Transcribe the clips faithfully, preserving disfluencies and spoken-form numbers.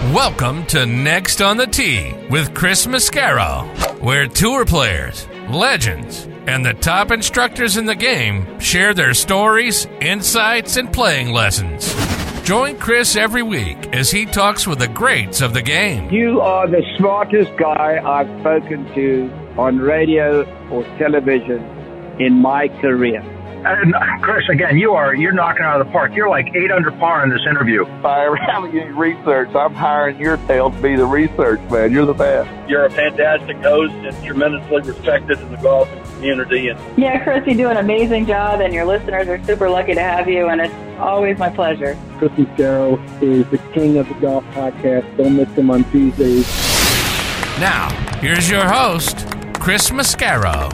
Welcome to Next on the Tee with Chris Mascaro, where tour players, legends, and the top instructors in the game share their stories, insights, and playing lessons. Join Chris every week as he talks with the greats of the game. You are the smartest guy I've spoken to on radio or television in my career. And Chris, again, you are, you're knocking out of the park. You're like eight under par in this interview. If I ever have any research, I'm hiring your tail to be the research man. You're the best. You're a fantastic host and tremendously respected in the golf community. And yeah, Chris, you do an amazing job, and your listeners are super lucky to have you, and it's always my pleasure. Chris Mascaro is the king of the golf podcast. Don't miss him on Tuesdays. Now, here's your host, Chris Mascaro.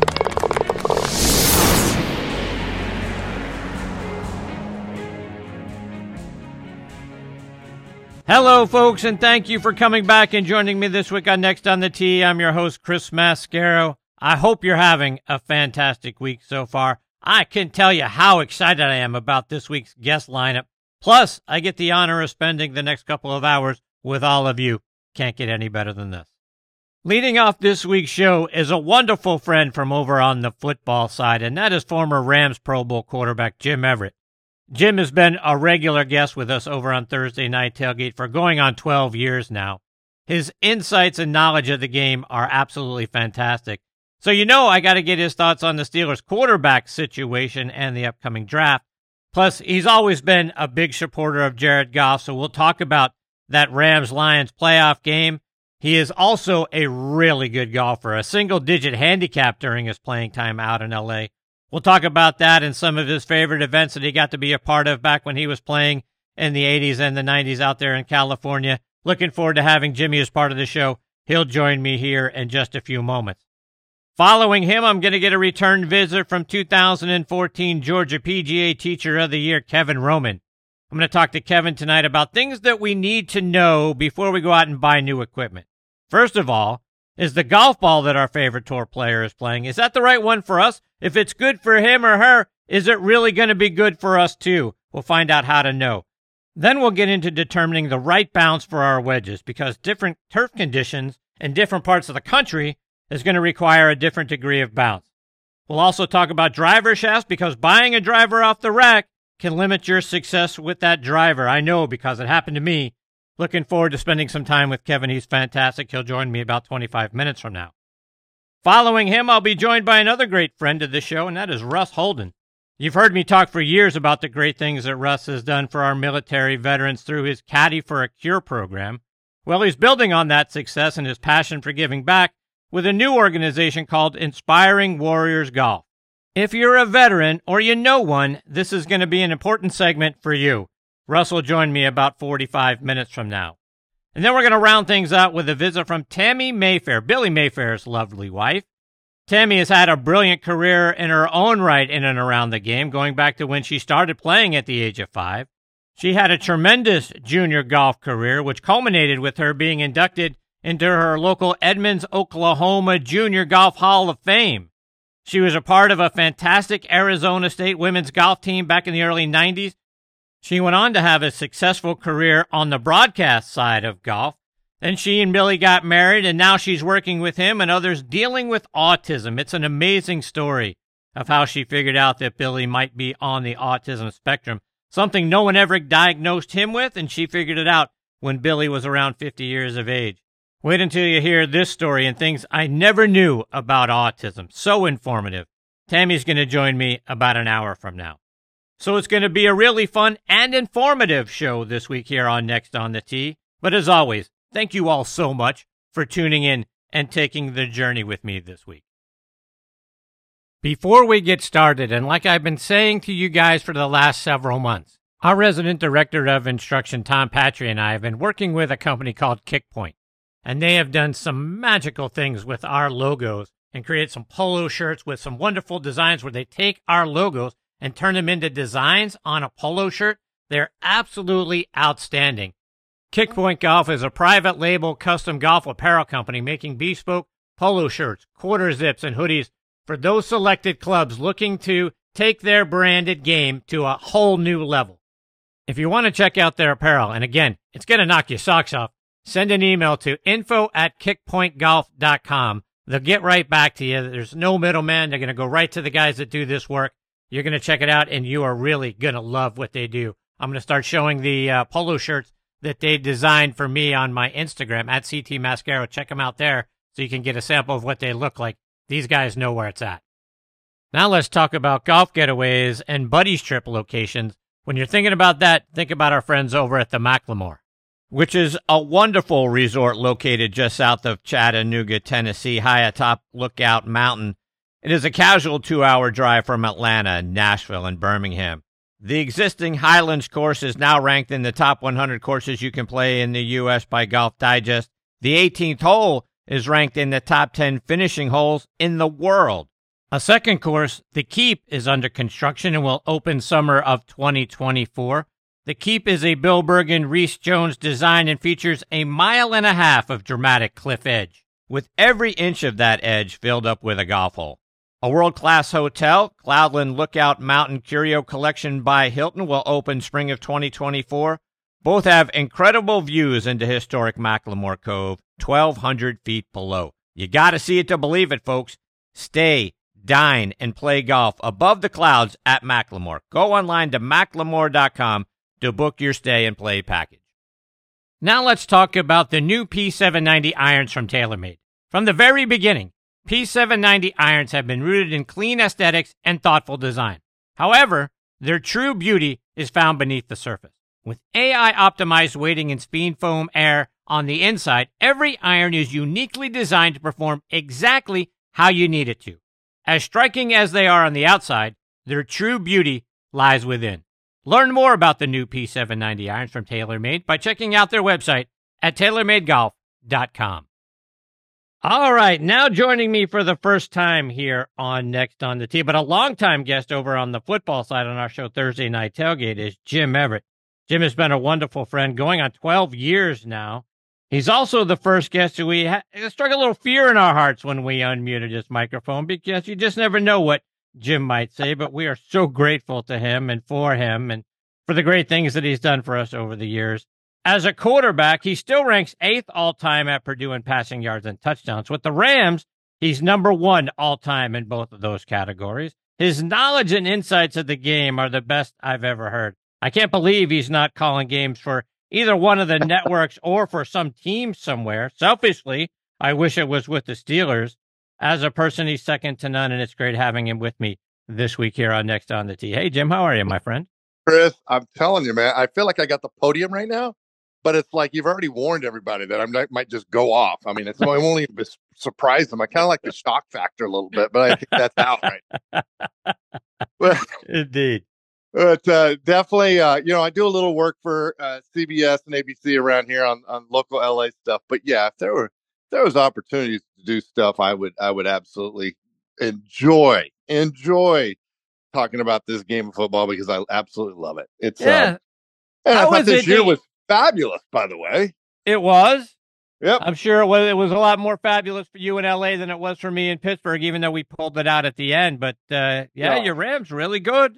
Hello, folks, and thank you for coming back and joining me this week on Next on the Tee. I'm your host, Chris Mascaro. I hope you're having a fantastic week so far. I can tell you how excited I am about this week's guest lineup. Plus, I get the honor of spending the next couple of hours with all of you. Can't get any better than this. Leading off this week's show is a wonderful friend from over on the football side, and that is former Rams Pro Bowl quarterback Jim Everett. Jim has been a regular guest with us over on Thursday Night Tailgate for going on twelve years now. His insights and knowledge of the game are absolutely fantastic. So you know I got to get his thoughts on the Steelers quarterback situation and the upcoming draft. Plus, he's always been a big supporter of Jared Goff, so we'll talk about that Rams-Lions playoff game. He is also a really good golfer, a single-digit handicap during his playing time out in L A. We'll talk about that and some of his favorite events that he got to be a part of back when he was playing in the eighties and the nineties out there in California. Looking forward to having Jimmy as part of the show. He'll join me here in just a few moments. Following him, I'm going to get a return visit from two thousand fourteen Georgia P G A Teacher of the Year, Kevin Roman. I'm going to talk to Kevin tonight about things that we need to know before we go out and buy new equipment. First of all, is the golf ball that our favorite tour player is playing, is that the right one for us? If it's good for him or her, is it really going to be good for us too? We'll find out how to know. Then we'll get into determining the right bounce for our wedges, because different turf conditions in different parts of the country is going to require a different degree of bounce. We'll also talk about driver shafts, because buying a driver off the rack can limit your success with that driver. I know, because it happened to me. Looking forward to spending some time with Kevin. He's fantastic. He'll join me about twenty-five minutes from now. Following him, I'll be joined by another great friend of the show, and that is Russ Holden. You've heard me talk for years about the great things that Russ has done for our military veterans through his Caddy for a Cure program. Well, he's building on that success and his passion for giving back with a new organization called Inspiring Warriors Golf. If you're a veteran or you know one, this is going to be an important segment for you. Russ will join me about forty-five minutes from now. And then we're going to round things out with a visit from Tammy Mayfair, Billy Mayfair's lovely wife. Tammy has had a brilliant career in her own right in and around the game, going back to when she started playing at the age of five. She had a tremendous junior golf career, which culminated with her being inducted into her local Edmonds, Oklahoma Junior Golf Hall of Fame. She was a part of a fantastic Arizona State women's golf team back in the early nineties. She went on to have a successful career on the broadcast side of golf. Then she and Billy got married, and now she's working with him and others dealing with autism. It's an amazing story of how she figured out that Billy might be on the autism spectrum, something no one ever diagnosed him with, and she figured it out when Billy was around fifty years of age. Wait until you hear this story and things I never knew about autism. So informative. Tammy's going to join me about an hour from now. So it's going to be a really fun and informative show this week here on Next on the Tee. But as always, thank you all so much for tuning in and taking the journey with me this week. Before we get started, and like I've been saying to you guys for the last several months, our resident director of instruction, Tom Patry, and I have been working with a company called Kickpoint. And they have done some magical things with our logos and created some polo shirts with some wonderful designs where they take our logos and turn them into designs on a polo shirt. They're absolutely outstanding. Kickpoint Golf is a private label custom golf apparel company making bespoke polo shirts, quarter zips, and hoodies for those selected clubs looking to take their branded game to a whole new level. If you want to check out their apparel, and again, it's going to knock your socks off, send an email to info at kickpoint golf dot com. They'll get right back to you. There's no middleman. They're going to go right to the guys that do this work. You're going to check it out, and you are really going to love what they do. I'm going to start showing the uh, polo shirts that they designed for me on my Instagram, at C T Mascaro. Check them out there so you can get a sample of what they look like. These guys know where it's at. Now let's talk about golf getaways and buddies trip locations. When you're thinking about that, think about our friends over at the Macklemore, which is a wonderful resort located just south of Chattanooga, Tennessee, high atop Lookout Mountain. It is a casual two-hour drive from Atlanta, Nashville, and Birmingham. The existing Highlands course is now ranked in the top one hundred courses you can play in the U S by Golf Digest. The eighteenth hole is ranked in the top ten finishing holes in the world. A second course, The Keep, is under construction and will open summer of twenty twenty-four. The Keep is a Bill Bergen, Reese Jones design and features a mile and a half of dramatic cliff edge, with every inch of that edge filled up with a golf hole. A world-class hotel, Cloudland Lookout Mountain Curio Collection by Hilton, will open spring of twenty twenty-four. Both have incredible views into historic Macklemore Cove, twelve hundred feet below. You gotta see it to believe it, folks. Stay, dine, and play golf above the clouds at Macklemore. Go online to macklemore dot com to book your stay and play package. Now let's talk about the new P seven ninety irons from TaylorMade. From the very beginning, P seven ninety irons have been rooted in clean aesthetics and thoughtful design. However, their true beauty is found beneath the surface. With A I-optimized weighting and speed foam air on the inside, every iron is uniquely designed to perform exactly how you need it to. As striking as they are on the outside, their true beauty lies within. Learn more about the new P seven ninety irons from TaylorMade by checking out their website at taylor made golf dot com. All right, now joining me for the first time here on Next on the Tee, but a longtime guest over on the football side on our show Thursday Night Tailgate, is Jim Everett. Jim has been a wonderful friend going on twelve years now. He's also the first guest who we ha- struck a little fear in our hearts when we unmuted his microphone, because you just never know what Jim might say, but we are so grateful to him and for him and for the great things that he's done for us over the years. As a quarterback, he still ranks eighth all-time at Purdue in passing yards and touchdowns. With the Rams, he's number one all-time in both of those categories. His knowledge and insights of the game are the best I've ever heard. I can't believe he's not calling games for either one of the networks or for some team somewhere. Selfishly, I wish it was with the Steelers. As a person, he's second to none, and it's great having him with me this week here on Next on the Tee. Hey, Jim, how are you, my friend? Chris, I'm telling you, man, I feel like I got the podium right now, but it's like you've already warned everybody that I might just go off. I mean, it's I won't even surprise them. I kind of like the shock factor a little bit, but I think that's out right. But, Indeed. But uh, definitely, uh, you know, I do a little work for uh, C B S and A B C around here on, on local L A stuff. But yeah, if there were if there was opportunities to do stuff, I would I would absolutely enjoy enjoy talking about this game of football, because I absolutely love it. It's yeah. Um, and How I thought this year it? was fabulous, by the way. It was. Yep. I'm sure it was, it was a lot more fabulous for you in L A than it was for me in Pittsburgh, even though we pulled it out at the end. But uh, yeah, Yeah. your Rams really good.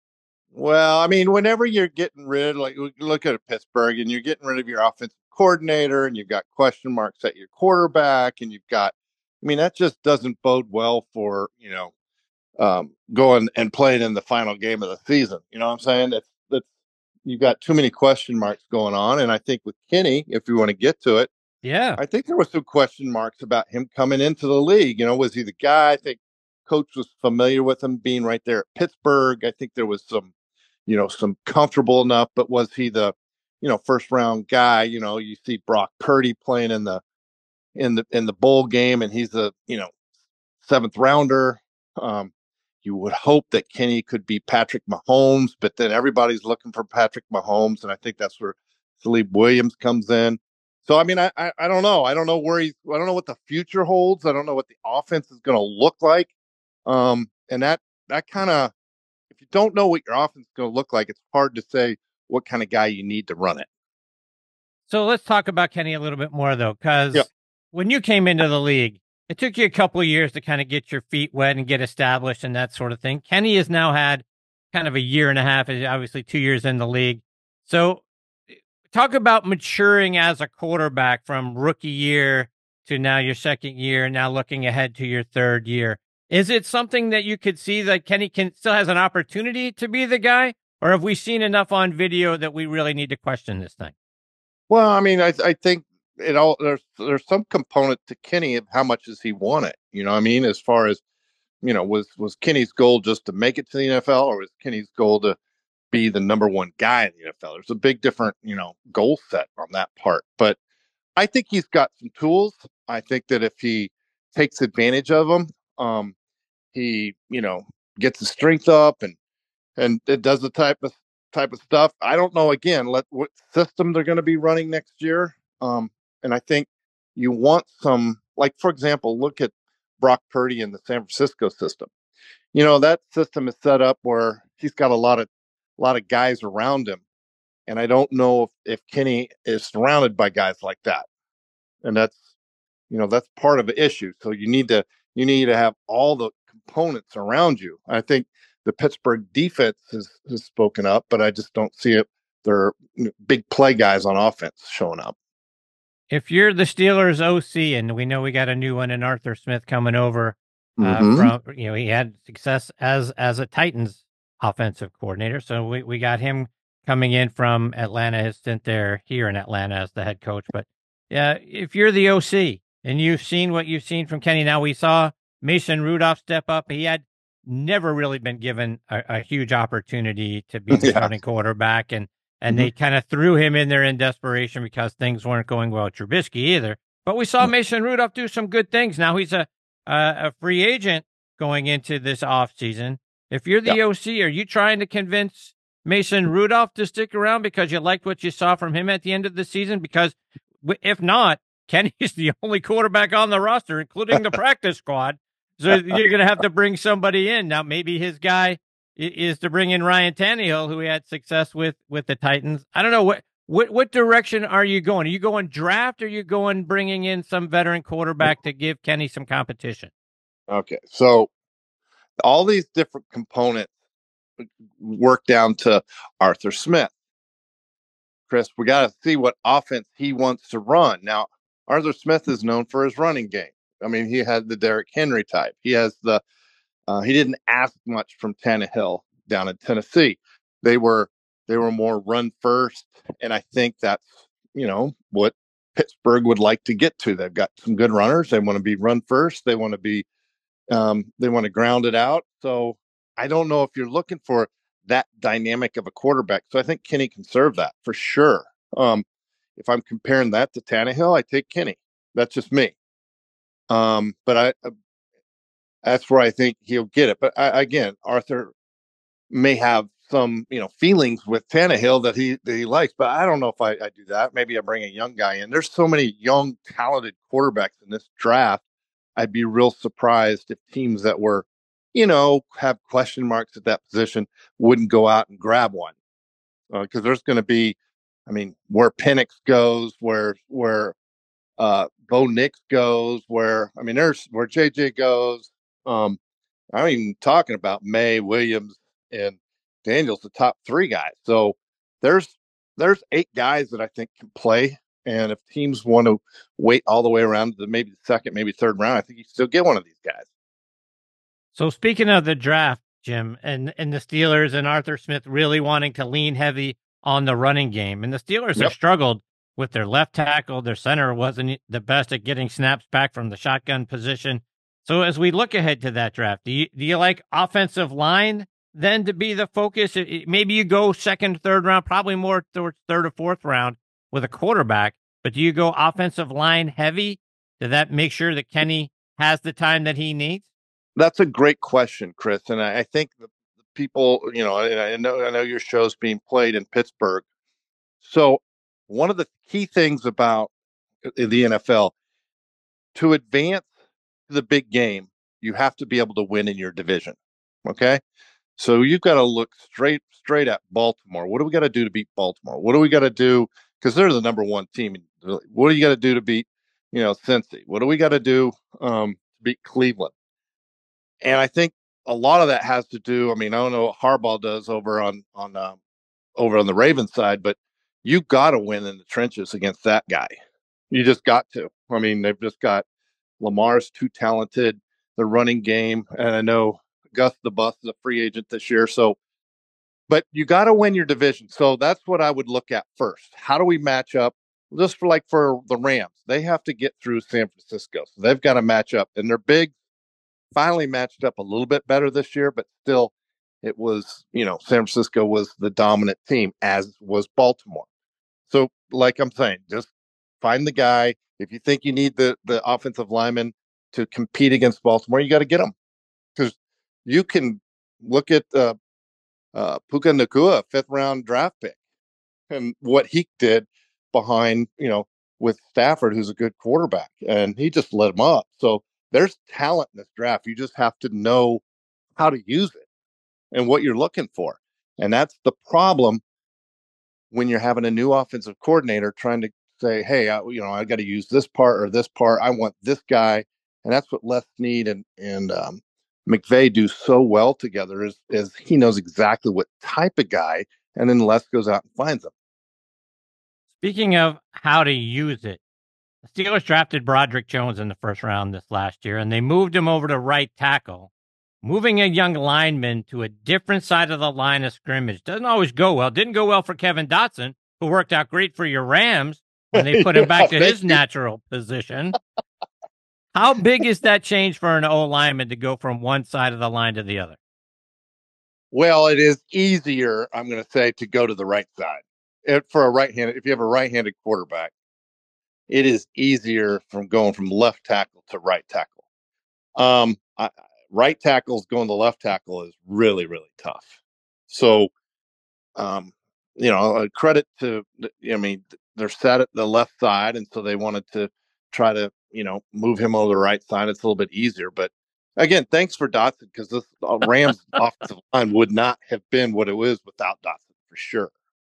Well, I mean, whenever you're getting rid, like look at Pittsburgh, and you're getting rid of your offensive coordinator, and you've got question marks at your quarterback, and you've got, I mean, that just doesn't bode well for, you know, um, going and playing in the final game of the season. You know what I'm saying? That's, that's, you've got too many question marks going on. And I think with Kenny, if you want to get to it, Yeah. I think there were some question marks about him coming into the league. You know, was he the guy? I think coach was familiar with him being right there at Pittsburgh. I think there was some, you know, some comfortable enough, but was he the, you know, first round guy? You know, you see Brock Purdy playing in the, in the, in the bowl game, and he's the, you know, seventh rounder. Um, you would hope that Kenny could be Patrick Mahomes, but then everybody's looking for Patrick Mahomes. And I think that's where Talib Williams comes in. So, I mean, I, I, I don't know. I don't know where he's, I don't know what the future holds. I don't know what the offense is going to look like. Um, and that, that kind of, if you don't know what your offense is going to look like, it's hard to say what kind of guy you need to run it. So let's talk about Kenny a little bit more, though, because Yep. when you came into the league, it took you a couple of years to kind of get your feet wet and get established and that sort of thing. Kenny has now had kind of a year and a half, obviously two years in the league. So talk about maturing as a quarterback from rookie year to now your second year, now looking ahead to your third year. Is it something that you could see that Kenny can still has an opportunity to be the guy, or have we seen enough on video that we really need to question this thing? Well, I mean, I I think it all there's there's some component to Kenny of how much does he want it. You know what I mean? As far as, you know, was was Kenny's goal just to make it to the N F L, or was Kenny's goal to be the number one guy in the N F L? There's a big different, you know, goal set on that part. But I think he's got some tools. I think that if he takes advantage of them, um, he, you know, gets his strength up and and it does the type of type of stuff. I don't know. Again, let what system they're going to be running next year. Um, and I think you want some, like for example, look at Brock Purdy in the San Francisco system. You know, that system is set up where he's got a lot of a lot of guys around him, and I don't know if, if Kenny is surrounded by guys like that. And that's, you know, that's part of the issue. So you need to you need to have all the components around you. I think the Pittsburgh defense has, has spoken up, but I just don't see it. Their big play guys on offense showing up. If you're the Steelers O C, and we know we got a new one in Arthur Smith coming over, uh, Mhm. from, you know, he had success as as a Titans offensive coordinator, so we, we got him coming in from Atlanta, his stint there here in Atlanta as the head coach. But yeah, if you're the O C and you've seen what you've seen from Kenny, now we saw Mason Rudolph step up. He had never really been given a, a huge opportunity to be the Yeah. starting quarterback, and and Mhm. they kind of threw him in there in desperation because things weren't going well at Trubisky either. But we saw Mason Rudolph do some good things. Now he's a a, a free agent going into this offseason. If you're the Yeah. O C, are you trying to convince Mason Rudolph to stick around because you liked what you saw from him at the end of the season? Because w- if not, Kenny's the only quarterback on the roster, including the practice squad. So you're going to have to bring somebody in. Now, maybe his guy i- is to bring in Ryan Tannehill, who he had success with with the Titans. I don't know. What what what direction are you going? Are you going draft, or are you going bringing in some veteran quarterback to give Kenny some competition? Okay. So all these different components work down to Arthur Smith. Chris, we got to see what offense he wants to run. Now, Arthur Smith is known for his running game. I mean, he had the Derrick Henry type. He has the, uh, he didn't ask much from Tannehill down in Tennessee. They were, they were more run first. And I think that's, you know, what Pittsburgh would like to get to. They've got some good runners. They want to be run first. They want to be, um, they want to ground it out. So I don't know if you're looking for that dynamic of a quarterback. So I think Kenny can serve that for sure. Um, if I'm comparing that to Tannehill, I take Kenny. That's just me. Um, but I, uh, that's where I think he'll get it. But I, again, Arthur may have some, you know, feelings with Tannehill that he that he likes, but I don't know if I, I do that. Maybe I bring a young guy in. There's so many young, talented quarterbacks in this draft. I'd be real surprised if teams that were, you know, have question marks at that position wouldn't go out and grab one. Because uh, there's going to be, I mean, where Penix goes, where where uh, Bo Nix goes, where I mean, there's where J J goes. Um, I'm even talking about May, Williams, and Daniels, the top three guys. So there's there's eight guys that I think can play. And if teams want to wait all the way around to maybe the second, maybe third round, I think you still get one of these guys. So speaking of the draft, Jim, and, and the Steelers and Arthur Smith really wanting to lean heavy on the running game, and the Steelers Yep. have struggled with their left tackle. Their center wasn't the best at getting snaps back from the shotgun position. So as we look ahead to that draft, do you, do you like offensive line then to be the focus? It- it- maybe you go second, third round, probably more towards third or fourth round with a quarterback, but do you go offensive line heavy? Does that make sure that Kenny has the time that he needs? That's a great question, Chris. And I, I think the, the people, you know, and I know I know your show's being played in Pittsburgh. So one of the key things about the N F L, to advance to the big game, you have to be able to win in your division. Okay. So you've got to look straight straight at Baltimore. What do we got to do to beat Baltimore? What do we got to do? Because they're the number one team. What do you got to do to beat, you know, Cincy? What do we got to do um, to beat Cleveland? And I think a lot of that has to do. I mean, I don't know what Harbaugh does over on on um, over on the Ravens side, but you got to win in the trenches against that guy. You just got to. I mean, they've just got Lamar's too talented, the running game, and I know Gus the Bus is a free agent this year, so but you got to win your division. So that's what I would look at first. How do we match up? Just for like for the Rams, they have to get through San Francisco, so they've got to match up, and they're big. Finally matched up a little bit better this year, but still, it was, you know, San Francisco was the dominant team, as was Baltimore. So, like I'm saying, just find the guy. If you think you need the the offensive lineman to compete against Baltimore, you got to get them, because you can look at uh, uh, Puka Nacua, fifth round draft pick, and what he did behind, you know, with Stafford, who's a good quarterback, and he just lit him up. So there's talent in this draft. You just have to know how to use it and what you're looking for. And that's the problem when you're having a new offensive coordinator trying to say, hey, I, you know, I got to use this part or this part. I want this guy. And that's what Les Snead and, and um, McVay do so well together is, is he knows exactly what type of guy, and then Les goes out and finds them. Speaking of how to use it, the Steelers drafted Broderick Jones in the first round this last year, and they moved him over to right tackle. Moving a young lineman to a different side of the line of scrimmage doesn't always go well. Didn't go well for Kevin Dotson, who worked out great for your Rams when they put him back to his natural position. How big is that change for an O lineman to go from one side of the line to the other? Well, it is easier, I'm going to say, to go to the right side. It, for a right-handed, if you have a right-handed quarterback, it is easier from going from left tackle to right tackle. Um, I, right tackles going to left tackle is really, really tough. So, um, you know, a credit to, I mean, they're set at the left side, and so they wanted to try to, you know, move him over the right side. It's a little bit easier. But again, thanks for Dotson, because this uh, Rams offensive line would not have been what it was without Dotson, for sure.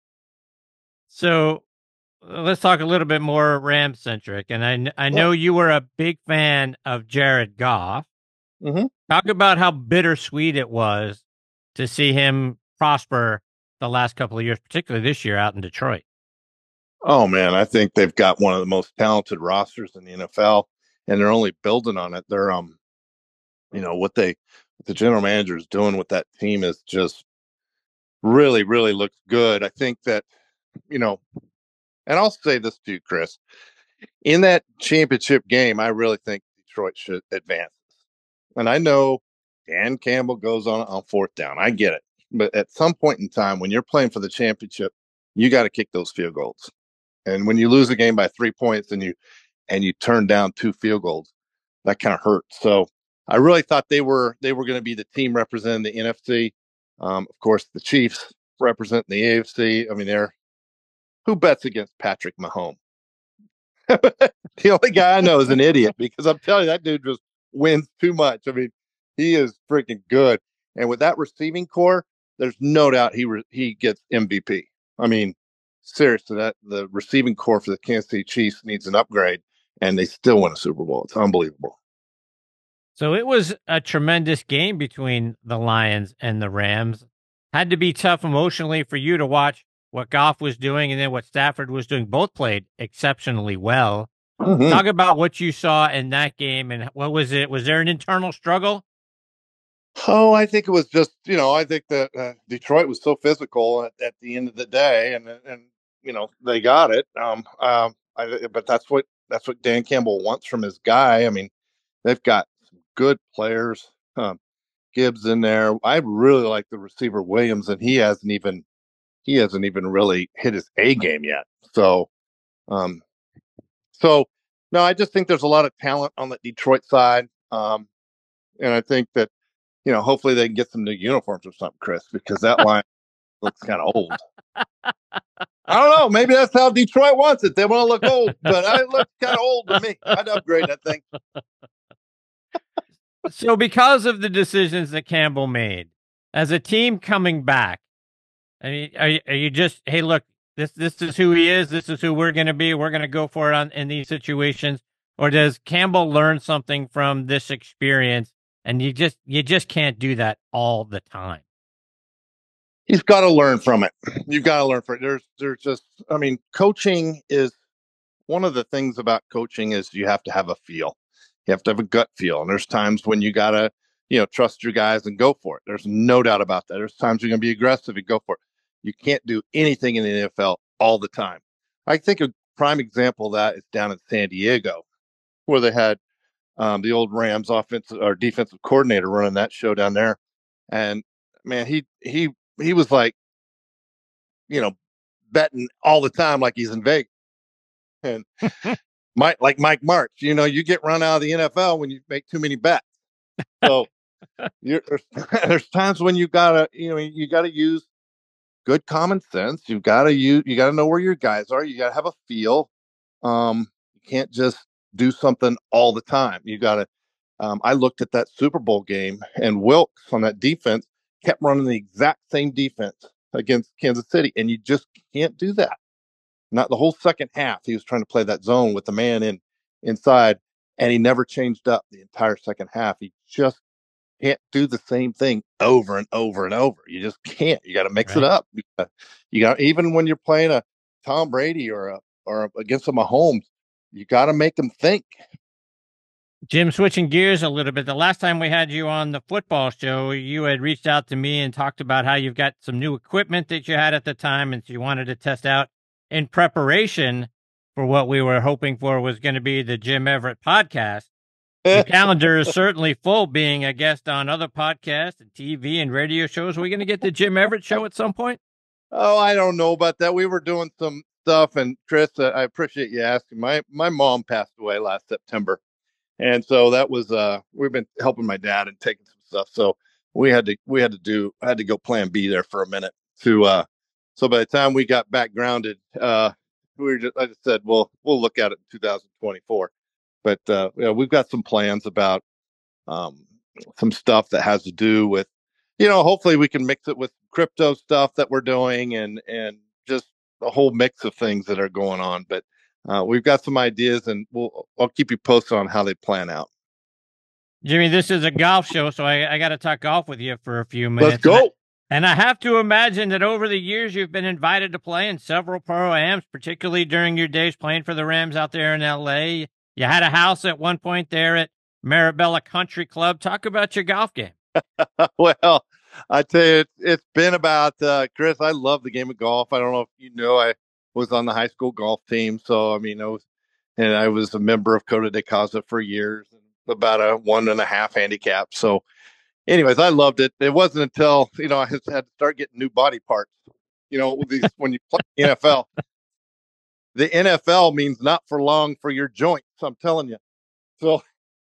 So let's talk a little bit more Rams centric. And I, I know you were a big fan of Jared Goff. Mm-hmm. Talk about how bittersweet it was to see him prosper the last couple of years, particularly this year out in Detroit. Oh, man, I think they've got one of the most talented rosters in the N F L, and they're only building on it. They're, um, you know, what they, what the general manager is doing with that team is just really, really looks good. I think that, you know, and I'll say this to you, Chris, in that championship game, I really think Detroit should advance. And I know Dan Campbell goes on on fourth down. I get it. But at some point in time, when you're playing for the championship, you got to kick those field goals. And when you lose a game by three points and you and you turn down two field goals, that kind of hurts. So I really thought they were they were going to be the team representing the N F C. Um, of course, the Chiefs representing the A F C. I mean, they're who bets against Patrick Mahomes? The only guy I know is an idiot, because I'm telling you, that dude just wins too much. I mean, he is freaking good. And with that receiving core, there's no doubt he re- he gets M V P. I mean, seriously, that the receiving core for the Kansas City Chiefs needs an upgrade, and they still win a Super Bowl. It's unbelievable. So it was a tremendous game between the Lions and the Rams. Had to be tough emotionally for you to watch what Goff was doing and then what Stafford was doing. Both played exceptionally well. Mm-hmm. Talk about what you saw in that game, and what was it? Was there an internal struggle? Oh, I think it was just, you know, I think that uh, Detroit was so physical at, at the end of the day, and and you know they got it. Um, um, I, but that's what that's what Dan Campbell wants from his guy. I mean, they've got some good players. Um, Gibbs in there. I really like the receiver Williams, and he hasn't even he hasn't even really hit his A game yet. So, um, so no, I just think there's a lot of talent on the Detroit side, um, and I think that. You know, hopefully they can get some new uniforms or something, Chris, because that line looks kind of old. I don't know. Maybe that's how Detroit wants it. They want to look old, but it looks kind of old to me. I'd upgrade that thing. So because of the decisions that Campbell made, as a team coming back, I mean, are you, are you just, hey, look, this this is who he is. This is who we're going to be. We're going to go for it on, in these situations. Or does Campbell learn something from this experience? And you just you just can't do that all the time. he's got to learn from it. You've got to learn from it. There's, there's just, I mean, coaching is one of the things about coaching is you have to have a feel. You have to have a gut feel. And there's times when you got to, you know, trust your guys and go for it. There's no doubt about that. There's times you're going to be aggressive and go for it. You can't do anything in the N F L all the time. I think a prime example of that is down in San Diego, where they had um, the old Rams offensive or defensive coordinator running that show down there. And man, he, he, he was like, you know, betting all the time like he's in Vegas. And Mike, like Mike Martz, you know, you get run out of the N F L when you make too many bets. So you're, there's, there's times when you gotta, you know, you gotta use good common sense. You've got to use, you got to know where your guys are. You got to have a feel. Um, you can't just do something all the time. You got to. Um, I looked at that Super Bowl game, and Wilkes on that defense kept running the exact same defense against Kansas City, and you just can't do that. Not the whole second half. He was trying to play that zone with the man in inside, and he never changed up the entire second half. He just can't do the same thing over and over and over. You just can't. You got to mix right. it up. You got, you got even when you're playing a Tom Brady or a or against a Mahomes, you got to make them think. Jim, switching gears a little bit. The last time we had you on the football show, you had reached out to me and talked about how you've got some new equipment that you had at the time and you wanted to test out in preparation for what we were hoping for was going to be the Jim Everett podcast. The calendar is certainly full, being a guest on other podcasts and T V and radio shows. Are we going to get the Jim Everett show at some point? Oh, I don't know about that. We were doing some stuff, and Chris, uh, I appreciate you asking. My my mom passed away last September, and so that was uh, we've been helping my dad and taking some stuff. So we had to we had to do I had to go Plan B there for a minute to. Uh, so by the time we got back grounded, uh, we were just I just said, well, we'll look at it in two thousand twenty-four. But uh, you know, we've got some plans about um, some stuff that has to do with, you know, hopefully we can mix it with crypto stuff that we're doing and and just a whole mix of things that are going on. But uh, we've got some ideas, and we'll I'll keep you posted on how they plan out. Jimmy, this is a golf show, so I, I got to talk golf with you for a few minutes. Let's go. And I, and I have to imagine that over the years you've been invited to play in several Pro-Ams, particularly during your days playing for the Rams out there in L A. You had a house at one point there at Marabella Country Club. Talk about your golf game. Well, I tell you, it's, it's been about, uh, Chris, I love the game of golf. I don't know if you know, I was on the high school golf team. So, I mean, I was, and I was a member of Coda de Casa for years, about a one and a half handicap. So anyways, I loved it. It wasn't until, you know, I had to start getting new body parts, you know, with these, when you play N F L. The N F L means not for long for your joints. I'm telling you. So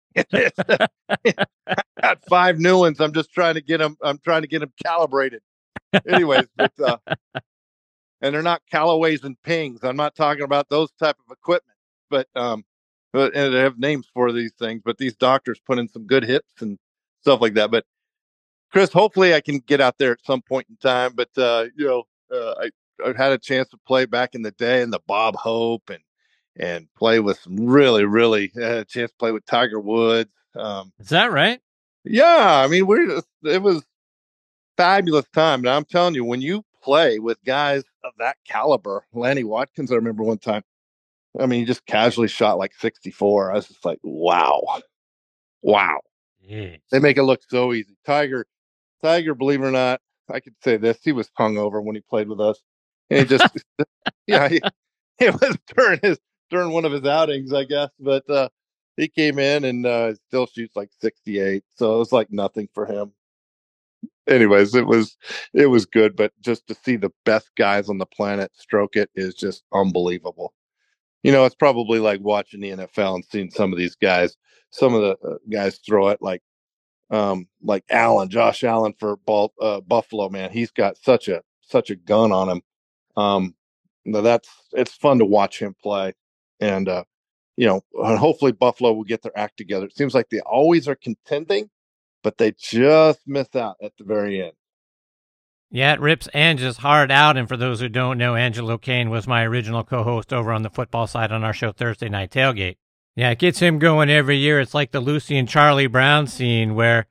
got five new ones. I'm just trying to get them. I'm trying to get them calibrated. Anyways, but, uh, and they're not Callaways and Pings. I'm not talking about those type of equipment, but, um, but and they have names for these things, but these doctors put in some good hits and stuff like that. But Chris, hopefully I can get out there at some point in time, but, uh, you know, uh, I, I had a chance to play back in the day in the Bob Hope and, and play with some really, really I had a chance to play with Tiger Woods. Um, Is that right? Yeah. I mean, we're just, it was fabulous time. And I'm telling you, when you play with guys of that caliber, Lanny Watkins, I remember one time, I mean, he just casually shot like sixty-four. I was just like, wow, wow. Yes. They make it look so easy. Tiger, Tiger, believe it or not, I could say this. He was hungover when he played with us. And he just, yeah, he, it was during his, during one of his outings, I guess, but, uh, he came in and, uh, still shoots like sixty-eight. So it was like nothing for him. Anyways, it was, it was good, but just to see the best guys on the planet stroke it is just unbelievable. You know, it's probably like watching the N F L and seeing some of these guys, some of the uh, guys throw it like, um, like Allen, Josh Allen for ball, uh, Buffalo, man. He's got such a, such a gun on him. Um, that's, it's fun to watch him play. And, uh, you know, hopefully Buffalo will get their act together. It seems like they always are contending, but they just miss out at the very end. Yeah, it rips Angela's heart out. And for those who don't know, Angelo Kane was my original co-host over on the football side on our show Thursday Night Tailgate. Yeah, it gets him going every year. It's like the Lucy and Charlie Brown scene where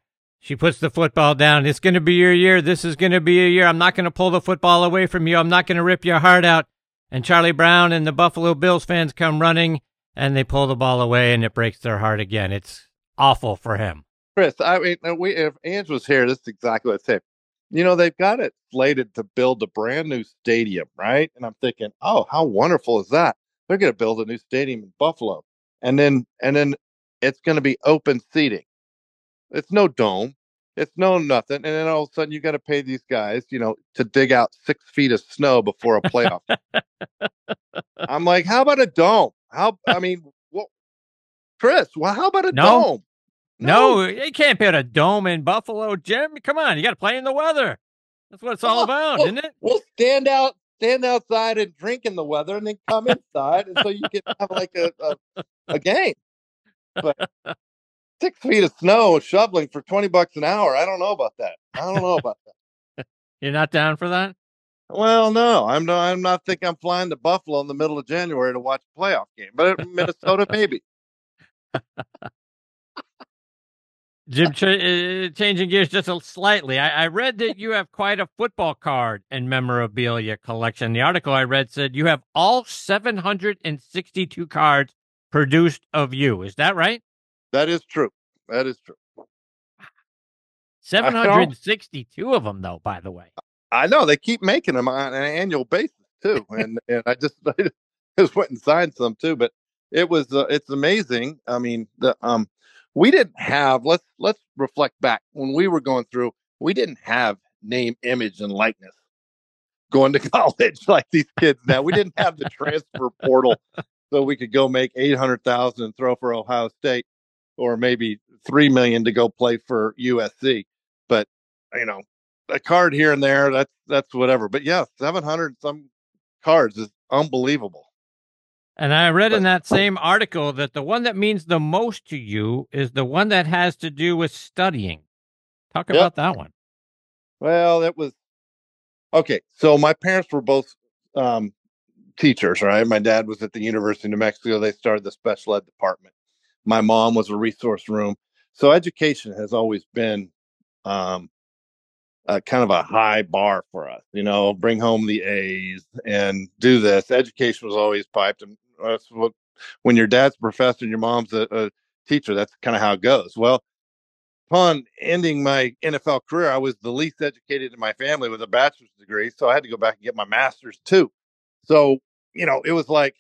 She puts the football down. It's going to be your year. This is going to be a year. I'm not going to pull the football away from you. I'm not going to rip your heart out. And Charlie Brown and the Buffalo Bills fans come running, and they pull the ball away, and it breaks their heart again. It's awful for him. Chris, I mean, we, if Ange was here, this is exactly what I'd say. You know, they've got it slated to build a brand new stadium, right? And I'm thinking, oh, how wonderful is that? They're going to build a new stadium in Buffalo. And then, and then it's going to be open seating. It's no dome. It's no nothing. And then all of a sudden you got to pay these guys, you know, to dig out six feet of snow before a playoff. I'm like, how about a dome? How, I mean, well, Chris, well, how about a no. dome? No. no, you can't put a dome in Buffalo, Jim. Come on, you got to play in the weather. That's what it's all well, about, well, isn't it? We'll stand out, stand outside and drink in the weather, and then come inside, and so you can have like a a, a game. But six feet of snow shoveling for twenty bucks an hour. I don't know about that. I don't know about that. You're not down for that? Well, no, I'm not. I'm not thinking I'm flying to Buffalo in the middle of January to watch a playoff game, but Minnesota, maybe. Jim, ch- uh, changing gears just a slightly, I-, I read that you have quite a football card and memorabilia collection. The article I read said you have all seven hundred sixty-two cards produced of you. Is that right? That is true. That is true. seven hundred sixty-two of them, though, by the way. I know. They keep making them on an annual basis, too. And and I just, I just went and signed some, too. But it was, uh, it's amazing. I mean, the um, we didn't have, let's, let's reflect back. When we were going through, we didn't have name, image, and likeness going to college like these kids now. We didn't have the transfer portal so we could go make eight hundred thousand dollars and throw for Ohio State, or maybe three million dollars to go play for U S C. But, you know, a card here and there, that's, that's whatever. But yeah, seven hundred some cards is unbelievable. And I read but, in that same article that the one that means the most to you is the one that has to do with studying. Talk yep. about that one. Well, it was, okay. So my parents were both um, teachers, right? My dad was at the University of New Mexico. They started the special ed department. My mom was a resource room. So education has always been um, a kind of a high bar for us, you know, bring home the A's and do this. Education was always piped. And that's what, when your dad's a professor and your mom's a, a teacher, that's kind of how it goes. Well, upon ending my N F L career, I was the least educated in my family with a bachelor's degree. So I had to go back and get my master's too. So, you know, it was like,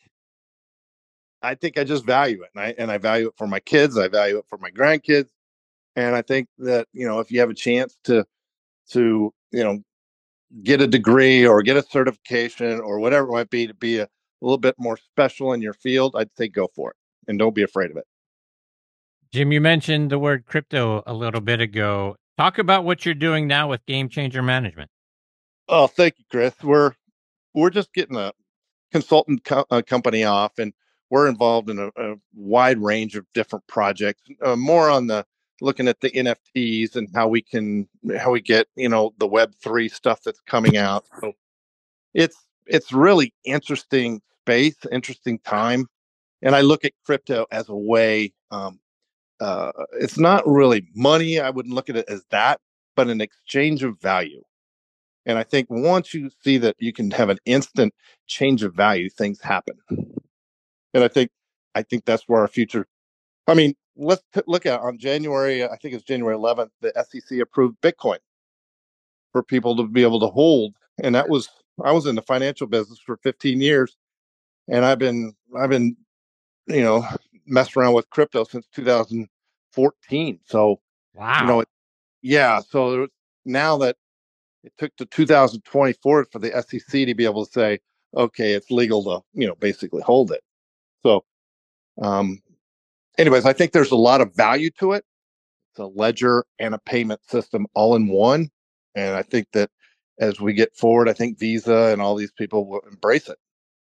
I think I just value it, and I and I value it for my kids. I value it for my grandkids, and I think that, you know, if you have a chance to to you know get a degree or get a certification or whatever it might be to be a little bit more special in your field, I'd say go for it and don't be afraid of it. Jim, you mentioned the word crypto a little bit ago. Talk about what you're doing now with Game Changer Management. Oh, thank you, Chris. We're we're just getting a consultant co- a company off, and we're involved in a, a wide range of different projects, uh, more on the looking at the N F Ts and how we can, how we get, you know, the Web three stuff that's coming out. So it's, it's really interesting space, interesting time. And I look at crypto as a way, um, uh, it's not really money. I wouldn't look at it as that, but an exchange of value. And I think once you see that you can have an instant change of value, things happen. And I think, I think that's where our future, I mean, let's t- look at on January, I think it's January eleventh, the S E C approved Bitcoin for people to be able to hold. And that was, I was in the financial business for fifteen years, and I've been, I've been, you know, messing around with crypto since two thousand fourteen. So, wow. you know, it, yeah. So now that it took to two thousand twenty-four for the S E C to be able to say, okay, it's legal to, you know, basically hold it. So, um, anyways, I think there's a lot of value to it. It's a ledger and a payment system all in one. And I think that as we get forward, I think Visa and all these people will embrace it.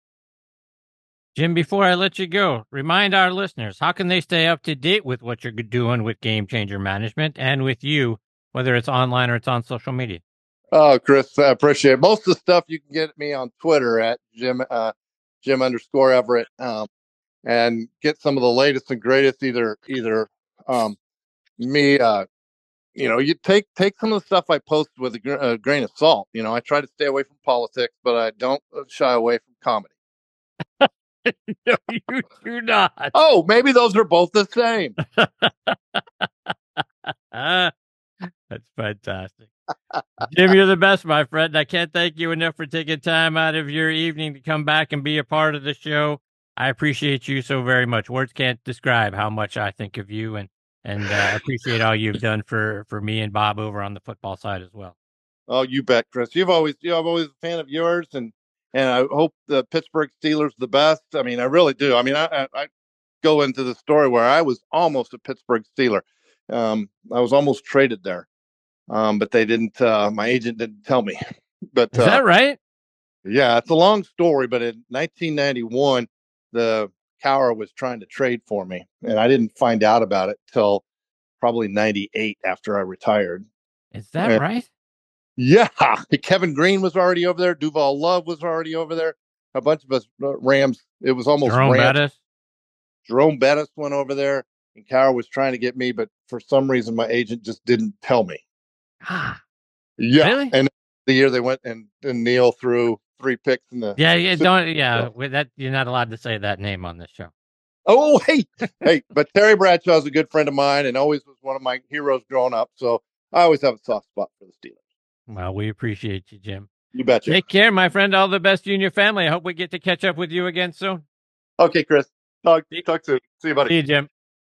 Jim, before I let you go, remind our listeners, how can they stay up to date with what you're doing with Game Changer Management and with you, whether it's online or it's on social media? Oh, Chris, I appreciate it. Most of the stuff you can get me on Twitter at Jim, uh, Jim underscore Everett. Um, and get some of the latest and greatest, either either um, me uh, you know, you take take some of the stuff I post with a, gr- a grain of salt. You know, I try to stay away from politics, but I don't shy away from comedy. No, you do not. Oh, maybe those are both the same. uh, that's fantastic. Jim, you're the best, my friend. I can't thank you enough for taking time out of your evening to come back and be a part of the show. I appreciate you so very much. Words can't describe how much I think of you, and and uh, appreciate all you've done for, for me and Bob over on the football side as well. Oh, you bet, Chris. You've always, you know, I'm always a fan of yours, and and I hope the Pittsburgh Steelers the best. I mean, I really do. I mean, I, I, I go into the story where I was almost a Pittsburgh Steeler. Um, I was almost traded there, um, but they didn't. Uh, my agent didn't tell me. But is that uh, right? Yeah, it's a long story. But in nineteen ninety-one, the Cowher was trying to trade for me, and I didn't find out about it till probably ninety-eight after I retired. Is that and, right? Yeah, Kevin Green was already over there. Duval Love was already over there. A bunch of us uh, Rams. It was almost Jerome Rams. Bettis. Jerome Bettis went over there, and Cowher was trying to get me, but for some reason, my agent just didn't tell me. Ah, yeah, really? And the year they went and, and Neil threw three picks in the yeah, yeah, don't yeah. With that, you're not allowed to say that name on this show. Oh, hey, hey, but Terry Bradshaw is a good friend of mine, and always was one of my heroes growing up. So I always have a soft spot for the Steelers. Well, we appreciate you, Jim. You betcha. Take care, my friend. All the best to you and your family. I hope we get to catch up with you again soon. Okay, Chris. Talk, talk soon. See you, buddy. See you, Jim.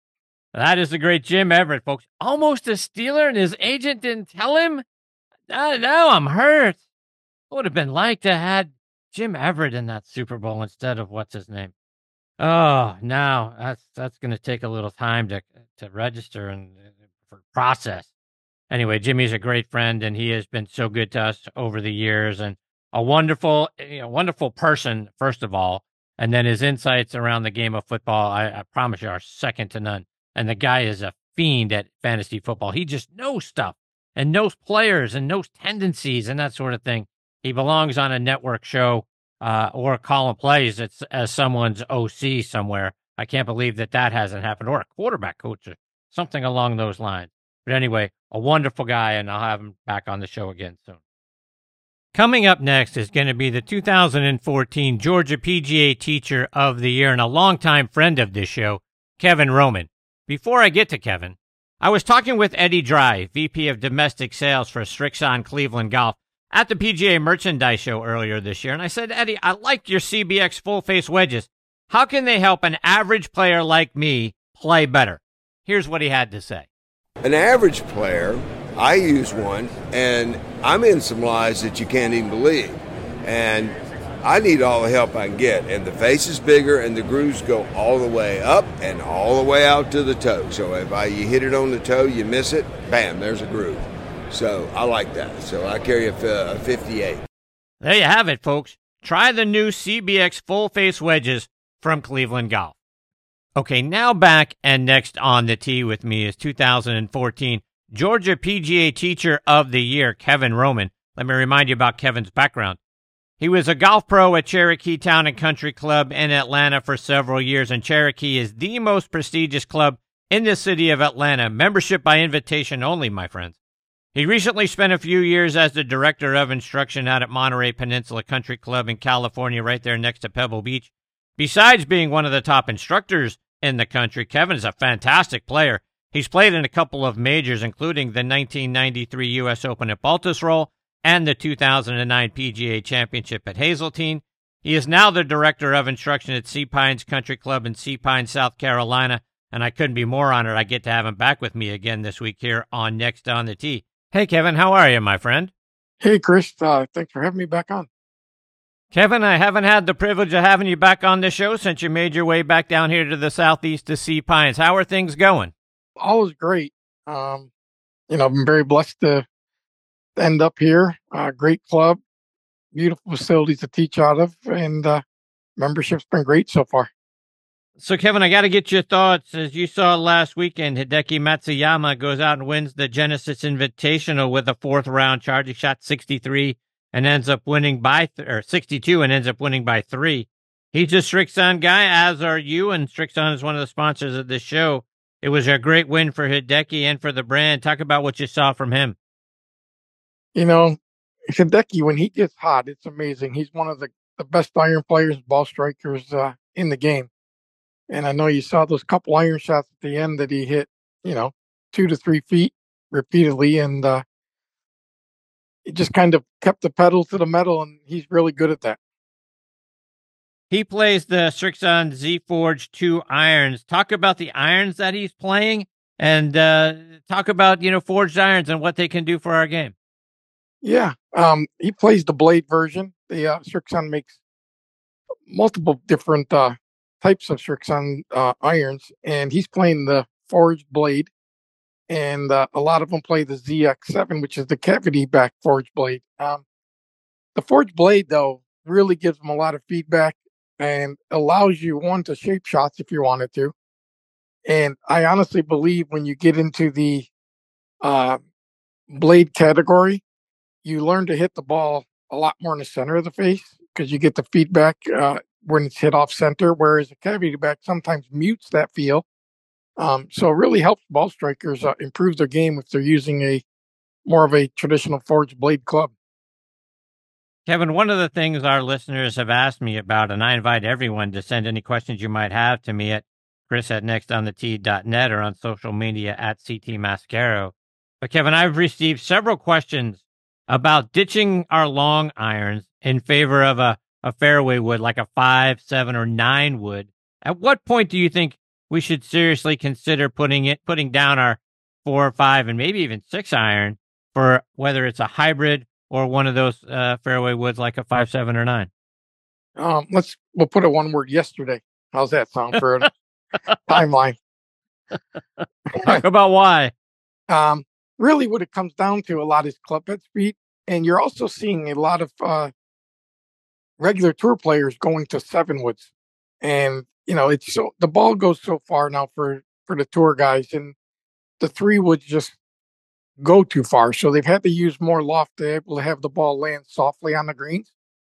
That is the great Jim Everett, folks. Almost a Steeler, and his agent didn't tell him. Uh, now I'm hurt. What would have been like to have Jim Everett in that Super Bowl instead of what's his name? Oh, now that's that's going to take a little time to to register and for process. Anyway, Jimmy's a great friend, and he has been so good to us over the years, and a wonderful, you know, wonderful person, first of all, and then his insights around the game of football, I, I promise you, are second to none. And the guy is a fiend at fantasy football. He just knows stuff and knows players and knows tendencies and that sort of thing. He belongs on a network show uh, or calling plays as, as someone's O C somewhere. I can't believe that that hasn't happened, or a quarterback coach or something along those lines. But anyway, a wonderful guy, and I'll have him back on the show again soon. Coming up next is going to be the two thousand fourteen Georgia P G A Teacher of the Year and a longtime friend of this show, Kevin Roman. Before I get to Kevin, I was talking with Eddie Dry, V P of Domestic Sales for Srixon Cleveland Golf, at the P G A Merchandise Show earlier this year, and I said, Eddie, I like your C B X full-face wedges. How can they help an average player like me play better? Here's what he had to say. An average player, I use one, and I'm in some lies that you can't even believe. And I need all the help I can get. And the face is bigger, and the grooves go all the way up and all the way out to the toe. So if I, you hit it on the toe, you miss it, bam, there's a groove. So I like that. So I carry a, a fifty-eight. There you have it, folks. Try the new C B X full-face wedges from Cleveland Golf. Okay, now back and next on the tee with me is two thousand fourteen Georgia P G A Teacher of the Year, Kevin Roman. Let me remind you about Kevin's background. He was a golf pro at Cherokee Town and Country Club in Atlanta for several years, and Cherokee is the most prestigious club in the city of Atlanta. Membership by invitation only, my friends. He recently spent a few years as the director of instruction out at Monterey Peninsula Country Club in California, right there next to Pebble Beach. Besides being one of the top instructors in the country, Kevin is a fantastic player. He's played in a couple of majors, including the nineteen ninety-three U S Open at Baltusrol and the two thousand nine P G A Championship at Hazeltine. He is now the director of instruction at Sea Pines Country Club in Sea Pines, South Carolina, and I couldn't be more honored I get to have him back with me again this week here on Next on the Tee. Hey, Kevin, how are you, my friend? Hey, Chris. Uh, thanks for having me back on. Kevin, I haven't had the privilege of having you back on the show since you made your way back down here to the southeast to Sea Pines. How are things going? Always great. Um, you know, I've been very blessed to end up here. Uh, great club, beautiful facilities to teach out of, and uh, membership's been great so far. So, Kevin, I got to get your thoughts. As you saw last weekend, Hideki Matsuyama goes out and wins the Genesis Invitational with a fourth round charge. He shot sixty-three and ends up winning by, th- or sixty-two and ends up winning by three. He's a Srixon guy, as are you, and Srixon is one of the sponsors of this show. it was a great win for Hideki and for the brand. Talk about what you saw from him. You know, Hideki, when he gets hot, it's amazing. He's one of the, the best iron players, ball strikers uh, in the game. And I know you saw those couple iron shots at the end that he hit, you know, two to three feet repeatedly. And uh, he just kind of kept the pedal to the metal, and he's really good at that. He plays the Srixon Z Forge two irons. Talk about the irons that he's playing, and uh, talk about, you know, forged irons and what they can do for our game. Yeah, um, he plays the blade version. The uh, Srixon makes multiple different uh, types of Srixon uh, irons, and he's playing the forged blade. And uh, a lot of them play the Z X seven, which is the cavity back forged blade. Um, the forged blade, though, really gives them a lot of feedback and allows you, one, to shape shots if you wanted to. And I honestly believe when you get into the uh, blade category, you learn to hit the ball a lot more in the center of the face because you get the feedback uh, when it's hit off center, whereas a cavity back sometimes mutes that feel. Um, so it really helps ball strikers uh, improve their game if they're using a more of a traditional forged blade club. Kevin, one of the things our listeners have asked me about, and I invite everyone to send any questions you might have to me at Chris at next on the tee dot net or on social media at C T Mascaro. But Kevin, I've received several questions about ditching our long irons in favor of a, a fairway wood, like a five, seven, or nine wood. At what point do you think we should seriously consider putting it, putting down our four or five and maybe even six iron for whether it's a hybrid or one of those uh, fairway woods like a five, seven, or nine? Um, let's we'll put a one word yesterday. How's that sound for a timeline? Talk about why. Um, really, what it comes down to a lot is club head speed, and you're also seeing a lot of uh, regular tour players going to seven woods, and you know it's so the ball goes so far now for for the tour guys, and the three woods just go too far. So they've had to use more loft to be able to have the ball land softly on the greens.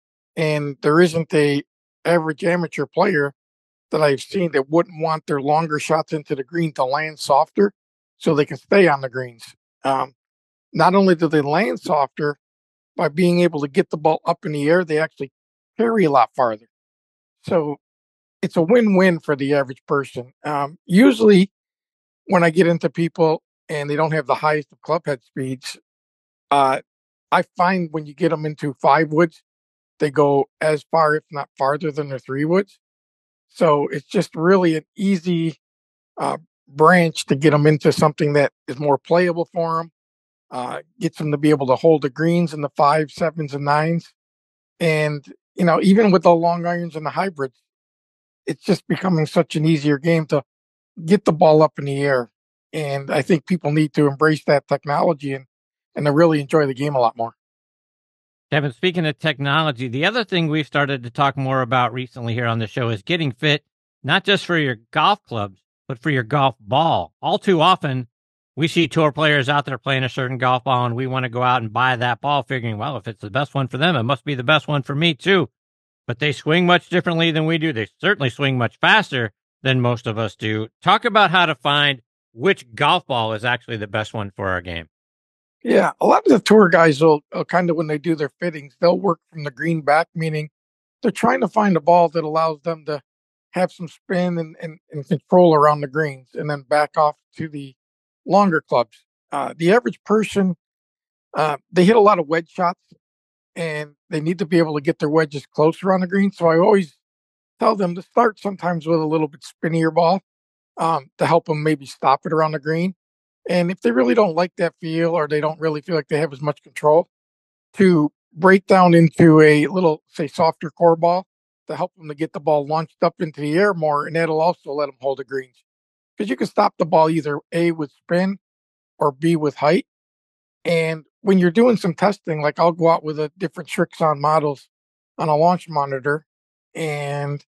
And there isn't a average amateur player that I've seen that wouldn't want their longer shots into the green to land softer so they can stay on the greens. Um, not only do they land softer, by being able to get the ball up in the air, they actually carry a lot farther. So it's a win-win for the average person. Um, usually when I get into people and they don't have the highest of club head speeds, uh, I find when you get them into five woods, they go as far, if not farther, than their three woods. So it's just really an easy uh, branch to get them into something that is more playable for them, uh, gets them to be able to hold the greens in the five, sevens, and nines. And, you know, even with the long irons and the hybrids, it's just becoming such an easier game to get the ball up in the air. And I think people need to embrace that technology and, and to really enjoy the game a lot more. Kevin, speaking of technology, the other thing we've started to talk more about recently here on the show is getting fit, not just for your golf clubs, but for your golf ball. All too often, we see tour players out there playing a certain golf ball, and we want to go out and buy that ball, figuring, well, if it's the best one for them, it must be the best one for me, too. But they swing much differently than we do. They certainly swing much faster than most of us do. Talk about how to find which golf ball is actually the best one for our game. Yeah, a lot of the tour guys will, will kind of, when they do their fittings, they'll work from the green back, meaning they're trying to find a ball that allows them to have some spin and, and, and control around the greens and then back off to the longer clubs. Uh, the average person, uh, they hit a lot of wedge shots and they need to be able to get their wedges closer on the green. So I always tell them to start sometimes with a little bit spinnier ball um, to help them maybe stop it around the green. And if they really don't like that feel or they don't really feel like they have as much control, to break down into a little, say, softer core ball to help them to get the ball launched up into the air more. And that'll also let them hold the greens. Because you can stop the ball either A, with spin or B, with height. And when you're doing some testing, like I'll go out with a different Srixon models on a launch monitor and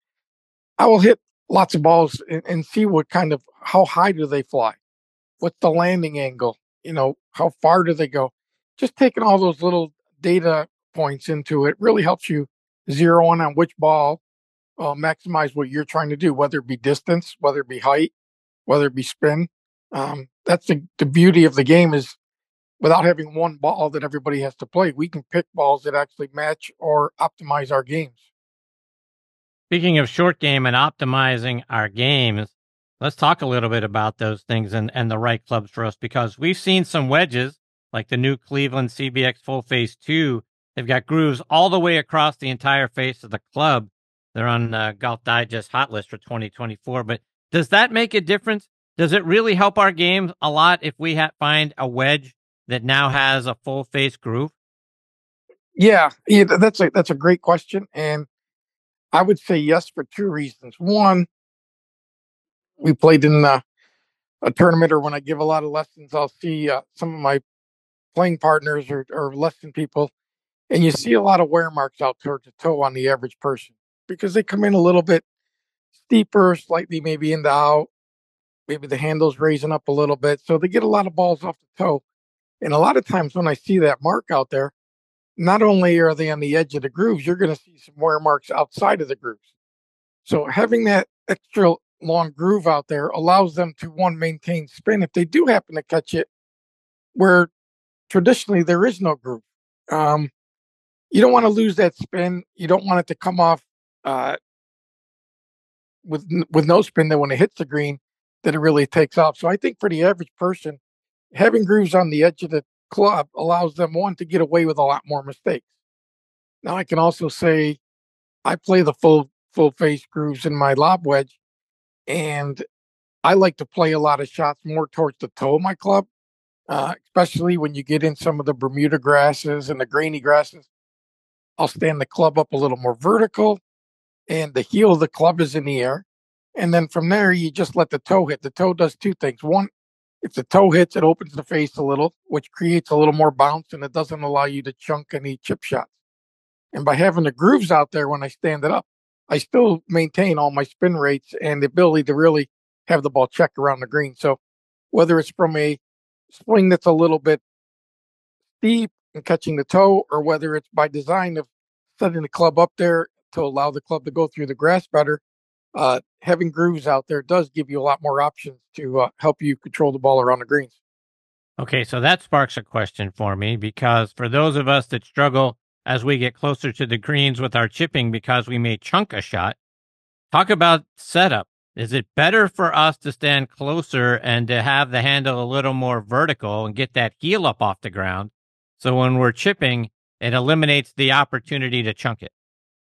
I will hit lots of balls and, and see what kind of, how high do they fly? What's the landing angle? You know, how far do they go? Just taking all those little data points into it really helps you zero in on which ball uh, maximize what you're trying to do, whether it be distance, whether it be height, whether it be spin. Um, that's the, the beauty of the game is without having one ball that everybody has to play, we can pick balls that actually match or optimize our games. Speaking of short game and optimizing our games, let's talk a little bit about those things and, and the right clubs for us, because we've seen some wedges like the new Cleveland C B X Full Face two. They've got grooves all the way across the entire face of the club. They're on uh, Golf Digest Hot List for twenty twenty-four. But does that make a difference? Does it really help our games a lot if we ha- find a wedge that now has a full face groove? Yeah, yeah, that's a that's a great question, and I would say yes for two reasons. One, we played in uh, a tournament, or when I give a lot of lessons, I'll see uh, some of my playing partners or, or lesson people, and you see a lot of wear marks out towards the toe on the average person because they come in a little bit steeper, slightly maybe in the out, maybe the handle's raising up a little bit, so they get a lot of balls off the toe. And a lot of times when I see that mark out there, not only are they on the edge of the grooves, you're going to see some wear marks outside of the grooves. So having that extra long groove out there allows them to, one, maintain spin if they do happen to catch it where traditionally there is no groove. Um, you don't want to lose that spin. You don't want it to come off uh, with with no spin, that when it hits the green, that it really takes off. So I think for the average person, having grooves on the edge of the club allows them, one, to get away with a lot more mistakes. Now I can also say I play the full full face grooves in my lob wedge, and I like to play a lot of shots more towards the toe of my club, uh, especially when you get in some of the Bermuda grasses and the grainy grasses. I'll stand the club up a little more vertical, and the heel of the club is in the air. And then from there, you just let the toe hit. The toe does two things. One, if the toe hits, it opens the face a little, which creates a little more bounce, and it doesn't allow you to chunk any chip shots. And by having the grooves out there when I stand it up, I still maintain all my spin rates and the ability to really have the ball check around the green. So whether it's from a swing that's a little bit steep and catching the toe, or whether it's by design of setting the club up there to allow the club to go through the grass better, uh, having grooves out there does give you a lot more options to uh, help you control the ball around the greens. Okay, so that sparks a question for me, because for those of us that struggle as we get closer to the greens with our chipping because we may chunk a shot, talk about setup. Is it better for us to stand closer and to have the handle a little more vertical and get that heel up off the ground, so when we're chipping, it eliminates the opportunity to chunk it?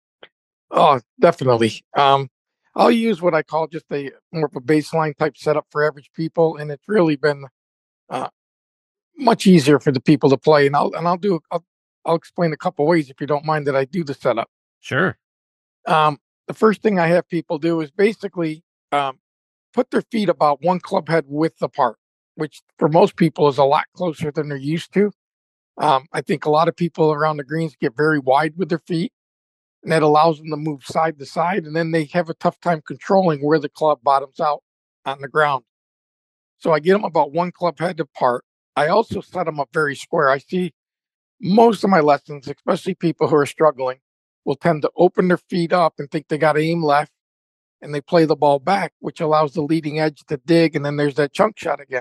Oh, definitely. Um, I'll use what I call just a more of a baseline type setup for average people, and it's really been uh, much easier for the people to play. And I'll and I'll do I'll, I'll explain a couple ways, if you don't mind, that I do the setup. Sure. Um, the first thing I have people do is basically um, put their feet about one club head width apart, which for most people is a lot closer than they're used to. Um, I think a lot of people around the greens get very wide with their feet, and that allows them to move side to side, and then they have a tough time controlling where the club bottoms out on the ground. So I get them about one club head apart. I also set them up very square. I see most of my lessons, especially people who are struggling, will tend to open their feet up and think they got to aim left, and they play the ball back, which allows the leading edge to dig, and then there's that chunk shot again.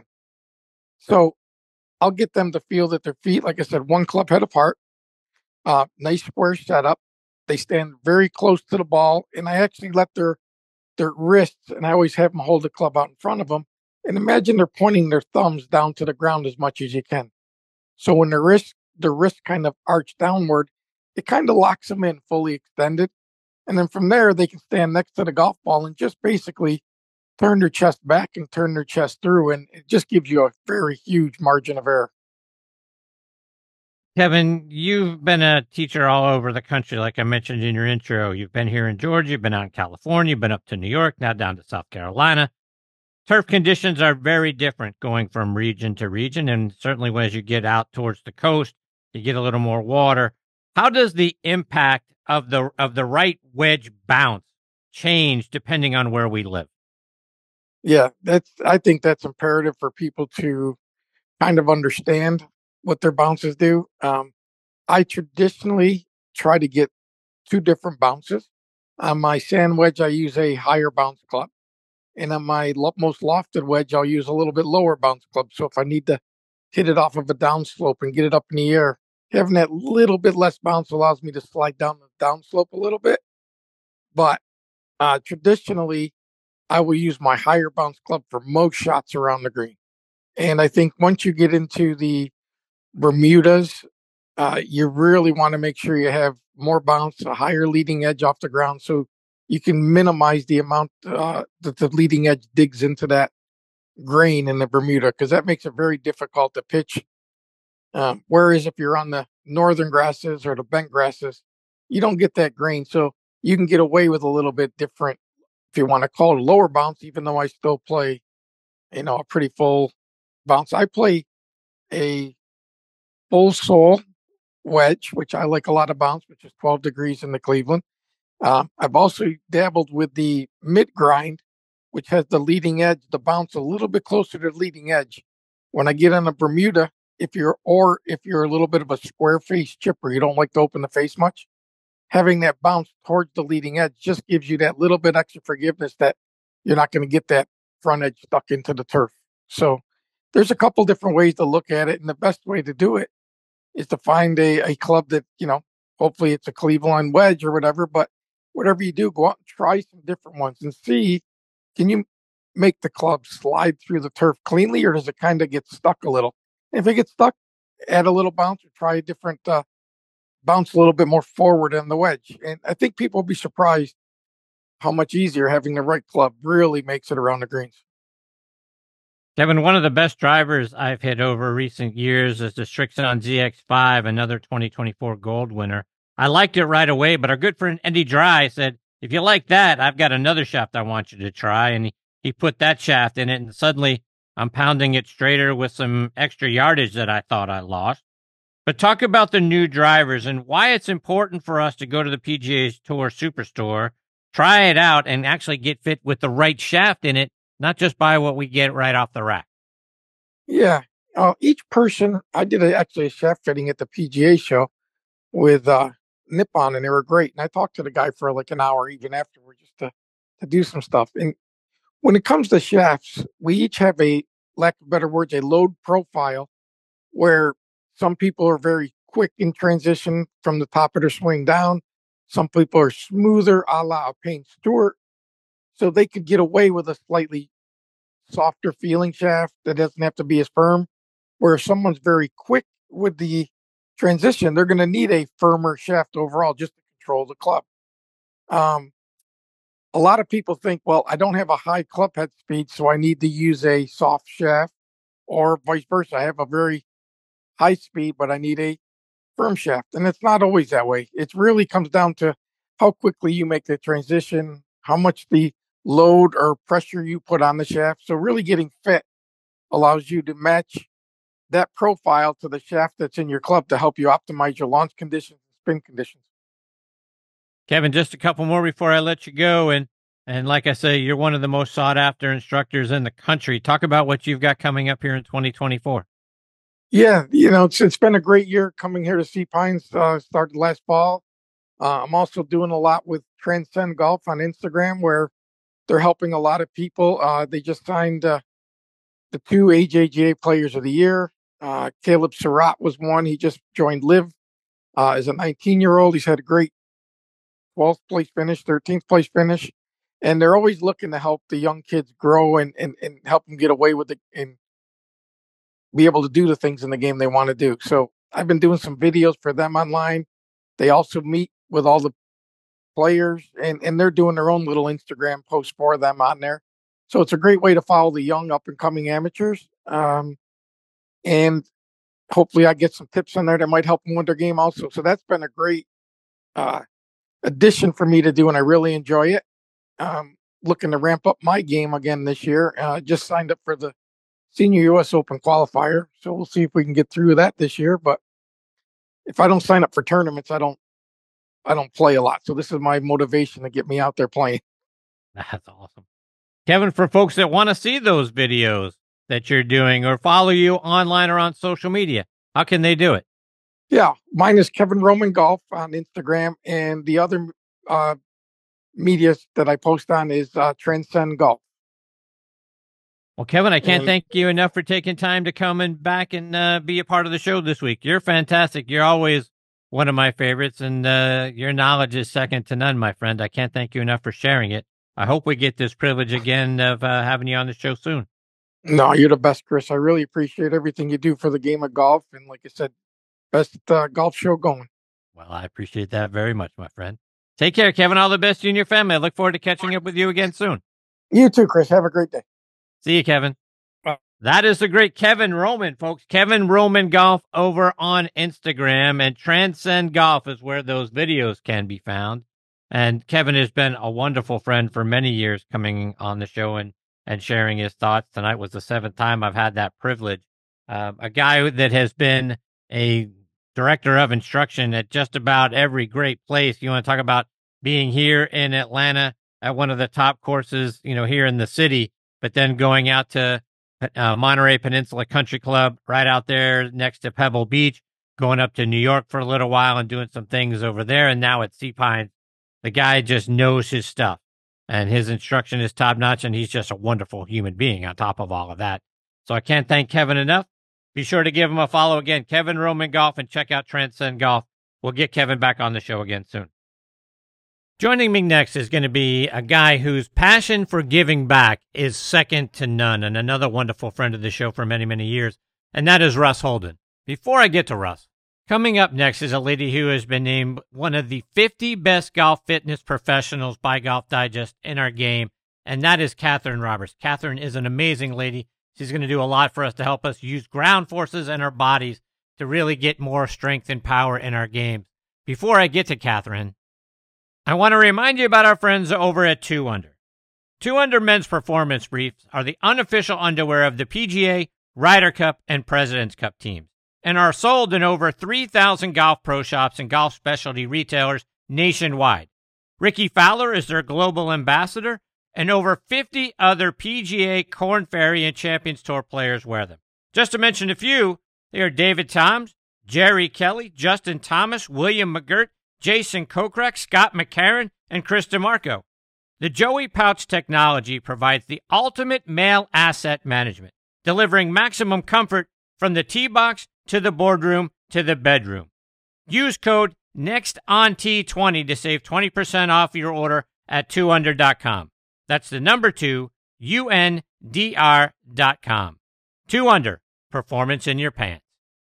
So I'll get them to feel that their feet, like I said, one club head apart, uh, nice square setup. They stand very close to the ball, and I actually let their their wrists, and I always have them hold the club out in front of them, and imagine they're pointing their thumbs down to the ground as much as you can. So when the wrist, the wrist kind of arch downward, it kind of locks them in fully extended. And then from there, they can stand next to the golf ball and just basically turn their chest back and turn their chest through. And it just gives you a very huge margin of error. Kevin, you've been a teacher all over the country, like I mentioned in your intro. You've been here in Georgia, you've been out in California, you've been up to New York, now down to South Carolina. Turf conditions are very different going from region to region, and certainly as you get out towards the coast, you get a little more water. How does the impact of the of the right wedge bounce change depending on where we live? Yeah, that's I think that's imperative for people to kind of understand what their bounces do. Um, I traditionally try to get two different bounces. On my sand wedge, I use a higher bounce club. And on my lo- most lofted wedge, I'll use a little bit lower bounce club. So if I need to hit it off of a downslope and get it up in the air, having that little bit less bounce allows me to slide down the downslope a little bit. But uh, traditionally, I will use my higher bounce club for most shots around the green. And I think once you get into the Bermudas, uh, you really want to make sure you have more bounce, a higher leading edge off the ground, so you can minimize the amount uh, that the leading edge digs into that grain in the Bermuda, because that makes it very difficult to pitch. Um, whereas if you're on the northern grasses or the bent grasses, you don't get that grain. So you can get away with a little bit different, if you want to call it a lower bounce, even though I still play, you know, a pretty full bounce. I play a full sole wedge, which I like a lot of bounce, which is twelve degrees in the Cleveland. Um, I've also dabbled with the mid grind, which has the leading edge, the bounce a little bit closer to the leading edge. When I get on a Bermuda, if you're, or if you're a little bit of a square face chipper, you don't like to open the face much, having that bounce towards the leading edge just gives you that little bit extra forgiveness that you're not going to get that front edge stuck into the turf. So there's a couple different ways to look at it. And the best way to do it is to find a, a club that, you know, hopefully it's a Cleveland wedge or whatever, but whatever you do, go out and try some different ones and see, can you make the club slide through the turf cleanly, or does it kind of get stuck a little? And if it gets stuck, add a little bounce or try a different uh, bounce a little bit more forward on the wedge. And I think people will be surprised how much easier having the right club really makes it around the greens. Kevin, one of the best drivers I've hit over recent years is the Strixon Z X five, another twenty twenty-four gold winner. I liked it right away, but our good friend Eddie Dry said, if you like that, I've got another shaft I want you to try. And he, he put that shaft in it, and suddenly I'm pounding it straighter with some extra yardage that I thought I lost. But talk about the new drivers and why it's important for us to go to the P G A Tour Superstore, try it out, and actually get fit with the right shaft in it, not just buy what we get right off the rack. Yeah. Uh, each person, I did a, actually a shaft fitting at the P G A show with uh, Nippon, and they were great. And I talked to the guy for like an hour even afterward just to, to do some stuff. And when it comes to shafts, we each have a, lack of better words, a load profile where some people are very quick in transition from the top of their swing down. Some people are smoother, a la Payne Stewart. So they could get away with a slightly softer feeling shaft that doesn't have to be as firm. Where if someone's very quick with the transition, they're going to need a firmer shaft overall just to control the club. Um, a lot of people think, well, I don't have a high club head speed, so I need to use a soft shaft, or vice versa. I have a very high speed, but I need a firm shaft. And it's not always that way. It really comes down to how quickly you make the transition, how much the load or pressure you put on the shaft. So really getting fit allows you to match that profile to the shaft that's in your club to help you optimize your launch conditions and spin conditions. Kevin, just a couple more before I let you go. And, and like I say, you're one of the most sought after instructors in the country. Talk about what you've got coming up here in twenty twenty-four. Yeah, you know, it's, it's been a great year coming here to Sea Pines. Uh, started last fall. Uh, I'm also doing a lot with Transcend Golf on Instagram, where they're helping a lot of people. Uh, they just signed uh, the two A J G A Players of the Year. Uh, Caleb Surratt was one. He just joined Live uh, as a nineteen-year-old. He's had a great twelfth place finish, thirteenth place finish. And they're always looking to help the young kids grow and, and, and help them get away with it and be able to do the things in the game they want to do. So I've been doing some videos for them online. They also meet with all the players, and, and they're doing their own little Instagram posts for them on there. So it's a great way to follow the young up and coming amateurs. Um, and hopefully I get some tips in there that might help them win their game also. So that's been a great uh, addition for me to do, and I really enjoy it. Um, looking to ramp up my game again this year. Uh, just signed up for the Senior U S Open qualifier. So we'll see if we can get through that this year. But if I don't sign up for tournaments, I don't, I don't play a lot. So this is my motivation to get me out there playing. That's awesome. Kevin, for folks that want to see those videos that you're doing or follow you online or on social media, how can they do it? Yeah, mine is Kevin Roman Golf on Instagram, and the other uh, media that I post on is uh, Transcend Golf. Well, Kevin, I can't And- thank you enough for taking time to come and back and uh, be a part of the show this week. You're fantastic. You're always one of my favorites, and uh, your knowledge is second to none, my friend. I can't thank you enough for sharing it. I hope we get this privilege again of uh, having you on the show soon. No, you're the best, Chris. I really appreciate everything you do for the game of golf. And like I said, best uh, golf show going. Well, I appreciate that very much, my friend. Take care, Kevin. All the best to you and your family. I look forward to catching up with you again soon. You too, Chris. Have a great day. See you, Kevin. That is the great Kevin Roman, folks. Kevin Roman Golf over on Instagram, and Transcend Golf is where those videos can be found. And Kevin has been a wonderful friend for many years, coming on the show and, and sharing his thoughts. Tonight was the seventh time I've had that privilege. Uh, a guy that has been a director of instruction at just about every great place. You want to talk about being here in Atlanta at one of the top courses, you know, here in the city, but then going out to uh, Monterey Peninsula Country Club right out there next to Pebble Beach, going up to New York for a little while and doing some things over there. And now at Sea Pines, the guy just knows his stuff, and his instruction is top notch, and he's just a wonderful human being on top of all of that. So I can't thank Kevin enough. Be sure to give him a follow again, Kevin Roman Golf, and check out Transcend Golf. We'll get Kevin back on the show again soon. Joining me next is going to be a guy whose passion for giving back is second to none, and another wonderful friend of the show for many, many years, and that is Russ Holden. Before I get to Russ, coming up next is a lady who has been named one of the fifty best golf fitness professionals by Golf Digest in our game, and that is Catherine Roberts. Catherine is an amazing lady. She's going to do a lot for us to help us use ground forces and our bodies to really get more strength and power in our games. Before I get to Catherine, I want to remind you about our friends over at two under. two under Men's Performance Briefs are the unofficial underwear of the P G A, Ryder Cup, and President's Cup teams, and are sold in over three thousand golf pro shops and golf specialty retailers nationwide. Ricky Fowler is their global ambassador, and over fifty other P G A, Korn Ferry, and Champions Tour players wear them. Just to mention a few, they are David Toms, Jerry Kelly, Justin Thomas, William McGirt, Jason Kokrak, Scott McCarron, and Chris DeMarco. The Joey Pouch technology provides the ultimate male asset management, delivering maximum comfort from the tee box to the boardroom to the bedroom. Use code next on T twenty to save twenty percent off your order at two under dot com. That's the number two, U N D R dot com. two under, performance in your pants.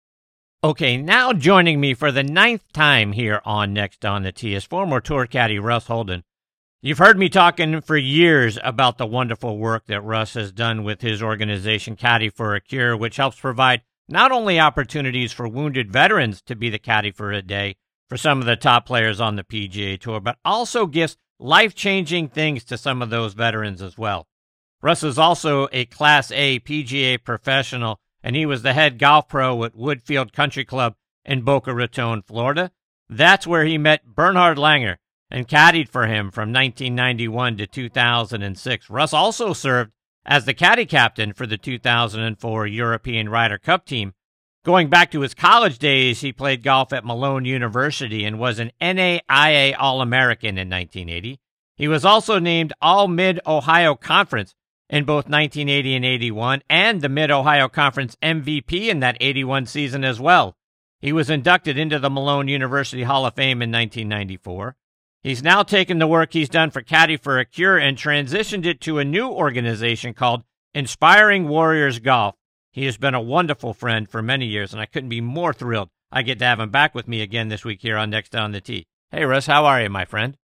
Okay, now joining me for the ninth time here on Next on the Tee is former tour caddy Russ Holden. You've heard me talking for years about the wonderful work that Russ has done with his organization, Caddy for a Cure, which helps provide not only opportunities for wounded veterans to be the caddy for a day for some of the top players on the P G A Tour, but also gives life-changing things to some of those veterans as well. Russ is also a Class A P G A professional, and he was the head golf pro at Woodfield Country Club in Boca Raton, Florida. That's where he met Bernhard Langer and caddied for him from nineteen ninety-one to two thousand six. Russ also served as the caddy captain for the two thousand four European Ryder Cup team. Going back to his college days, he played golf at Malone University and was an N A I A All-American in nineteen eighty. He was also named All-Mid-Ohio Conference in both nineteen eighty and eighty-one, and the Mid-Ohio Conference M V P in that eighty-one season as well. He was inducted into the Malone University Hall of Fame in nineteen ninety-four. He's now taken the work he's done for Caddy for a Cure and transitioned it to a new organization called Inspiring Warriors Golf. He has been a wonderful friend for many years, and I couldn't be more thrilled I get to have him back with me again this week here on Next on the Tee. Hey, Russ, how are you, my friend?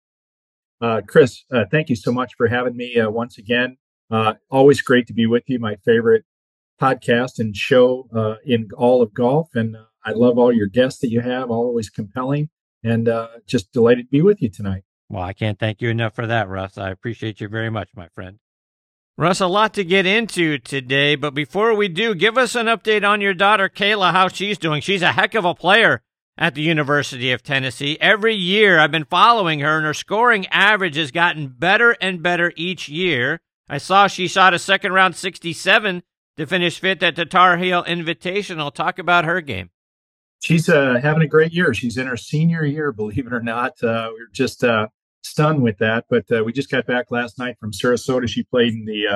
Uh, Chris, uh, thank you so much for having me uh, once again. Uh, always great to be with you, my favorite podcast and show uh, in all of golf. And uh, I love all your guests that you have, always compelling, and uh, just delighted to be with you tonight. Well, I can't thank you enough for that, Russ. I appreciate you very much, my friend. Russ, a lot to get into today, but before we do, give us an update on your daughter, Kayla, how she's doing. She's a heck of a player at the University of Tennessee. Every year I've been following her, and her scoring average has gotten better and better each year. I saw she shot a second-round sixty-seven to finish fifth at the Tar Heel Invitational. Talk about her game. She's uh, having a great year. She's in her senior year, believe it or not. Uh, we're just uh, stunned with that, but uh, we just got back last night from Sarasota. She played in the uh,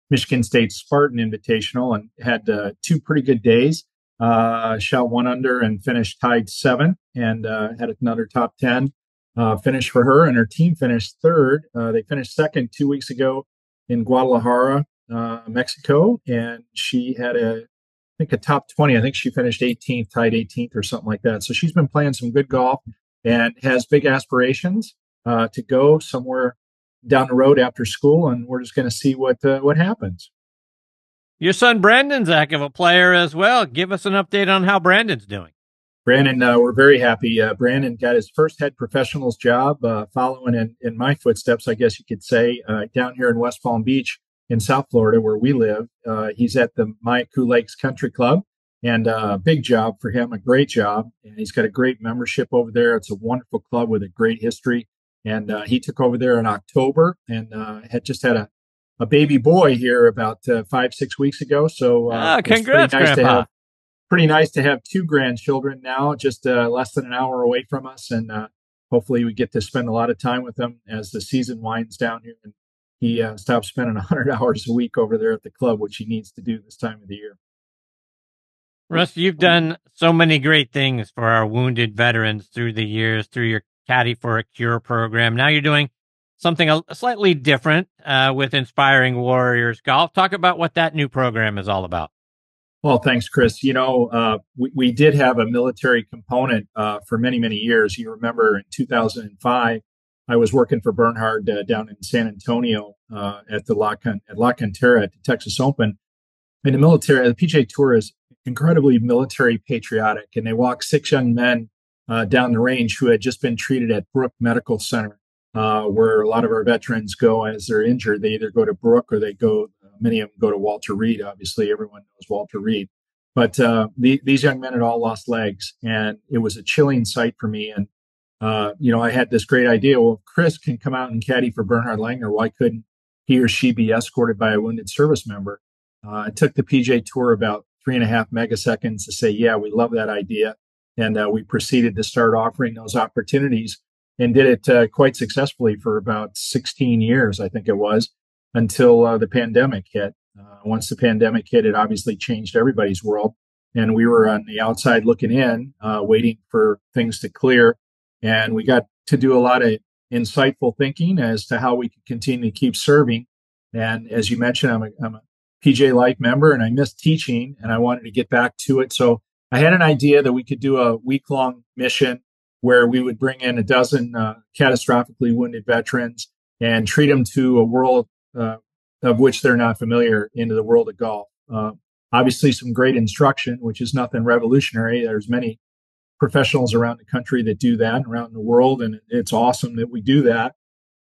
Michigan State Spartan Invitational and had uh, two pretty good days. Uh, shot one under and finished tied seventh, and uh, had another top ten uh, finish for her. And her team finished third. Uh, they finished second two weeks ago in Guadalajara, uh, Mexico, and she had a, I think a top twenty. I think she finished eighteenth, tied eighteenth or something like that. So she's been playing some good golf and has big aspirations uh, to go somewhere down the road after school, and we're just going to see what uh, what happens. Your son Brandon's a heck of a player as well. Give us an update on how Brandon's doing. Brandon, uh, we're very happy. Uh, Brandon got his first head professionals job, uh, following in, in my footsteps, I guess you could say, uh, down here in West Palm Beach in South Florida, where we live. Uh, he's at the Mayaku Lakes Country Club, and a uh, big job for him, a great job. And he's got a great membership over there. It's a wonderful club with a great history. And uh, he took over there in October and uh, had just had a a baby boy here about uh, five, six weeks ago. So uh, oh, congrats, pretty nice Grandpa. To have, pretty nice to have two grandchildren now, just uh, less than an hour away from us. And uh, hopefully we get to spend a lot of time with them as the season winds down here. And he uh, stops spending one hundred hours a week over there at the club, which he needs to do this time of the year. Russ, you've done so many great things for our wounded veterans through the years, through your Caddy for a Cure program. Now you're doing something a, slightly different uh, with Inspiring Warriors Golf. Talk about what that new program is all about. Well, thanks, Chris. You know, uh, we, we did have a military component uh, for many, many years. You remember in two thousand five, I was working for Bernhard uh, down in San Antonio uh, at the La, Con- at La Cantera at the Texas Open. In the military, the P G A Tour is incredibly military patriotic, and they walked six young men uh, down the range who had just been treated at Brook Medical Center. Uh, where a lot of our veterans go as they're injured. They either go to Brook or they go, uh, many of them go to Walter Reed. Obviously, everyone knows Walter Reed. But uh, the, these young men had all lost legs, and it was a chilling sight for me. And, uh, you know, I had this great idea. Well, if Chris can come out and caddy for Bernhard Langer, why couldn't he or she be escorted by a wounded service member? Uh, it took the P G A Tour about three and a half megaseconds to say, yeah, we love that idea. And uh, we proceeded to start offering those opportunities. And did it uh, quite successfully for about sixteen years, I think it was, until uh, the pandemic hit. Uh, once the pandemic hit, it obviously changed everybody's world. And we were on the outside looking in, uh, waiting for things to clear. And we got to do a lot of insightful thinking as to how we could continue to keep serving. And as you mentioned, I'm a, I'm a P G A Life member, and I miss teaching, and I wanted to get back to it. So I had an idea that we could do a week-long mission where we would bring in a dozen uh, catastrophically wounded veterans and treat them to a world uh, of which they're not familiar, into the world of golf. Uh, obviously, some great instruction, which is nothing revolutionary. There's many professionals around the country that do that, around the world, and it's awesome that we do that.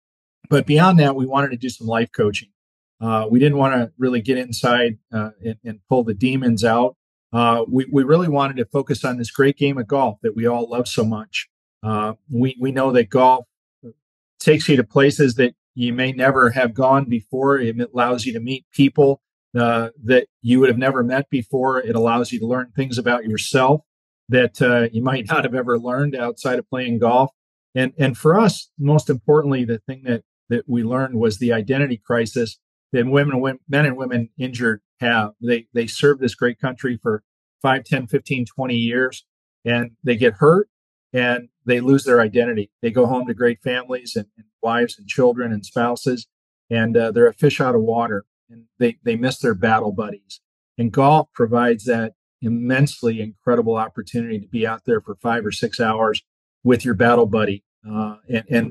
But beyond that, we wanted to do some life coaching. Uh, we didn't want to really get inside uh, and, and pull the demons out. Uh, we, we really wanted to focus on this great game of golf that we all love so much. Uh, we, we know that golf takes you to places that you may never have gone before. It allows you to meet people uh, that you would have never met before. It allows you to learn things about yourself that uh, you might not have ever learned outside of playing golf. And and for us, most importantly, the thing that, that we learned was the identity crisis that women, women, men and women injured have. They they serve this great country for five, ten, fifteen, twenty years, and they get hurt and they lose their identity. They go home to great families and, and wives and children and spouses, and uh, they're a fish out of water, and they, they miss their battle buddies. And golf provides that immensely incredible opportunity to be out there for five or six hours with your battle buddy. Uh, and, and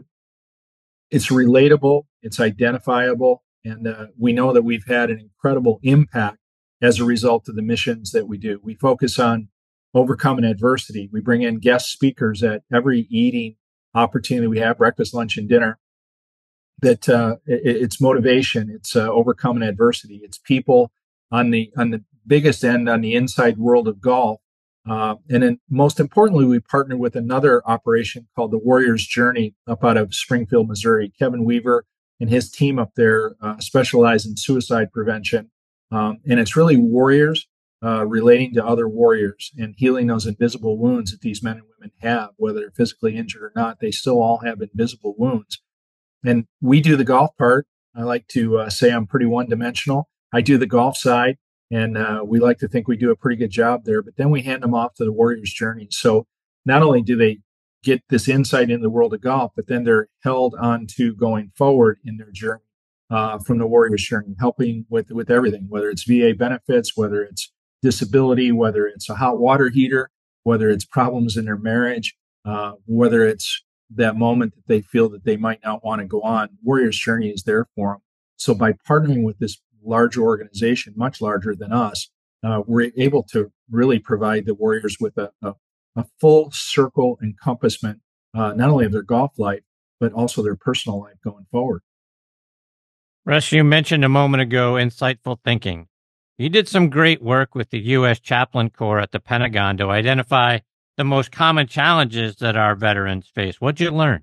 it's relatable, it's identifiable. And uh, we know that we've had an incredible impact as a result of the missions that we do. We focus on overcoming adversity. We bring in guest speakers at every eating opportunity we have, breakfast, lunch, and dinner. That uh, it, it's motivation, it's uh, overcoming adversity. It's people on the on the biggest end, on the inside world of golf. Uh, and then most importantly, we partnered with another operation called the Warriors Journey up out of Springfield, Missouri. Kevin Weaver and his team up there uh, specialize in suicide prevention. Um, and it's really warriors uh, relating to other warriors and healing those invisible wounds that these men and women have, whether they're physically injured or not. They still all have invisible wounds. And we do the golf part. I like to uh, say I'm pretty one-dimensional. I do the golf side, and uh, we like to think we do a pretty good job there. But then we hand them off to the Warriors journey. So not only do they get this insight in the world of golf, but then they're held on to going forward in their journey uh, from the Warriors journey, helping with with everything, whether it's V A benefits, whether it's disability, whether it's a hot water heater, whether it's problems in their marriage, uh, whether it's that moment that they feel that they might not want to go on. Warriors journey is there for them. So by partnering with this large organization, much larger than us, uh, we're able to really provide the Warriors with a, a, a full circle encompassment, uh, not only of their golf life, but also their personal life going forward. Russ, you mentioned a moment ago insightful thinking. You did some great work with the U S Chaplain Corps at the Pentagon to identify the most common challenges that our veterans face. What'd you learn?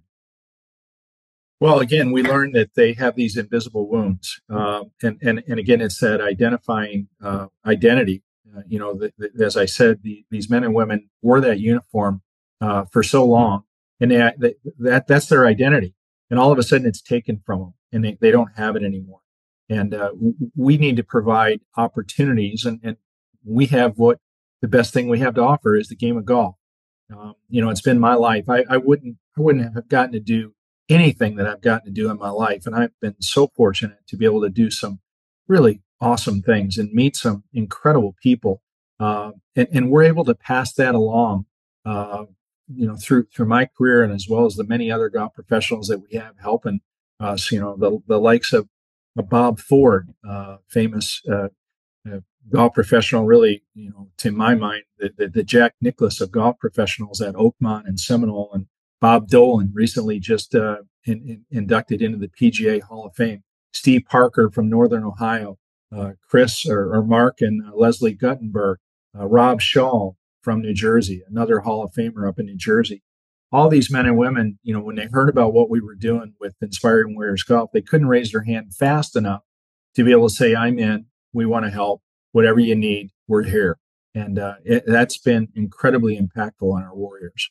Well, again, we learned that they have these invisible wounds. Uh, and, and, and again, it's that identifying uh, identity. Uh, you know, the, the, as I said, the, these men and women wore that uniform uh, for so long, and they, they, that that's their identity. And all of a sudden it's taken from them, and they, they don't have it anymore. And uh, we need to provide opportunities, and, and we have what the best thing we have to offer is the game of golf. Um, you know, it's been my life. I, I wouldn't, I wouldn't have gotten to do anything that I've gotten to do in my life. And I've been so fortunate to be able to do some really awesome things and meet some incredible people. Uh, and, and we're able to pass that along, uh, you know, through, through my career, and as well as the many other golf professionals that we have helping us, you know, the, the likes of, of Bob Ford, uh, famous, uh, uh, golf professional, really, you know, to my mind, the, the, the Jack Nicklaus of golf professionals at Oakmont and Seminole, and Bob Dolan, recently just uh, in, in, inducted into the P G A Hall of Fame. Steve Parker from Northern Ohio, uh, Chris or, or Mark and uh, Leslie Guttenberg, uh, Rob Shaw from New Jersey, another Hall of Famer up in New Jersey. All these men and women, you know, when they heard about what we were doing with Inspiring Warriors Golf, they couldn't raise their hand fast enough to be able to say, I'm in, we want to help. Whatever you need, we're here. And uh, it, that's been incredibly impactful on our Warriors.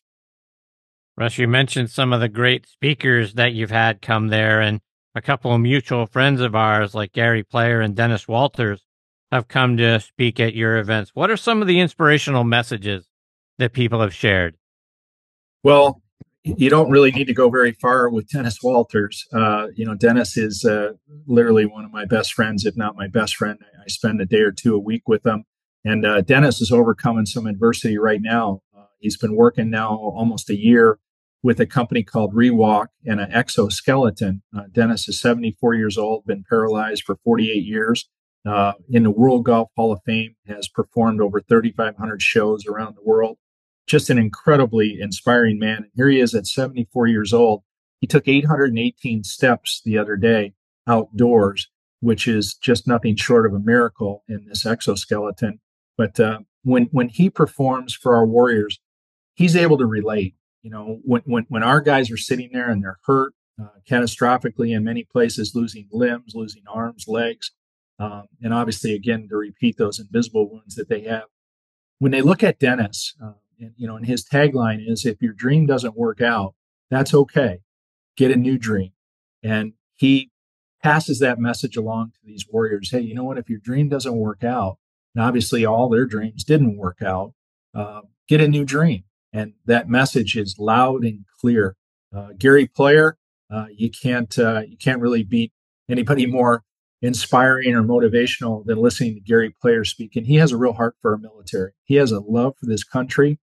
Russ, you mentioned some of the great speakers that you've had come there, and a couple of mutual friends of ours like Gary Player and Dennis Walters have come to speak at your events. What are some of the inspirational messages that people have shared? Well, you don't really need to go very far with Dennis Walters. Uh, you know, Dennis is uh, literally one of my best friends, if not my best friend. I spend a day or two a week with him. And uh, Dennis is overcoming some adversity right now. Uh, he's been working now almost a year with a company called Rewalk and an exoskeleton. Uh, Dennis is seventy-four years old, been paralyzed for forty-eight years. Uh, in the World Golf Hall of Fame, has performed over thirty-five hundred shows around the world. Just an incredibly inspiring man. And here he is at seventy-four years old. He took eight hundred eighteen steps the other day outdoors, which is just nothing short of a miracle in this exoskeleton. But uh, when when he performs for our Warriors, he's able to relate. You know, when when when our guys are sitting there and they're hurt uh, catastrophically in many places, losing limbs, losing arms, legs, um, and obviously, again, to repeat those invisible wounds that they have. When they look at Dennis, uh, and, you know, and his tagline is, if your dream doesn't work out, that's okay. Get a new dream. And he passes that message along to these Warriors. Hey, you know what? If your dream doesn't work out, and obviously all their dreams didn't work out, uh, get a new dream. And that message is loud and clear. Uh, Gary Player, uh, you can't uh, you can't really beat anybody more inspiring or motivational than listening to Gary Player speak. And he has a real heart for our military. He has a love for this country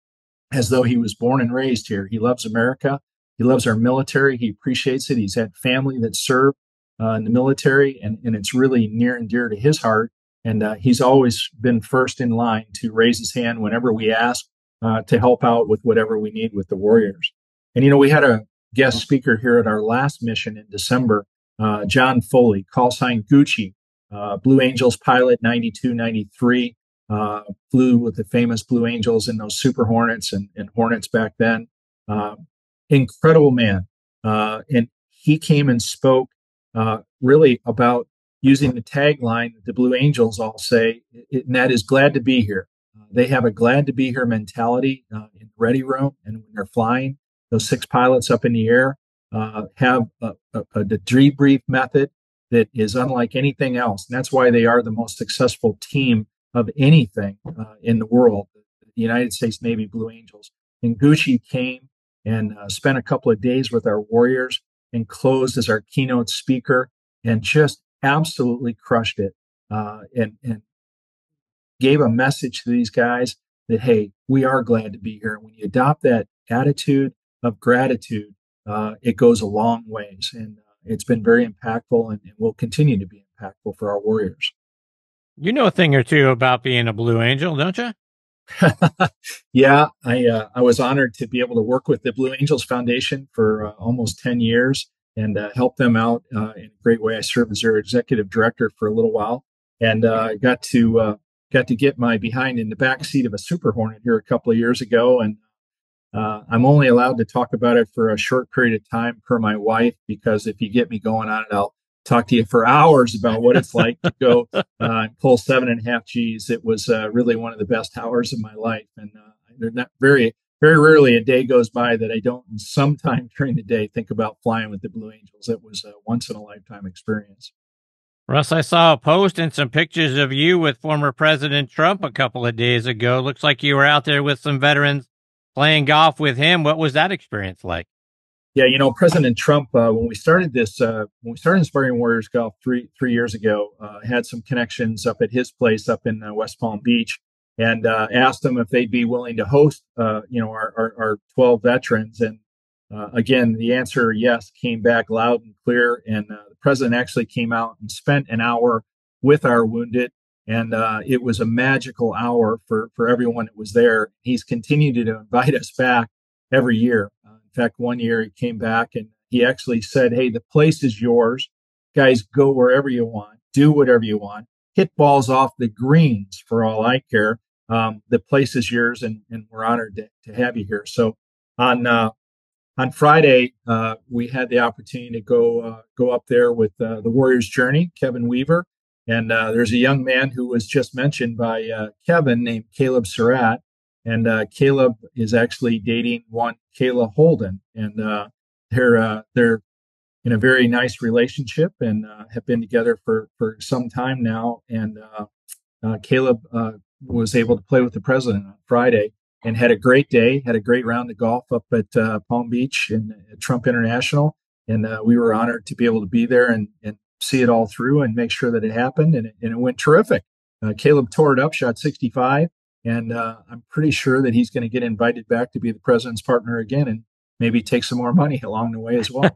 as though he was born and raised here. He loves America. He loves our military. He appreciates it. He's had family that served uh, in the military, and, and it's really near and dear to his heart. And uh, he's always been first in line to raise his hand whenever we ask uh, to help out with whatever we need with the Warriors. And, you know, we had a guest speaker here at our last mission in December, uh, John Foley, call sign Gucci, uh, Blue Angels pilot, ninety-two, ninety-three, uh, flew with the famous Blue Angels in those Super Hornets and, and Hornets back then. Uh, incredible man. Uh, and he came and spoke uh, really about using the tagline that the Blue Angels all say, and that is glad to be here. Uh, they have a glad to be here mentality uh, in the ready room, and when they're flying, those six pilots up in the air uh, have a, a, a debrief method that is unlike anything else. And that's why they are the most successful team of anything uh, in the world, the United States Navy Blue Angels. And Gucci came and uh, spent a couple of days with our Warriors and closed as our keynote speaker and just absolutely crushed it uh, and, and gave a message to these guys that, hey, we are glad to be here. And when you adopt that attitude of gratitude, uh, it goes a long ways. And uh, it's been very impactful and, and will continue to be impactful for our Warriors. You know a thing or two about being a Blue Angel, don't you? Yeah, I uh, I was honored to be able to work with the Blue Angels Foundation for uh, almost ten years and uh, help them out uh, in a great way. I served as their executive director for a little while, and uh, got to uh, got to get my behind in the back seat of a Super Hornet here a couple of years ago. And uh, I'm only allowed to talk about it for a short period of time per my wife, because if you get me going on it, I'll talk to you for hours about what it's like to go uh, and pull seven and a half G's. It was uh, really one of the best hours of my life. And uh, there's not very, very rarely a day goes by that I don't, sometime during the day, think about flying with the Blue Angels. It was a once in a lifetime experience. Russ, I saw a post and some pictures of you with former President Trump a couple of days ago. Looks like you were out there with some veterans playing golf with him. What was that experience like? Yeah, you know, President Trump, uh, when we started this, uh, when we started Inspiring Warriors Golf three three years ago, uh, had some connections up at his place up in uh, West Palm Beach, and uh, asked them if they'd be willing to host, uh, you know, our, our, our twelve veterans. And uh, again, the answer yes came back loud and clear. And uh, the president actually came out and spent an hour with our wounded, and uh, it was a magical hour for for everyone that was there. He's continued to invite us back every year. In fact, one year he came back and he actually said, hey, the place is yours. Guys, go wherever you want. Do whatever you want. Hit balls off the greens for all I care. Um, the place is yours, and, and we're honored to, to have you here. So on uh, on Friday, uh, we had the opportunity to go uh, go up there with uh, the Warriors Journey, Kevin Weaver. And uh, there's a young man who was just mentioned by uh, Kevin named Caleb Surratt. And uh, Caleb is actually dating one Kayla Holden, and uh, they're uh, they're in a very nice relationship and uh, have been together for, for some time now. And uh, uh, Caleb uh, was able to play with the president on Friday and had a great day, had a great round of golf up at uh, Palm Beach and at Trump International, and uh, we were honored to be able to be there and, and see it all through and make sure that it happened, and it, and it went terrific. Uh, Caleb tore it up, shot sixty-five. And uh, I'm pretty sure that he's going to get invited back to be the president's partner again and maybe take some more money along the way as well.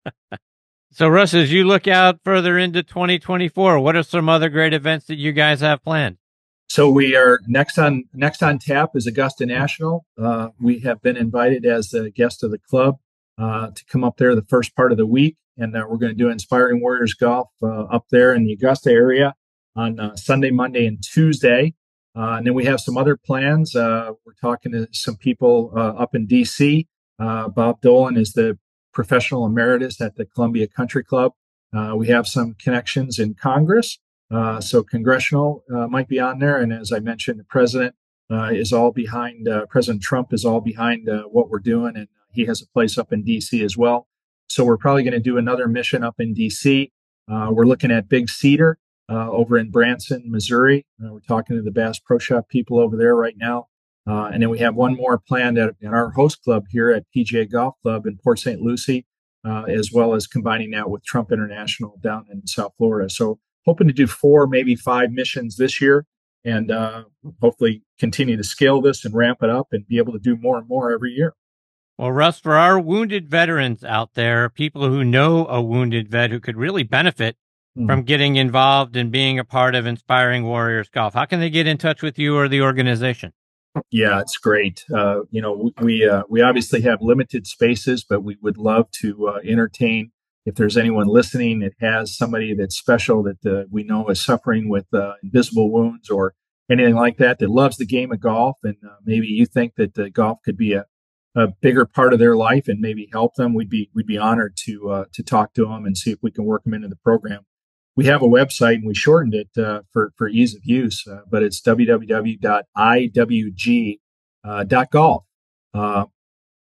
So, Russ, as you look out further into twenty twenty-four, what are some other great events that you guys have planned? So we are next on next on tap is Augusta National. Uh, we have been invited as a guest of the club uh, to come up there the first part of the week. And uh, we're going to do Inspiring Warriors Golf uh, up there in the Augusta area on uh, Sunday, Monday, and Tuesday. Uh, and then we have some other plans. Uh, we're talking to some people uh, up in D C. Uh, Bob Dolan is the professional emeritus at the Columbia Country Club. Uh, we have some connections in Congress. Uh, so congressional uh, might be on there. And as I mentioned, the president uh, is all behind, uh, President Trump is all behind uh, what we're doing. And he has a place up in D C as well. So we're probably going to do another mission up in D C. Uh, we're looking at Big Cedar. Uh, over in Branson, Missouri. Uh, we're talking to the Bass Pro Shop people over there right now. Uh, and then we have one more planned at, at our host club here at P G A Golf Club in Port Saint Lucie, uh, as well as combining that with Trump International down in South Florida. So hoping to do four, maybe five missions this year, and uh, hopefully continue to scale this and ramp it up and be able to do more and more every year. Well, Russ, for our wounded veterans out there, people who know a wounded vet who could really benefit from getting involved and being a part of Inspiring Warriors Golf, how can they get in touch with you or the organization? Yeah, it's great. Uh, you know, we uh, we obviously have limited spaces, but we would love to uh, entertain. If there's anyone listening that has somebody that's special that uh, we know is suffering with uh, invisible wounds or anything like that, that loves the game of golf, and uh, maybe you think that uh, golf could be a, a bigger part of their life and maybe help them, we'd be we'd be honored to uh, to talk to them and see if we can work them into the program. We have a website, and we shortened it uh, for, for ease of use, uh, but it's w w w dot i w g dot golf. Uh,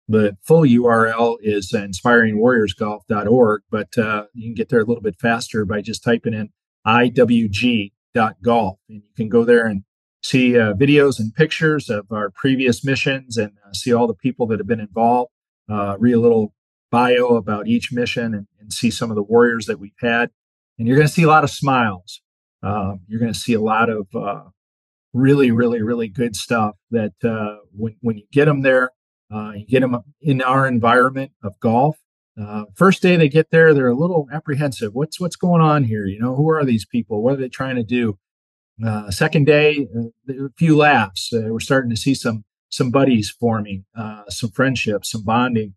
The full U R L is inspiring warriors golf dot org, but uh, you can get there a little bit faster by just typing in I W G dot golf. And you can go there and see uh, videos and pictures of our previous missions and uh, see all the people that have been involved, uh, read a little bio about each mission and, and see some of the warriors that we've had. And you're going to see a lot of smiles. Uh, you're going to see a lot of uh, really, really, really good stuff that uh, when, when you get them there, uh, you get them in our environment of golf. Uh, first day they get there, they're a little apprehensive. What's what's going on here? You know, who are these people? What are they trying to do? Uh, second day, uh, a few laughs. Uh, we're starting to see some some buddies forming, uh, some friendships, some bonding.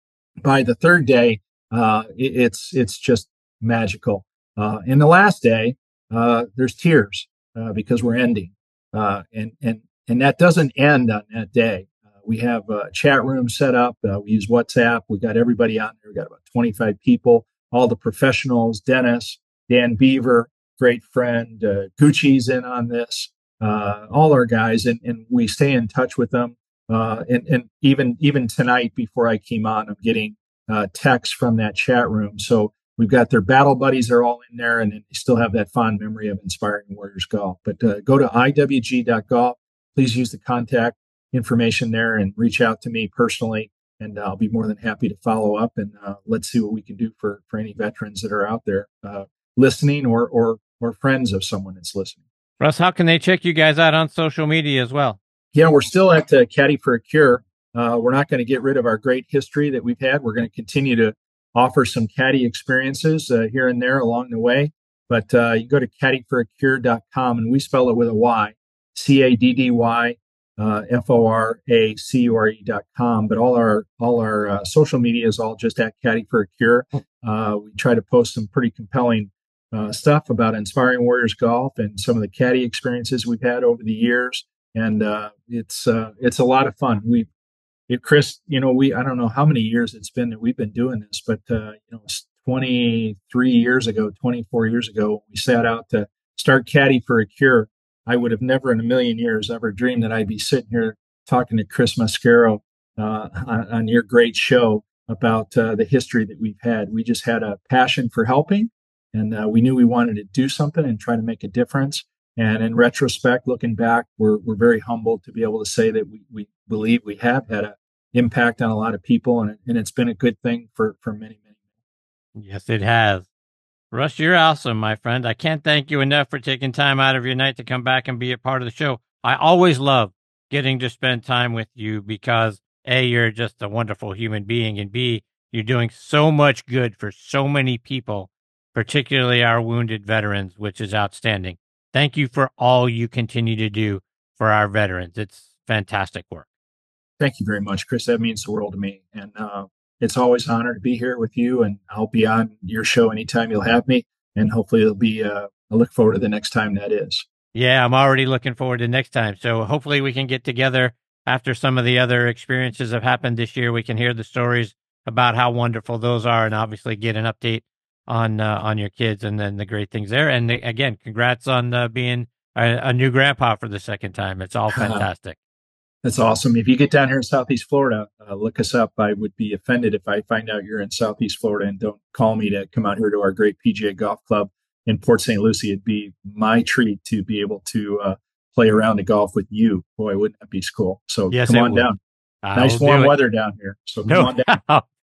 By the third day, uh, it, it's it's just magical. Uh, and the last day, uh, there's tears uh, because we're ending, uh, and and and that doesn't end on that day. Uh, we have a chat room set up. Uh, we use WhatsApp. We got everybody on there. We got about twenty-five people, all the professionals. Dennis, Dan Beaver, great friend. Uh, Gucci's in on this. Uh, all our guys, and, and we stay in touch with them. Uh, and, and even even tonight, before I came on, I'm getting uh, texts from that chat room. So we've got their battle buddies; they're all in there, and they still have that fond memory of Inspiring Warriors Golf. But uh, go to I W G dot golf. Please use the contact information there and reach out to me personally, and I'll be more than happy to follow up. And uh, let's see what we can do for for any veterans that are out there uh, listening, or or or friends of someone that's listening. Russ, how can they check you guys out on social media as well? Yeah, we're still at uh, Caddy for a Cure. Uh, we're not going to get rid of our great history that we've had. We're going to continue to offer some caddy experiences uh, here and there along the way. But uh, you go to caddy for a cure dot com, and we spell it with a Y, C A D D Y uh, F O R A C U R E dot com. But all our all our uh, social media is all just at Caddy for a Cure. Uh, we try to post some pretty compelling uh, stuff about Inspiring Warriors Golf and some of the caddy experiences we've had over the years. And uh, it's uh, it's a lot of fun. We, it, Chris, you know, we I don't know how many years it's been that we've been doing this, but uh, you know, it's twenty-three years ago, twenty-four years ago, we set out to start Caddy for a Cure. I would have never in a million years ever dreamed that I'd be sitting here talking to Chris Mascaro uh, on, on your great show about uh, the history that we've had. We just had a passion for helping, and uh, we knew we wanted to do something and try to make a difference. And in retrospect, looking back, we're we're very humbled to be able to say that we, we believe we have had an impact on a lot of people, and, and it's been a good thing for, for many, many. Yes, it has. Russ, you're awesome, my friend. I can't thank you enough for taking time out of your night to come back and be a part of the show. I always love getting to spend time with you because, A, you're just a wonderful human being, and B, you're doing so much good for so many people, particularly our wounded veterans, which is outstanding. Thank you for all you continue to do for our veterans. It's fantastic work. Thank you very much, Chris. That means the world to me. And uh, it's always an honor to be here with you. And I'll be on your show anytime you'll have me. And hopefully it'll be, uh, I look forward to the next time that is. Yeah, I'm already looking forward to next time. So hopefully we can get together after some of the other experiences have happened this year. We can hear the stories about how wonderful those are and obviously get an update on uh, on your kids and then the great things there. And again, congrats on uh, being a, a new grandpa for the second time. It's all fantastic. That's awesome. If you get down here in Southeast Florida, uh, look us up. I would be offended if I find out you're in Southeast Florida and don't call me to come out here to our great P G A Golf Club in Port Saint Lucie. It'd be my treat to be able to uh, play around the golf with you. Boy, wouldn't that be cool? So yes, come on would. down. I nice warm weather down here. So come no on down.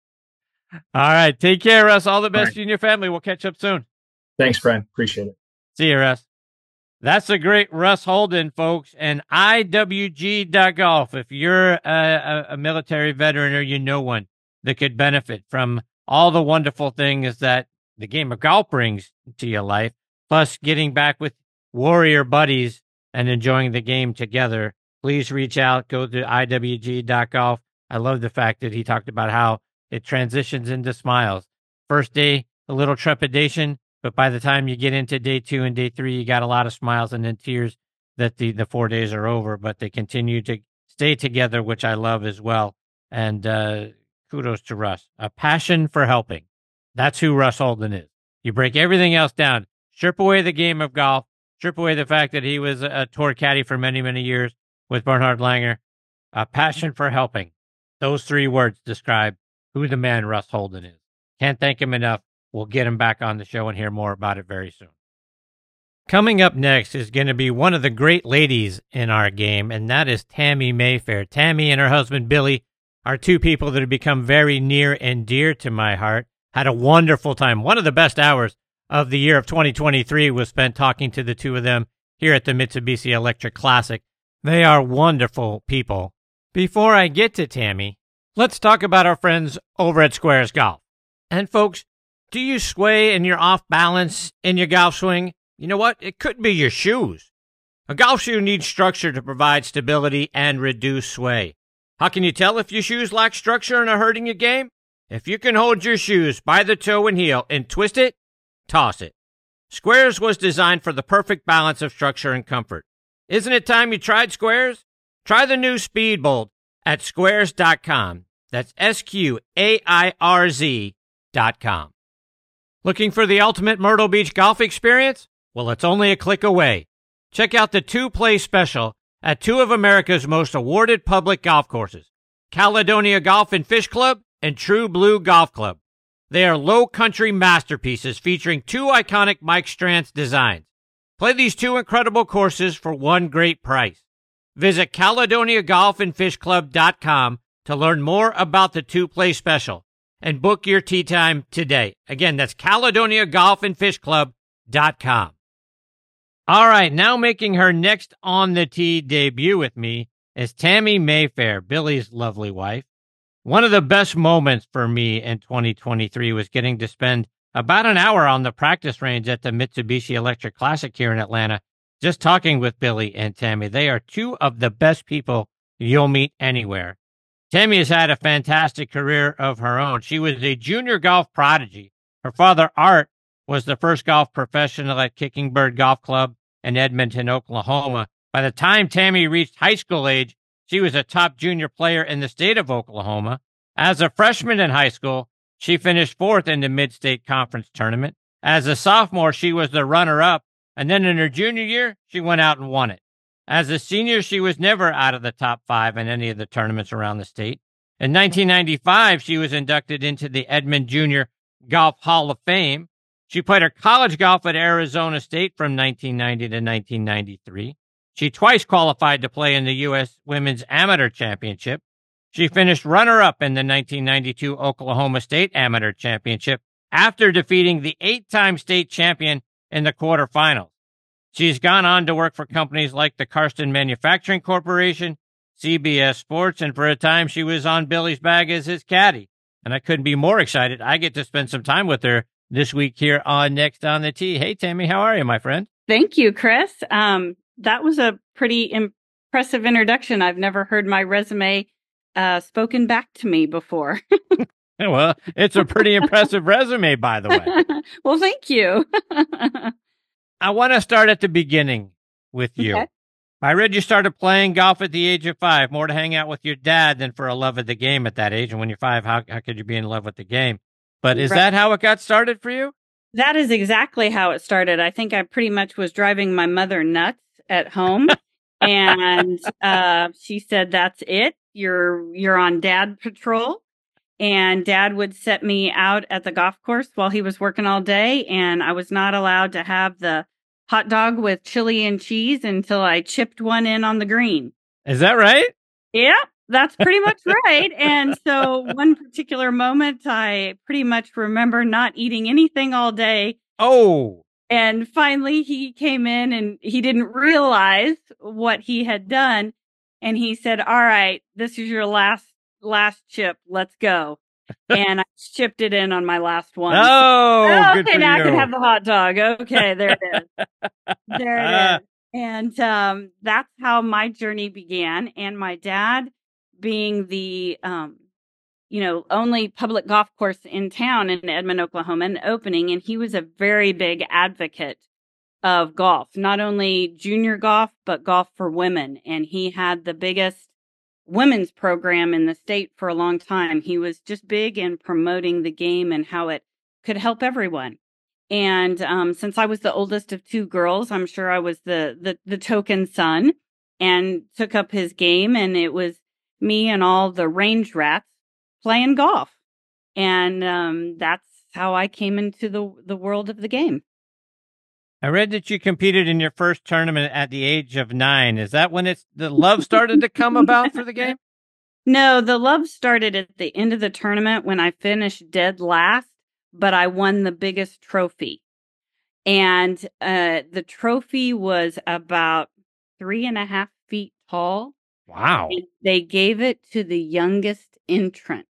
All right. Take care, Russ. All the best right. to you and your family. We'll catch up soon. Thanks, friend. Appreciate it. See you, Russ. That's a great Russ Holden, folks, and I W G dot golf. If you're a, a, a military veteran or you know one that could benefit from all the wonderful things that the game of golf brings to your life, plus getting back with warrior buddies and enjoying the game together, please reach out. Go to I W G dot golf. I love the fact that he talked about how it transitions into smiles. First day, a little trepidation, but by the time you get into day two and day three, you got a lot of smiles and then tears that the, the four days are over, but they continue to stay together, which I love as well. And uh, kudos to Russ. A passion for helping. That's who Russ Holden is. You break everything else down, strip away the game of golf, strip away the fact that he was a tour caddy for many, many years with Bernhard Langer. A passion for helping. Those three words describe who the man Russ Holden is. Can't thank him enough. We'll get him back on the show and hear more about it very soon. Coming up next is going to be one of the great ladies in our game, and that is Tammy Mayfair. Tammy and her husband Billy are two people that have become very near and dear to my heart. Had a wonderful time. One of the best hours of the year of twenty twenty-three was spent talking to the two of them here at the Mitsubishi Electric Classic. They are wonderful people. Before I get to Tammy, let's talk about our friends over at Squares Golf. And folks, do you sway and you're off balance in your golf swing? You know what? It could be your shoes. A golf shoe needs structure to provide stability and reduce sway. How can you tell if your shoes lack structure and are hurting your game? If you can hold your shoes by the toe and heel and twist it, toss it. Squares was designed for the perfect balance of structure and comfort. Isn't it time you tried Squares? Try the new Speedbolt at squares dot com. That's S Q A I R Z dot com. Looking for the ultimate Myrtle Beach golf experience? Well, it's only a click away. Check out the two-play special at two of America's most awarded public golf courses, Caledonia Golf and Fish Club and True Blue Golf Club. They are low country masterpieces featuring two iconic Mike Strantz designs. Play these two incredible courses for one great price. Visit Caledonia Golf and Fish Club dot com to learn more about the two-play special and book your tee time today. Again, that's Caledonia Golf and Fish Club dot com. All right, now making her next on the tee debut with me is Tammy Mayfair, Billy's lovely wife. One of the best moments for me in twenty twenty-three was getting to spend about an hour on the practice range at the Mitsubishi Electric Classic here in Atlanta, just talking with Billy and Tammy. They are two of the best people you'll meet anywhere. Tammy has had a fantastic career of her own. She was a junior golf prodigy. Her father, Art, was the first golf professional at Kicking Bird Golf Club in Edmonton, Oklahoma. By the time Tammy reached high school age, she was a top junior player in the state of Oklahoma. As a freshman in high school, she finished fourth in the Mid-State Conference tournament. As a sophomore, she was the runner-up, and then in her junior year, she went out and won it. As a senior, she was never out of the top five in any of the tournaments around the state. In nineteen ninety-five, she was inducted into the Edmond Junior Golf Hall of Fame. She played her college golf at Arizona State from nineteen ninety to nineteen ninety-three. She twice qualified to play in the U S Women's Amateur Championship. She finished runner-up in the nineteen ninety-two Oklahoma State Amateur Championship after defeating the eight-time state champion in the quarterfinals. She's gone on to work for companies like the Karsten Manufacturing Corporation, C B S Sports, and for a time she was on Billy's bag as his caddy. And I couldn't be more excited. I get to spend some time with her this week here on Next on the Tee. Hey, Tammy, how are you, my friend? Thank you, Chris. Um, that was a pretty impressive introduction. I've never heard my resume uh, spoken back to me before. Well, it's a pretty impressive resume, by the way. Well, thank you. I want to start at the beginning with you. Okay. I read you started playing golf at the age of five, more to hang out with your dad than for a love of the game at that age. And when you're five, how, how could you be in love with the game? But is right. that how it got started for you? That is exactly how it started. I think I pretty much was driving my mother nuts at home. And uh, she said, that's it. You're you're on dad patrol. And dad would set me out at the golf course while he was working all day. And I was not allowed to have the hot dog with chili and cheese until I chipped one in on the green. Is that right? Yeah. That's pretty much right. And so one particular moment, I pretty much remember not eating anything all day. Oh. And finally he came in and he didn't realize what he had done. And he said, all right, this is your last, last chip. Let's go. And I chipped it in on my last one. Oh, so, good okay, for now you. I can have the hot dog. Okay, there it is. There it is. And um, that's how my journey began. And my dad, being the, um, you know, only public golf course in town in Edmond, Oklahoma, and opening. And he was a very big advocate of golf, not only junior golf, but golf for women. And he had the biggest women's program in the state for a long time. He was just big in promoting the game and how it could help everyone. And um, since I was the oldest of two girls, I'm sure I was the, the, the token son and took up his game. And it was me and all the range rats playing golf. And um, that's how I came into the the world of the game. I read that you competed in your first tournament at the age of nine. Is that when it's the love started to come about for the game? No, the love started at the end of the tournament when I finished dead last, but I won the biggest trophy. And uh, the trophy was about three and a half feet tall. Wow. And they gave it to the youngest entrant.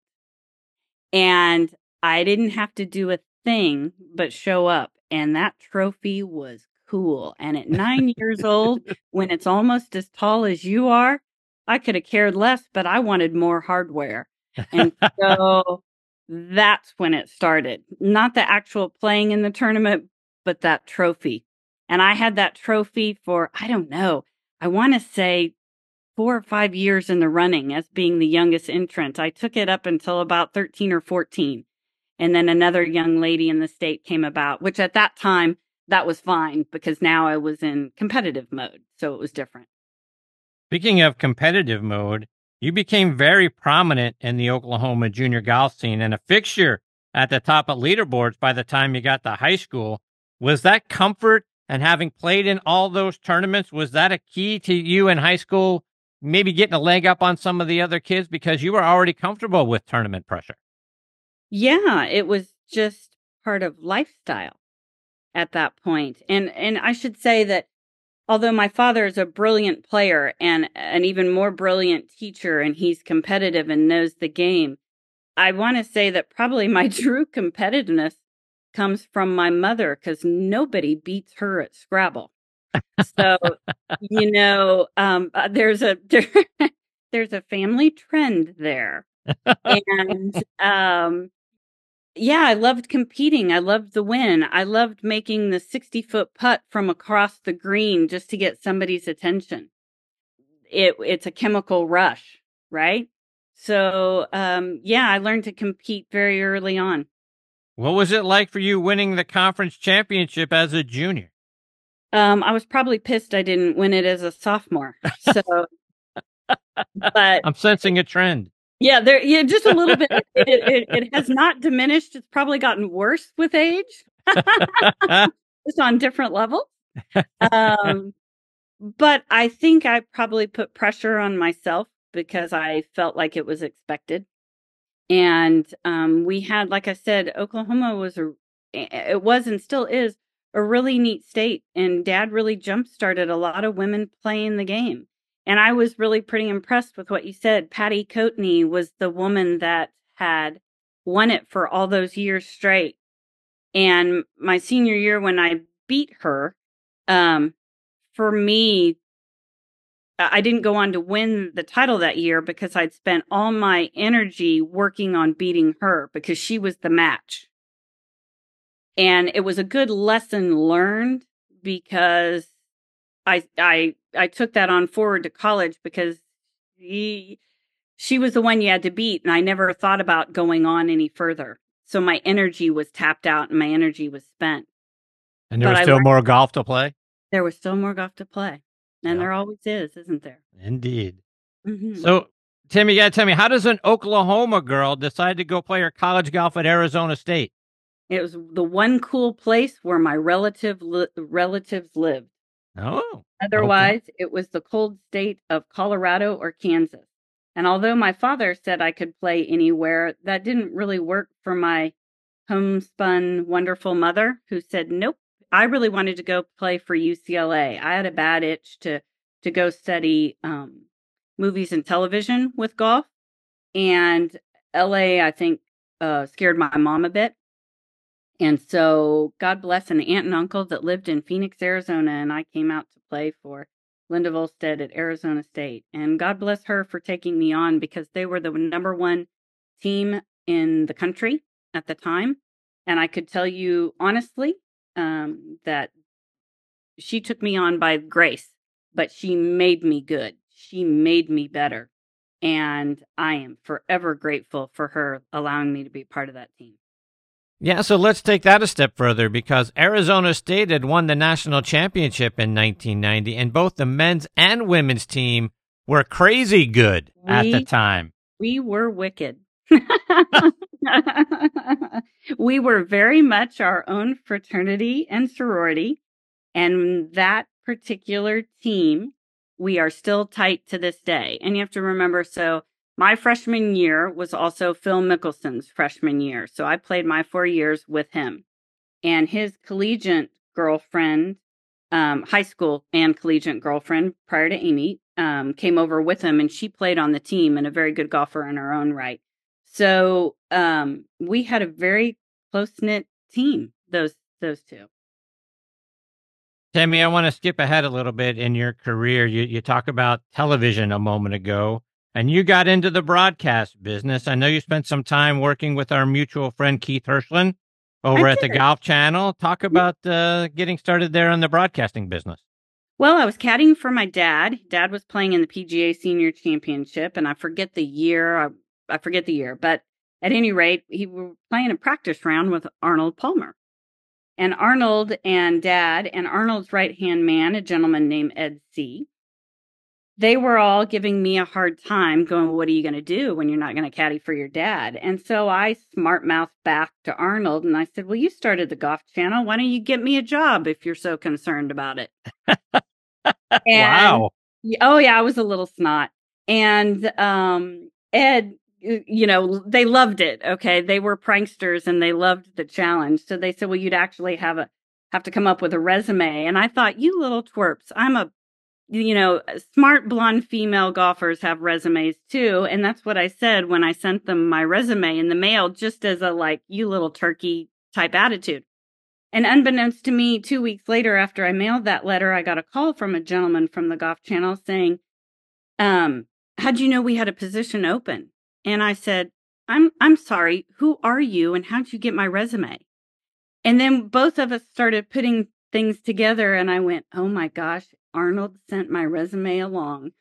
And I didn't have to do a thing but show up. And that trophy was cool. And at nine years old, when it's almost as tall as you are, I could have cared less, but I wanted more hardware. And so that's when it started. Not the actual playing in the tournament, but that trophy. And I had that trophy for, I don't know, I want to say four or five years in the running as being the youngest entrant. I took it up until about thirteen or fourteen. And then another young lady in the state came about, which at that time, that was fine because now I was in competitive mode. So it was different. Speaking of competitive mode, you became very prominent in the Oklahoma junior golf scene and a fixture at the top of leaderboards by the time you got to high school. Was that comfort and having played in all those tournaments, was that a key to you in high school, maybe getting a leg up on some of the other kids because you were already comfortable with tournament pressure? Yeah, it was just part of lifestyle at that point. And and I should say that although my father is a brilliant player and an even more brilliant teacher, and he's competitive and knows the game, I want to say that probably my true competitiveness comes from my mother because nobody beats her at Scrabble. So, you know, um, uh, there's a there, there's a family trend there. And um yeah, I loved competing. I loved the win. I loved making the sixty foot putt from across the green just to get somebody's attention. It it's a chemical rush, right? So, um, yeah, I learned to compete very early on. What was it like for you winning the conference championship as a junior? Um, I was probably pissed I didn't win it as a sophomore. So, but I'm sensing a trend. Yeah, there. Yeah, just a little bit. It, it, it has not diminished. It's probably gotten worse with age, just on different levels. Um, but I think I probably put pressure on myself because I felt like it was expected. And um, we had, like I said, Oklahoma was a, it was and still is a really neat state. And Dad really jump-started a lot of women playing the game. And I was really pretty impressed with what you said. Patty Coatney was the woman that had won it for all those years straight. And my senior year, when I beat her, um, for me, I didn't go on to win the title that year because I'd spent all my energy working on beating her because she was the match. And it was a good lesson learned because I I I took that on forward to college because he, she was the one you had to beat, and I never thought about going on any further. So my energy was tapped out and my energy was spent. And there But was I still learned- more golf to play? There was still more golf to play. And there always is, isn't there? Indeed. Mhm. So, Tim, you got to tell me, how does an Oklahoma girl decide to go play her college golf at Arizona State? It was the one cool place where my relative li- relatives lived. Oh. Otherwise, it was the cold state of Colorado or Kansas. And although my father said I could play anywhere, that didn't really work for my homespun, wonderful mother, who said, nope, I really wanted to go play for U C L A. I had a bad itch to, to go study um, movies and television with golf. And L A, I think, uh, scared my mom a bit. And so, God bless an aunt and uncle that lived in Phoenix, Arizona, and I came out to play for Linda Volstead at Arizona State. And God bless her for taking me on because they were the number one team in the country at the time. And I could tell you honestly um, that she took me on by grace, but she made me good. She made me better. And I am forever grateful for her allowing me to be part of that team. Yeah, so let's take that a step further because Arizona State had won the national championship in nineteen ninety, and both the men's and women's team were crazy good We, at the time. We were wicked. We were very much our own fraternity and sorority. And that particular team, we are still tight to this day. And you have to remember, so my freshman year was also Phil Mickelson's freshman year. So I played my four years with him. And his collegiate girlfriend, um, high school and collegiate girlfriend prior to Amy, um, came over with him, and she played on the team and a very good golfer in her own right. So um, we had a very close-knit team, those those two. Tammy, I want to skip ahead a little bit in your career. You you talk about television a moment ago, and you got into the broadcast business. I know you spent some time working with our mutual friend Keith Hirschland over I at the did. Golf Channel. Talk about uh, getting started there in the broadcasting business. Well, I was caddying for my dad. Dad was playing in the P G A Senior Championship, and I forget the year. I, I forget the year, but at any rate, he was playing a practice round with Arnold Palmer. And Arnold and Dad and Arnold's right-hand man, a gentleman named Ed C., they were all giving me a hard time going, what are you going to do when you're not going to caddy for your dad? And so I smart-mouthed back to Arnold, and I said, well, you started the Golf Channel. Why don't you get me a job if you're so concerned about it? And, wow. Oh, yeah, I was a little snot. And um, Ed, you know, they loved it. Okay. They were pranksters and they loved the challenge. So they said, well, you'd actually have a, have to come up with a resume. And I thought, you little twerps, I'm a, you know, smart blonde female golfers have resumes too. And that's what I said when I sent them my resume in the mail, just as a like, you little turkey type attitude. And unbeknownst to me, two weeks later, after I mailed that letter, I got a call from a gentleman from the Golf Channel saying, um, how'd you know we had a position open? And I said, I'm I'm sorry, who are you and how'd you get my resume? And then both of us started putting things together, and I went, oh my gosh, Arnold sent my resume along.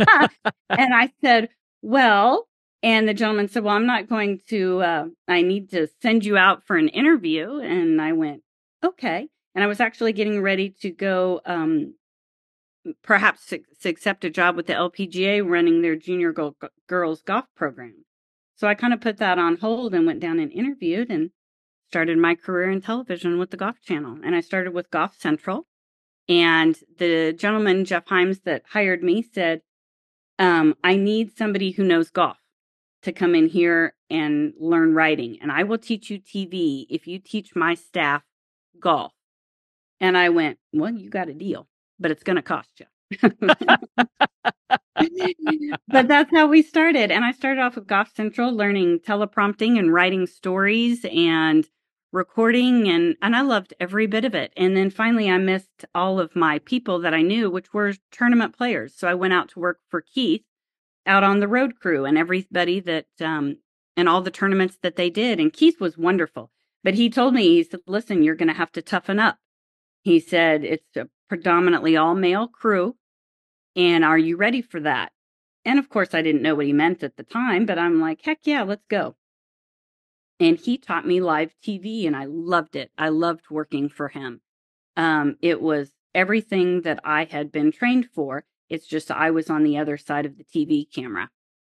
And I said, well, and the gentleman said, well, I'm not going to, uh, I need to send you out for an interview. And I went, okay. And I was actually getting ready to go um, perhaps to, to accept a job with the L P G A running their junior go- girls golf program. So I kind of put that on hold and went down and interviewed and started my career in television with the Golf Channel. And I started with Golf Central. And the gentleman, Jeff Himes, that hired me said, um, I need somebody who knows golf to come in here and learn writing. And I will teach you T V if you teach my staff golf. And I went, well, you got a deal, but it's going to cost you. But that's how we started. And I started off with Golf Central, learning teleprompting and writing stories and recording. And, and I loved every bit of it. And then finally, I missed all of my people that I knew, which were tournament players. So I went out to work for Keith out on the road crew and everybody that, um, and all the tournaments that they did. And Keith was wonderful. But he told me, he said, listen, you're going to have to toughen up. He said, it's a predominantly all male crew. And are you ready for that? And of course, I didn't know what he meant at the time, but I'm like, heck yeah, let's go. And he taught me live T V and I loved it. I loved working for him. Um, it was everything that I had been trained for. It's just I was on the other side of the T V camera.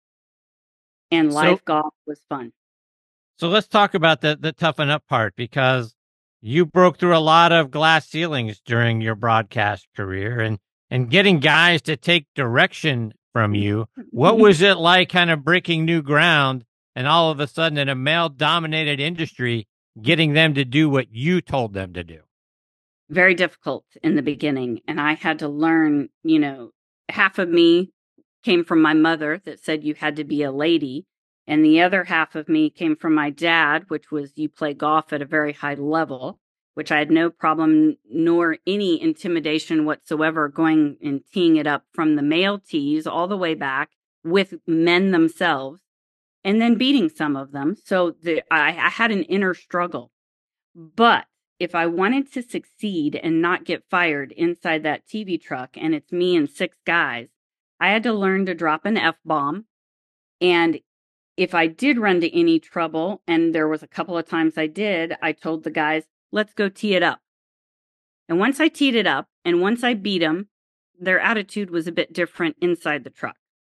And live so, golf was fun. So let's talk about the, the toughen up part, because you broke through a lot of glass ceilings during your broadcast career and, and getting guys to take direction from you. What was it like kind of breaking new ground and all of a sudden in a male-dominated industry, getting them to do what you told them to do? Very difficult in the beginning. And I had to learn, you know, half of me came from my mother that said you had to be a lady. And the other half of me came from my dad, which was you play golf at a very high level, which I had no problem nor any intimidation whatsoever going and teeing it up from the male tees all the way back with men themselves and then beating some of them. So the, I, I had an inner struggle. But if I wanted to succeed and not get fired inside that T V truck, and it's me and six guys, I had to learn to drop an F-bomb. And if I did run to any trouble, and there was a couple of times I did, I told the guys, let's go tee it up. And once I teed it up, and once I beat them, their attitude was a bit different inside the truck.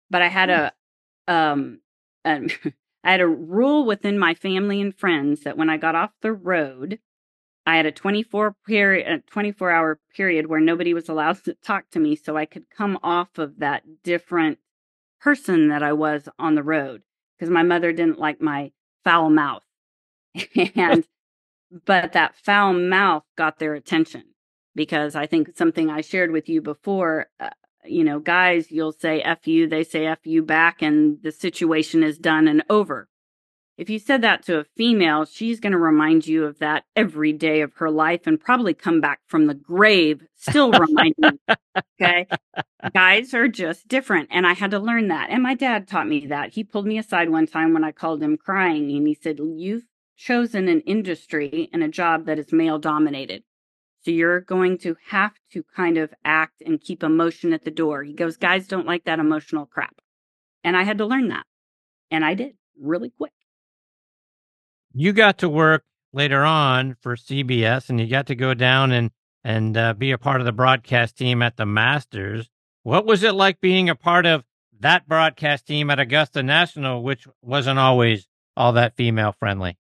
but I had a, um, um I had a rule within my family and friends that when I got off the road, I had a twenty-four period, a twenty-four hour period where nobody was allowed to talk to me, so I could come off of that different person that I was on the road, because my mother didn't like my foul mouth. And but that foul mouth got their attention, because I think something I shared with you before, uh, you know, guys, you'll say F you, they say F you back, and the situation is done and over. If you said that to a female, she's going to remind you of that every day of her life and probably come back from the grave still reminding you. Okay. Guys are just different. And I had to learn that. And my dad taught me that. He pulled me aside one time when I called him crying, and he said, you've chosen an industry and a job that is male dominated. So you're going to have to kind of act and keep emotion at the door. He goes, guys don't like that emotional crap. And I had to learn that. And I did really quick. You got to work later on for C B S, and you got to go down and, and uh, be a part of the broadcast team at the Masters. What was it like being a part of that broadcast team at Augusta National, which wasn't always all that female friendly?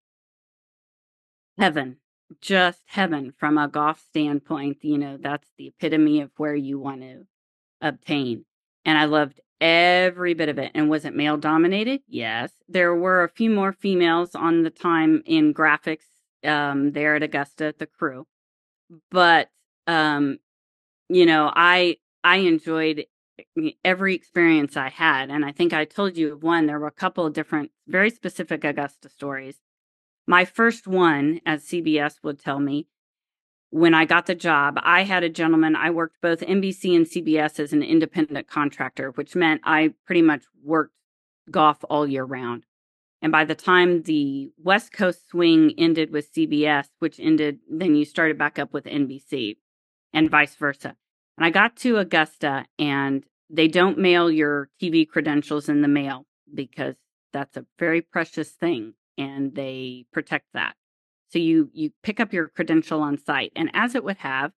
Heaven, just heaven from a golf standpoint. You know, that's the epitome of where you want to obtain. And I loved every bit of it. And was it male dominated? Yes. There were a few more females on the time in graphics um, there at Augusta at the crew. But, um, you know, I, I enjoyed every experience I had. And I think I told you of one. There were a couple of different, very specific Augusta stories. My first one, as C B S would tell me, when I got the job, I had a gentleman, I worked both N B C and C B S as an independent contractor, which meant I pretty much worked golf all year round. And by the time the West Coast swing ended with C B S, which ended, then you started back up with N B C and vice versa. And I got to Augusta, and they don't mail your T V credentials in the mail because that's a very precious thing, and they protect that. So you you pick up your credential on site. And as it would have,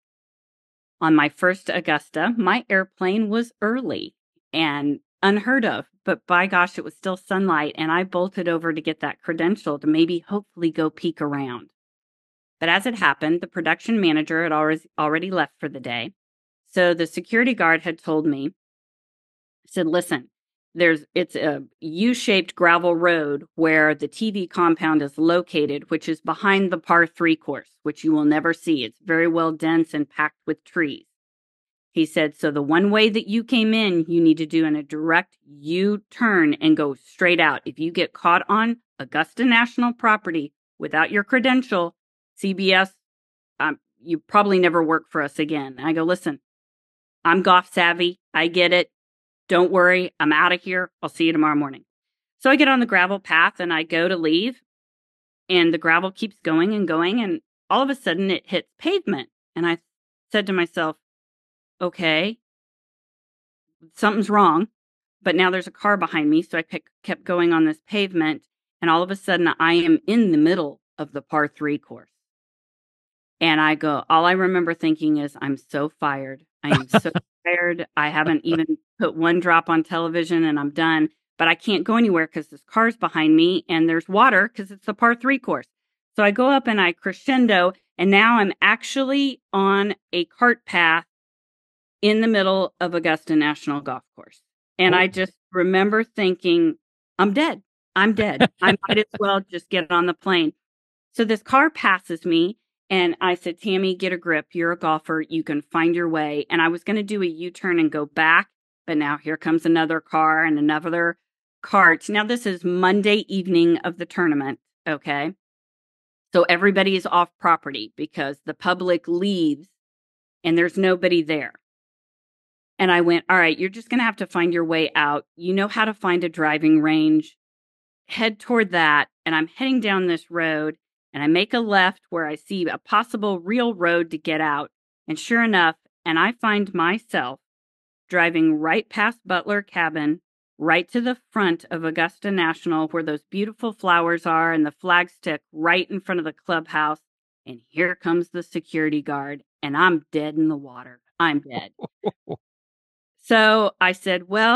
on my first Augusta, my airplane was early and unheard of. But by gosh, it was still sunlight. And I bolted over to get that credential to maybe hopefully go peek around. But as it happened, the production manager had already, already left for the day. So the security guard had told me, said, listen, There's it's a U-shaped gravel road where the T V compound is located, which is behind the par three course, which you will never see. It's very well dense and packed with trees. He said, so the one way that you came in, you need to do in a direct U-turn and go straight out. If you get caught on Augusta National property without your credential, C B S, um, you probably never work for us again. And I go, listen, I'm golf savvy. I get it. Don't worry, I'm out of here. I'll see you tomorrow morning. So I get on the gravel path and I go to leave, and the gravel keeps going and going. And all of a sudden it hits pavement. And I said to myself, okay, something's wrong. But now there's a car behind me. So I pick, kept going on this pavement. And all of a sudden I am in the middle of the par three course. And I go, all I remember thinking is, I'm so fired. I am so tired. I haven't even put one drop on television, and I'm done. But I can't go anywhere because this car's behind me and there's water because it's the par three course. So I go up and I crescendo, and now I'm actually on a cart path in the middle of Augusta National Golf Course. And oh. I just remember thinking, I'm dead. I'm dead. I might as well just get on the plane. So this car passes me. And I said, Tammy, get a grip. You're a golfer. You can find your way. And I was going to do a U-turn and go back. But now here comes another car and another cart. Now, this is Monday evening of the tournament. Okay. So everybody is off property because the public leaves and there's nobody there. And I went, all right, you're just going to have to find your way out. You know how to find a driving range. Head toward that. And I'm heading down this road. And I make a left where I see a possible real road to get out. And sure enough, and I find myself driving right past Butler Cabin, right to the front of Augusta National, where those beautiful flowers are and the flag stick right in front of the clubhouse. And here comes the security guard, and I'm dead in the water. I'm dead. So I said, well,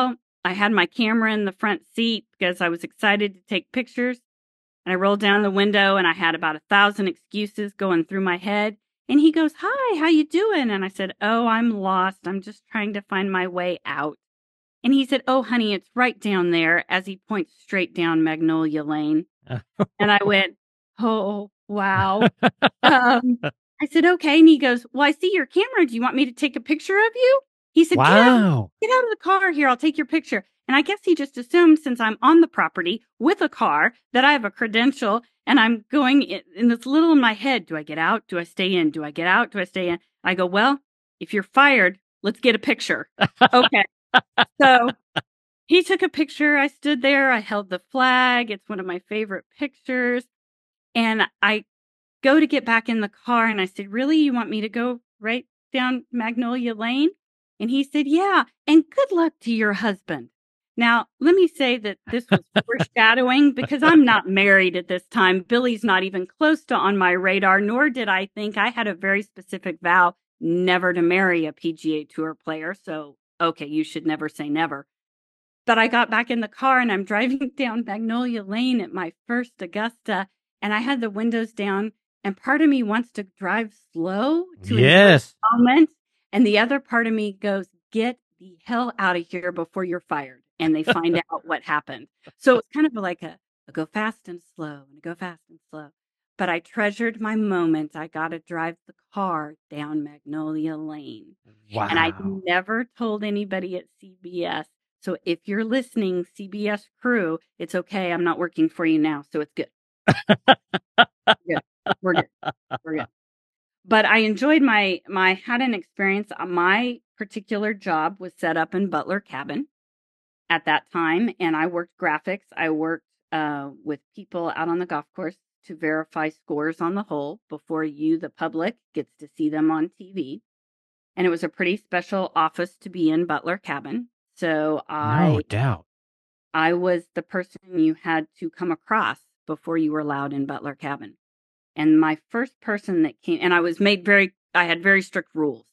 I had my camera in the front seat because I was excited to take pictures. And I rolled down the window and I had about a thousand excuses going through my head. And he goes, "Hi, how you doing?" And I said, "Oh, I'm lost. I'm just trying to find my way out." And he said, "Oh, honey, it's right down there," as he points straight down Magnolia Lane. And I went, "Oh, wow." um, I said, "Okay." And he goes, "Well, I see your camera. Do you want me to take a picture of you?" He said, Wow. Get out, get out of the car here. I'll take your picture. And I guess he just assumed since I'm on the property with a car that I have a credential and I'm going in, in this little in my head. Do I get out? Do I stay in? Do I get out? Do I stay in? I go, "Well, if you're fired, let's get a picture." Okay. So he took a picture. I stood there. I held the flag. It's one of my favorite pictures. And I go to get back in the car and I said, "Really? You want me to go right down Magnolia Lane?" And he said, "Yeah. And good luck to your husband." Now, let me say that this was foreshadowing because I'm not married at this time. Billy's not even close to on my radar, nor did I think. I had a very specific vow never to marry a P G A Tour player. So, okay, you should never say never. But I got back in the car and I'm driving down Magnolia Lane at my first Augusta, and I had the windows down, and part of me wants to drive slow to Yes. enjoy the moment, and the other part of me goes, "Get the hell out of here before you're fired." And they find out what happened. So it's kind of like a, a go fast and slow and a go fast and slow. But I treasured my moment. I got to drive the car down Magnolia Lane. Wow. And I never told anybody at C B S. So if you're listening, C B S crew, it's okay. I'm not working for you now. So it's good. good. We're good. We're good. But I enjoyed my, my, had an experience. My particular job was set up in Butler Cabin at that time. And I worked graphics. I worked uh, with people out on the golf course to verify scores on the hole before you, the public, gets to see them on T V. And it was a pretty special office to be in, Butler Cabin. So I, No doubt. I was the person you had to come across before you were allowed in Butler Cabin. And my first person that came, and I was made very, I had very strict rules.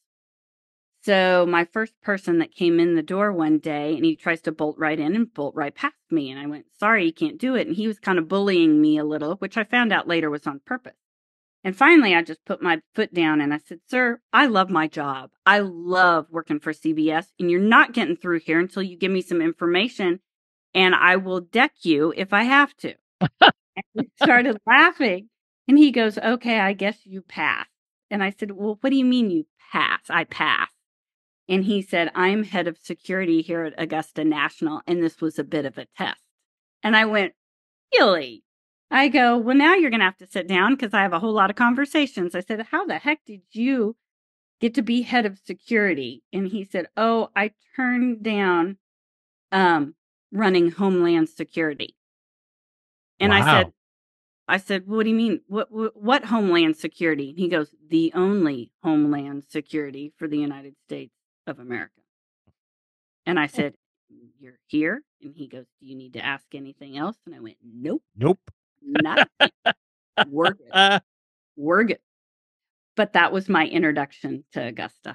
So my first person that came in the door one day, and he tries to bolt right in and bolt right past me. And I went, "Sorry, you can't do it." And he was kind of bullying me a little, which I found out later was on purpose. And finally, I just put my foot down and I said, "Sir, I love my job. I love working for C B S, and you're not getting through here until you give me some information, and I will deck you if I have to." And he started laughing, and he goes, "Okay, I guess you pass." And I said, "Well, what do you mean you pass?" "I pass." And he said, "I'm head of security here at Augusta National, and this was a bit of a test." And I went, "Really?" I go, "Well, now you're going to have to sit down because I have a whole lot of conversations." I said, "How the heck did you get to be head of security?" And he said, "Oh, I turned down um, running Homeland Security." And Wow. I said, I said, "What do you mean? What, what, what Homeland Security?" And he goes, "The only Homeland Security for the United States of America." And I said, "You're here?" And he goes, "Do you need to ask anything else?" And I went, "Nope. Nope. Not We're good. We're good." But that was my introduction to Augusta.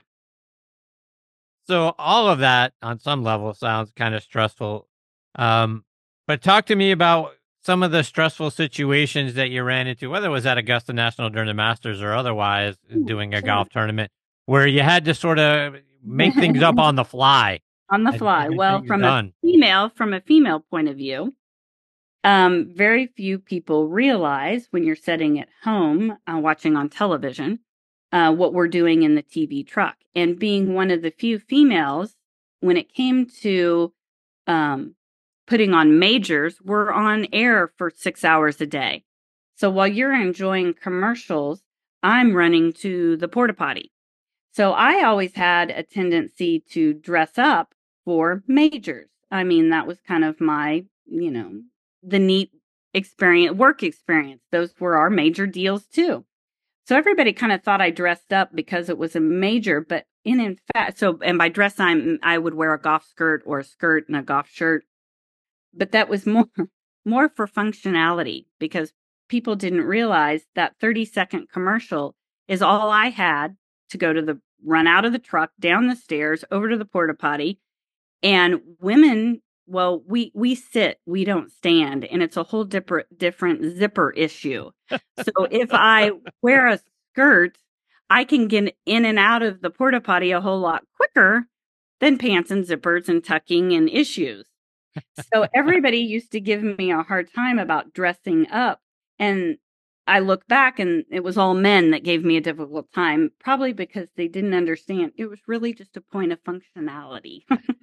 So all of that on some level sounds kind of stressful. Um, but talk to me about some of the stressful situations that you ran into, whether it was at Augusta National during the Masters or otherwise doing a Sure. golf tournament, where you had to sort of make things up on the fly. On the and fly. get Well, things from done. a female, from a female point of view, um, very few people realize when you're sitting at home uh, watching on television uh, what we're doing in the T V truck. And being one of the few females, when it came to um, putting on majors, we're on air for six hours a day. So while you're enjoying commercials, I'm running to the porta potty. So I always had a tendency to dress up for majors. I mean, that was kind of my, you know, the neat experience, work experience. Those were our major deals too. So everybody kind of thought I dressed up because it was a major, but in, in fact, so, and by dress, I'm, I would wear a golf skirt or a skirt and a golf shirt, but that was more, more for functionality because people didn't realize that thirty second commercial is all I had to go to the, run out of the truck, down the stairs, over to the porta potty. And women Well, we we sit, we don't stand, and it's a whole different different zipper issue. So if I wear a skirt, I can get in and out of the porta potty a whole lot quicker than pants and zippers and tucking and issues. So everybody used to give me a hard time about dressing up, and I look back and it was all men that gave me a difficult time, probably because they didn't understand. It was really just a point of functionality.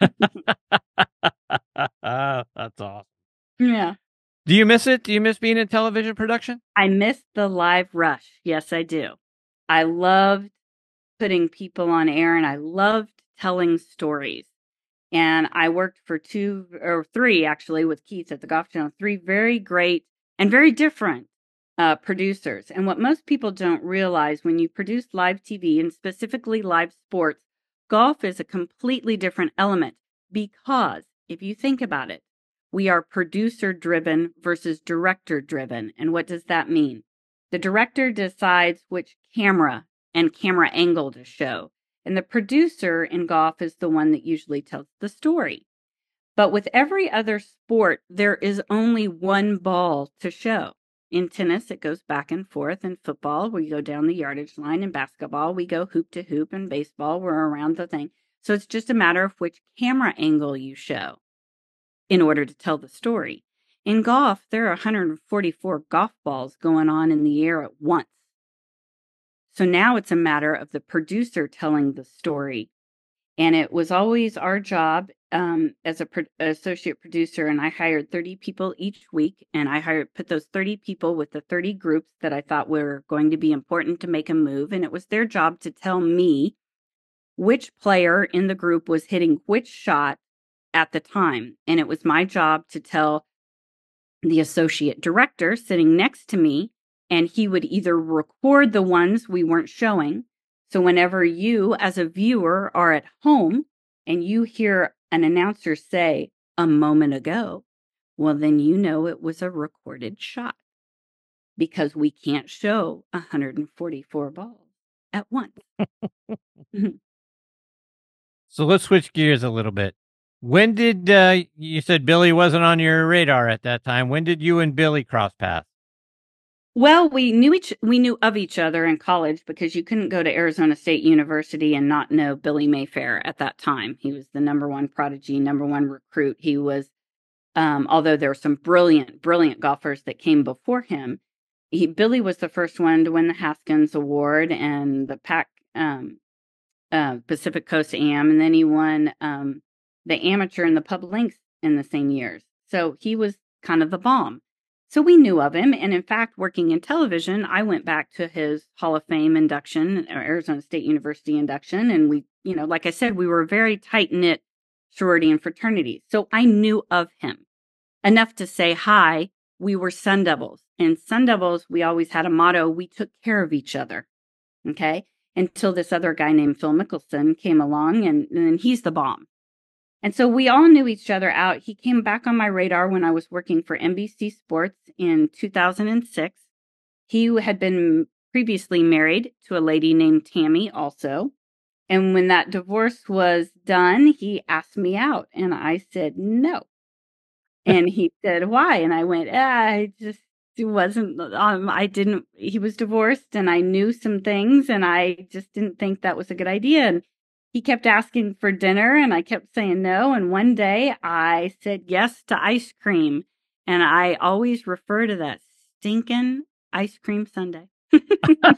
That's awesome. Yeah. Do you miss it? Do you miss being in television production? I miss the live rush. Yes, I do. I loved putting people on air, and I loved telling stories. And I worked for two or three, actually, with Keith at the Golf Channel, three very great and very different uh, producers. And what most people don't realize when you produce live T V, and specifically live sports, golf is a completely different element, because if you think about it, we are producer driven versus director driven. And what does that mean? The director decides which camera and camera angle to show. And the producer in golf is the one that usually tells the story. But with every other sport, there is only one ball to show. In tennis, it goes back and forth. In football, we go down the yardage line. In basketball, we go hoop to hoop. In baseball, we're around the thing. So it's just a matter of which camera angle you show in order to tell the story. In golf, there are one hundred forty-four golf balls going on in the air at once. So now it's a matter of the producer telling the story. And it was always our job um, as a pro- associate producer, and I hired thirty people each week, and I hired put those thirty people with the thirty groups that I thought were going to be important to make a move, and it was their job to tell me which player in the group was hitting which shot at the time. And it was my job to tell the associate director sitting next to me, and he would either record the ones we weren't showing. So whenever you, as a viewer, are at home and you hear an announcer say a moment ago, well, then you know it was a recorded shot, because we can't show one hundred forty-four balls at once. So let's switch gears a little bit. When did, uh, you said Billy wasn't on your radar at that time. When did you and Billy cross paths? Well, we knew each we knew of each other in college, because you couldn't go to Arizona State University and not know Billy Mayfair at that time. He was the number one prodigy, number one recruit. He was, um, although there were some brilliant, brilliant golfers that came before him, he, Billy was the first one to win the Haskins Award and the Pac, um, uh, Pacific Coast Am, and then he won um, the Amateur and the Pub Links in the same years. So he was kind of the bomb. So we knew of him. And in fact, working in television, I went back to his Hall of Fame induction, Arizona State University induction. And we, you know, like I said, we were a very tight-knit sorority and fraternity. So I knew of him enough to say hi. We were Sun Devils. And Sun Devils, we always had a motto: we took care of each other. Okay. Until this other guy named Phil Mickelson came along, and, and he's the bomb. And so we all knew each other out. He came back on my radar when I was working for N B C Sports in two thousand six. He had been previously married to a lady named Tammy also. And when that divorce was done, he asked me out, and I said no. And he said, why? And I went, ah, I just it wasn't, um, I didn't, he was divorced, and I knew some things, and I just didn't think that was a good idea. And he kept asking for dinner, and I kept saying no. And one day I said yes to ice cream. And I always refer to that stinking ice cream sundae. And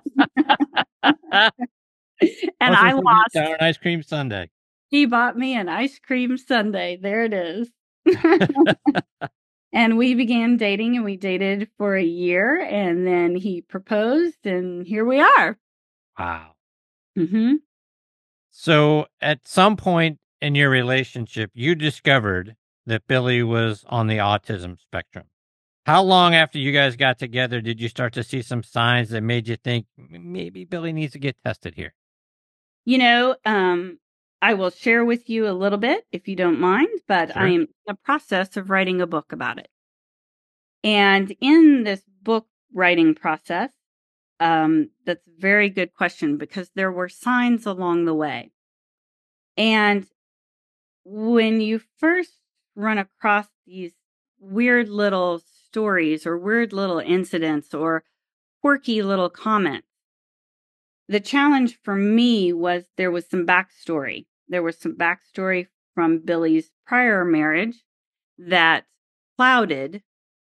I lost. An ice cream sundae. He bought me an ice cream sundae. There it is. And we began dating, and we dated for a year, and then he proposed, and here we are. Wow. Mm-hmm. So at some point in your relationship, you discovered that Billy was on the autism spectrum. How long after you guys got together did you start to see some signs that made you think maybe Billy needs to get tested here? You know, um, I will share with you a little bit if you don't mind, but Sure. I am in the process of writing a book about it. And in this book writing process, Um, that's a very good question, because there were signs along the way. And when you first run across these weird little stories or weird little incidents or quirky little comments. The challenge for me was there was some backstory. There was some backstory from Billy's prior marriage that clouded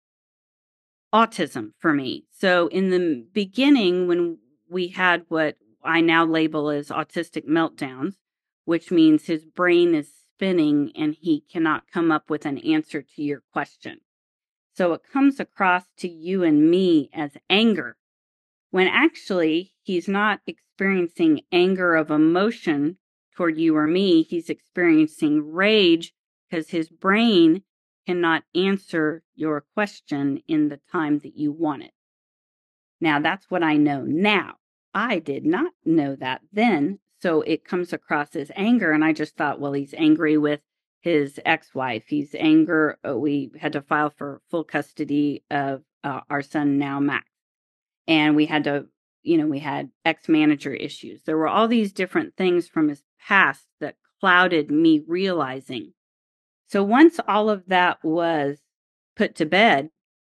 autism for me. So in the beginning, when we had what I now label as autistic meltdowns, which means his brain is spinning and he cannot come up with an answer to your question. So it comes across to you and me as anger, when actually he's not experiencing anger of emotion toward you or me. He's experiencing rage because his brain cannot answer your question in the time that you want it. Now, that's what I know now. I did not know that then, so it comes across as anger, and I just thought, well, he's angry with his ex-wife. He's anger. Uh, we had to file for full custody of uh, our son now, Max. And we had to, you know, we had ex-manager issues. There were all these different things from his past that clouded me realizing. So once all of that was put to bed,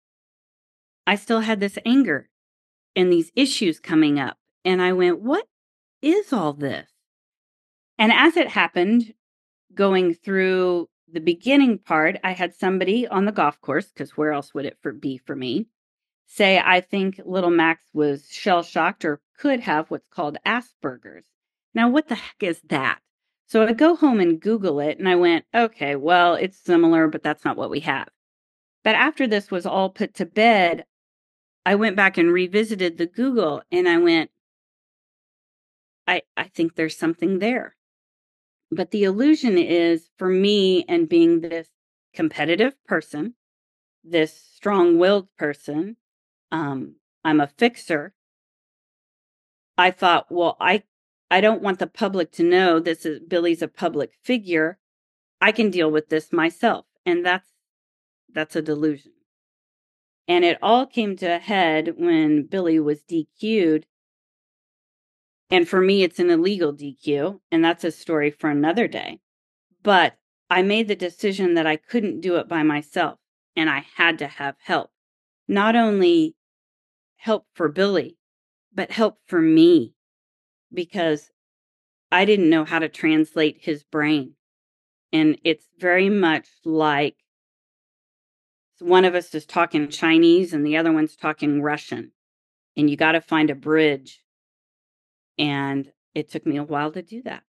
I still had this anger and these issues coming up. And I went, what is all this? And as it happened, going through the beginning part, I had somebody on the golf course, because where else would it for, be for me, say, I think little Max was shell-shocked or could have what's called Asperger's. Now, what the heck is that? So I go home and Google it, and I went, okay, well, it's similar, but that's not what we have. But after this was all put to bed, I went back and revisited the Google, and I went, I, I think there's something there. But the illusion is, for me, and being this competitive person, this strong-willed person, um, I'm a fixer. I thought, well, I I don't want the public to know this is Billy's a public figure. I can deal with this myself. And that's that's a delusion. And it all came to a head when Billy was D Q'd. And for me, it's an illegal D Q, and that's a story for another day. But I made the decision that I couldn't do it by myself, and I had to have help. Not only help for Billy, but help for me, because I didn't know how to translate his brain. And it's very much like one of us is talking Chinese and the other one's talking Russian, and you got to find a bridge. And it took me a while to do that.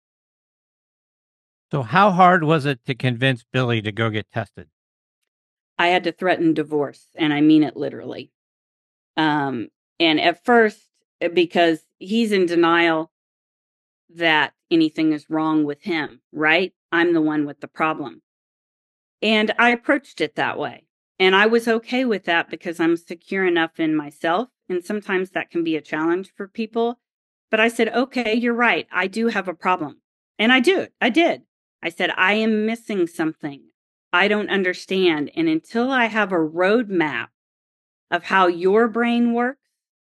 So how hard was it to convince Billy to go get tested? I had to threaten divorce, and I mean it literally. Um, and at first, because he's in denial that anything is wrong with him, right? I'm the one with the problem. And I approached it that way. And I was okay with that because I'm secure enough in myself. And sometimes that can be a challenge for people. But I said, okay, you're right. I do have a problem. And I do. I did. I said, I am missing something. I don't understand. And until I have a roadmap of how your brain works,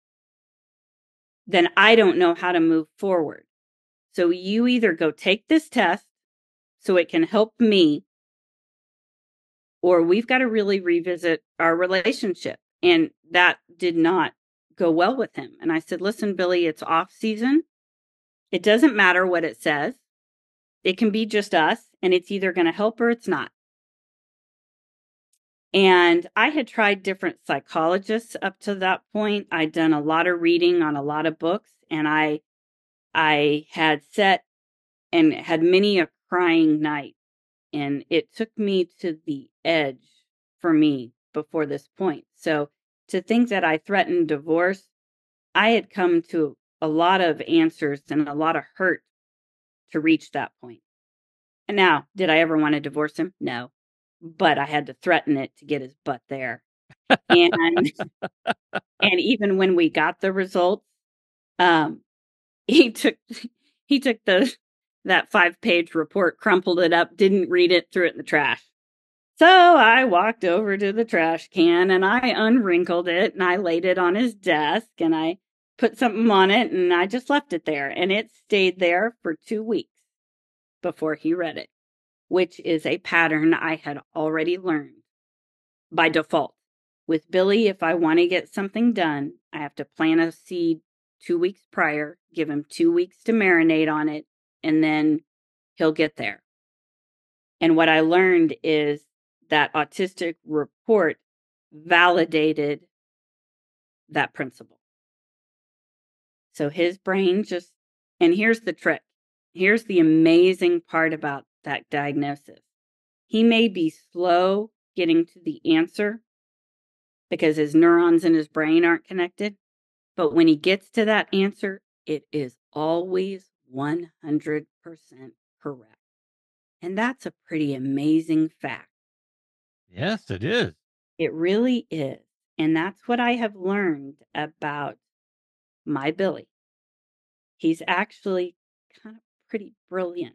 then I don't know how to move forward. So you either go take this test so it can help me, or we've got to really revisit our relationship. And that did not go well with him. And I said, listen, Billy, it's off season. It doesn't matter what it says. It can be just us, and it's either going to help or it's not. And I had tried different psychologists up to that point. I'd done a lot of reading on a lot of books, and I I had set and had many a crying night. And it took me to the edge for me before this point. So to think that I threatened divorce, I had come to a lot of answers and a lot of hurt to reach that point. And now, did I ever want to divorce him? No. But I had to threaten it to get his butt there. And and even when we got the results, um, he took he took the that five-page report, crumpled it up, didn't read it, threw it in the trash. So I walked over to the trash can and I unwrinkled it and I laid it on his desk and I put something on it and I just left it there. And it stayed there for two weeks before he read it. which is a pattern I had already learned by default. With Billy, if I want to get something done, I have to plant a seed two weeks prior, give him two weeks to marinate on it, and then he'll get there. And what I learned is that autistic report validated that principle. So his brain just, and here's the trick. Here's the amazing part about that diagnosis. He may be slow getting to the answer because his neurons in his brain aren't connected. But when he gets to that answer, it is always one hundred percent correct. And that's a pretty amazing fact. Yes, it is. It really is. And that's what I have learned about my Billy. He's actually kind of pretty brilliant.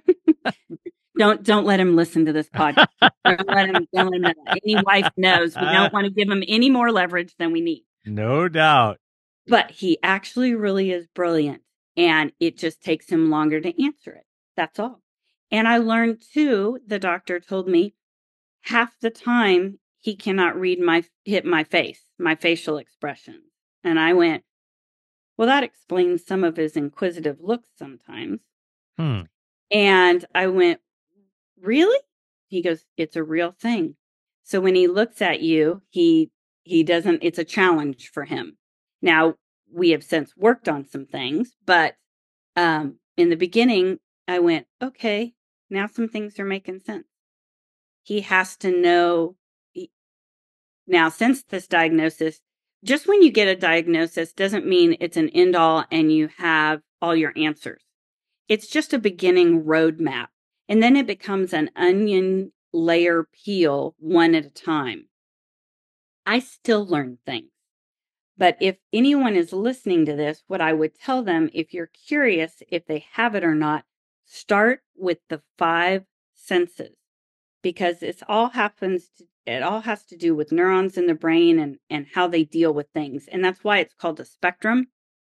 don't don't let him listen to this podcast. Don't let him, don't let him know. Any wife knows we don't want to give him any more leverage than we need. No doubt. But he actually really is brilliant. And it just takes him longer to answer it. That's all. And I learned too, the doctor told me, half the time he cannot read my hit my face, my facial expression. And I went, well, that explains some of his inquisitive looks sometimes. Hmm. And I went, really? He goes, it's a real thing. So when he looks at you, he he doesn't, it's a challenge for him. Now, we have since worked on some things, but um, in the beginning, I went, okay, now some things are making sense. He has to know. He, now, since this diagnosis, just when you get a diagnosis doesn't mean it's an end all and you have all your answers. It's just a beginning roadmap. And then it becomes an onion layer peel one at a time. I still learn things. But if anyone is listening to this, what I would tell them, if you're curious if they have it or not, start with the five senses. Because it all happens to, it all has to do with neurons in the brain and, and how they deal with things. And that's why it's called a spectrum.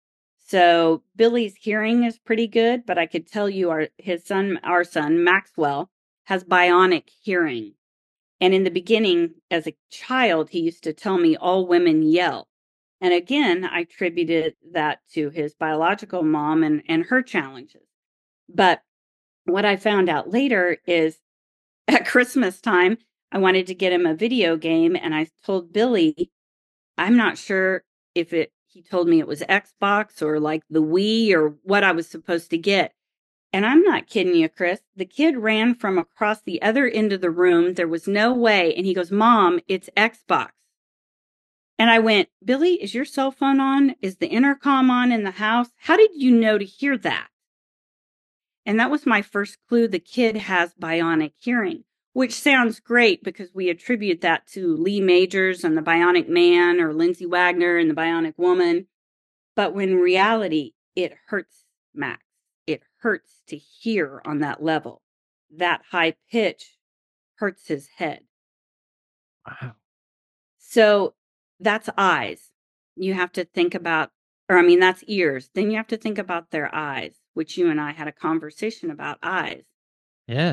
So Billy's hearing is pretty good, but I could tell you our his son, our son, Maxwell, has bionic hearing. And in the beginning, as a child, he used to tell me all women yell. And again, I attributed that to his biological mom and, and her challenges. But what I found out later is at Christmas time, I wanted to get him a video game. And I told Billy, I'm not sure if it, he told me it was Xbox or like the Wii or what I was supposed to get. And I'm not kidding you, Chris. The kid ran from across the other end of the room. There was no way. And he goes, Mom, it's Xbox. And I went, Billy, is your cell phone on? Is the intercom on in the house? How did you know to hear that? And that was my first clue. The kid has bionic hearing, which sounds great because we attribute that to Lee Majors and the Bionic Man or Lindsay Wagner and the Bionic Woman. But when in reality, it hurts Max. It hurts to hear on that level. That high pitch hurts his head. Wow. So that's eyes. You have to think about, or I mean, that's ears. Then you have to think about their eyes, which you and I had a conversation about eyes. Yes.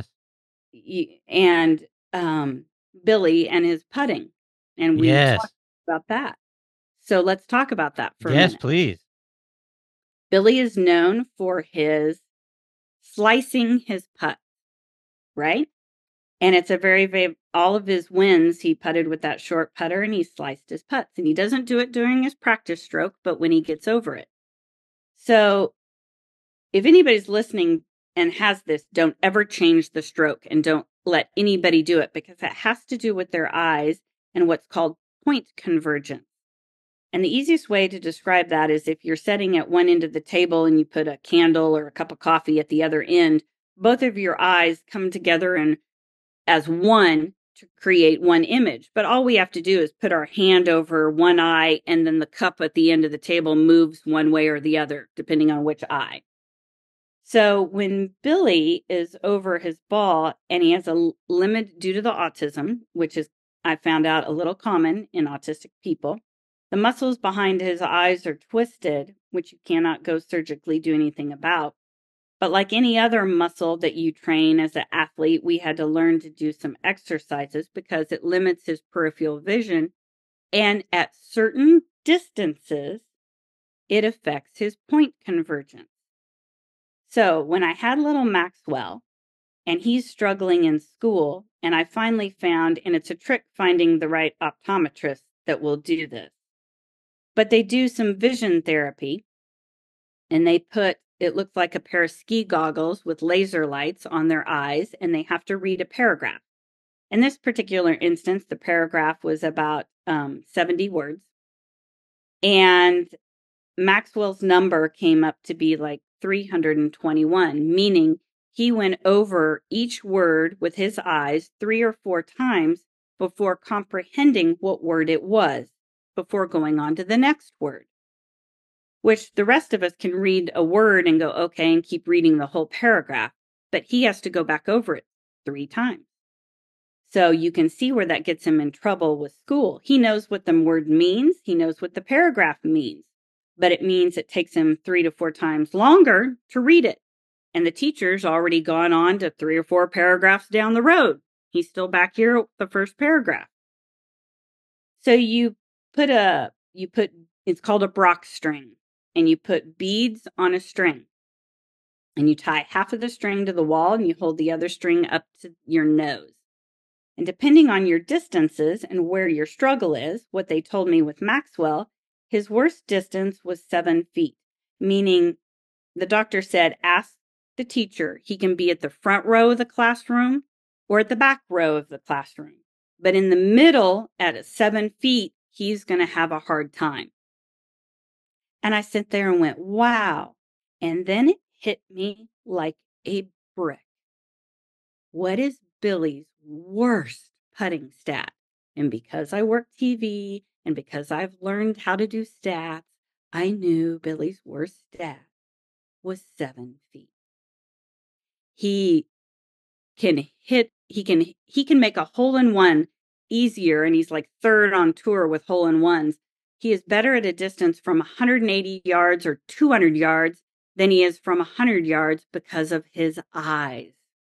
And um, Billy and his putting. And we yes. talked about that. So let's talk about that for yes, a minute. Yes, please. Billy is known for his slicing his putt, right? And it's a very, very, all of his wins, he putted with that short putter and he sliced his putts. And he doesn't do it during his practice stroke, but when he gets over it. So if anybody's listening and has this, don't ever change the stroke and don't let anybody do it because it has to do with their eyes and what's called point convergence. And the easiest way to describe that is if you're sitting at one end of the table and you put a candle or a cup of coffee at the other end, both of your eyes come together and as one to create one image. But all we have to do is put our hand over one eye and then the cup at the end of the table moves one way or the other, depending on which eye. So when Billy is over his ball and he has a limit due to the autism, which is, I found out, a little common in autistic people, the muscles behind his eyes are twisted, which you cannot go surgically do anything about. But like any other muscle that you train as an athlete, we had to learn to do some exercises because it limits his peripheral vision. And at certain distances, it affects his point convergence. So when I had little Maxwell and he's struggling in school, and I finally found, and it's a trick finding the right optometrist that will do this, but they do some vision therapy and they put, it looks like a pair of ski goggles with laser lights on their eyes, and they have to read a paragraph. In this particular instance, the paragraph was about um, seventy words. And Maxwell's number came up to be like three hundred twenty-one, meaning he went over each word with his eyes three or four times before comprehending what word it was, before going on to the next word. Which the rest of us can read a word and go, okay, and keep reading the whole paragraph. But he has to go back over it three times. So you can see where that gets him in trouble with school. He knows what the word means. He knows what the paragraph means. But it means it takes him three to four times longer to read it. And the teacher's already gone on to three or four paragraphs down the road. He's still back here at the first paragraph. So you put a, you put, it's called a Brock string. And you put beads on a string. And you tie half of the string to the wall and you hold the other string up to your nose. And depending on your distances and where your struggle is, what they told me with Maxwell, his worst distance was seven feet, meaning the doctor said, ask the teacher. He can be at the front row of the classroom or at the back row of the classroom. But in the middle, at seven feet, he's going to have a hard time. And I sat there and went, wow. And then it hit me like a brick. What is Billy's worst putting stat? And because I work T V and because I've learned how to do stats, I knew Billy's worst stat was seven feet. He can hit, he can, he can make a hole in one easier. And he's like third on tour with hole in ones. He is better at a distance from one hundred eighty yards or two hundred yards than he is from one hundred yards because of his eyes.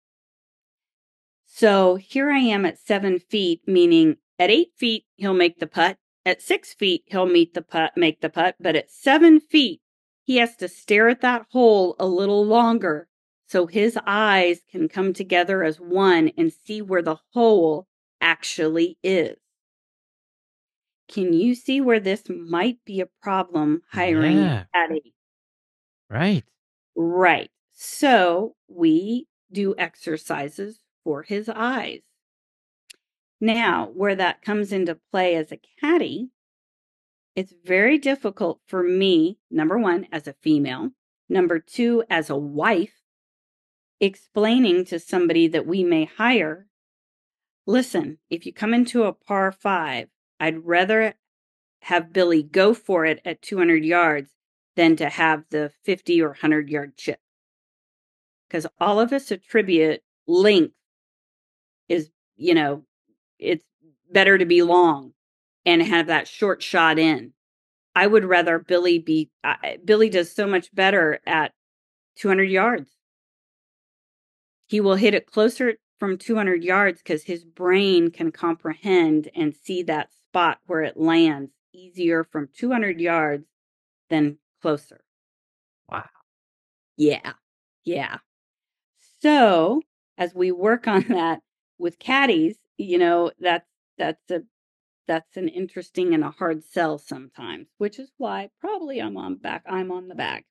So here I am at seven feet, meaning at eight feet, he'll make the putt. At six feet, he'll meet the putt, make the putt. But at seven feet, he has to stare at that hole a little longer so his eyes can come together as one and see where the hole actually is. Can you see where this might be a problem hiring Yeah. a caddy? Right. Right. So we do exercises for his eyes. Now, where that comes into play as a caddy, it's very difficult for me, number one, as a female, number two, as a wife, explaining to somebody that we may hire, listen, if you come into a par five, I'd rather have Billy go for it at two hundred yards than to have the fifty or one hundred yard chip. Because all of us attribute length is, you know, it's better to be long and have that short shot in. I would rather Billy be, uh, Billy does so much better at two hundred yards. He will hit it closer from two hundred yards because his brain can comprehend and see that spot where it lands easier from two hundred yards than closer. Wow. Yeah. Yeah. So as we work on that with caddies, you know, that's, that's a, that's an interesting and a hard sell sometimes, which is why probably I'm on back. I'm on the back.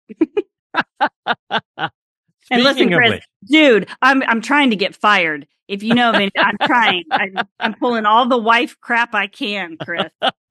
And listen, Speaking of Chris, which, dude, I'm I'm trying to get fired. If you know me, I'm trying. I'm, I'm pulling all the wife crap I can, Chris.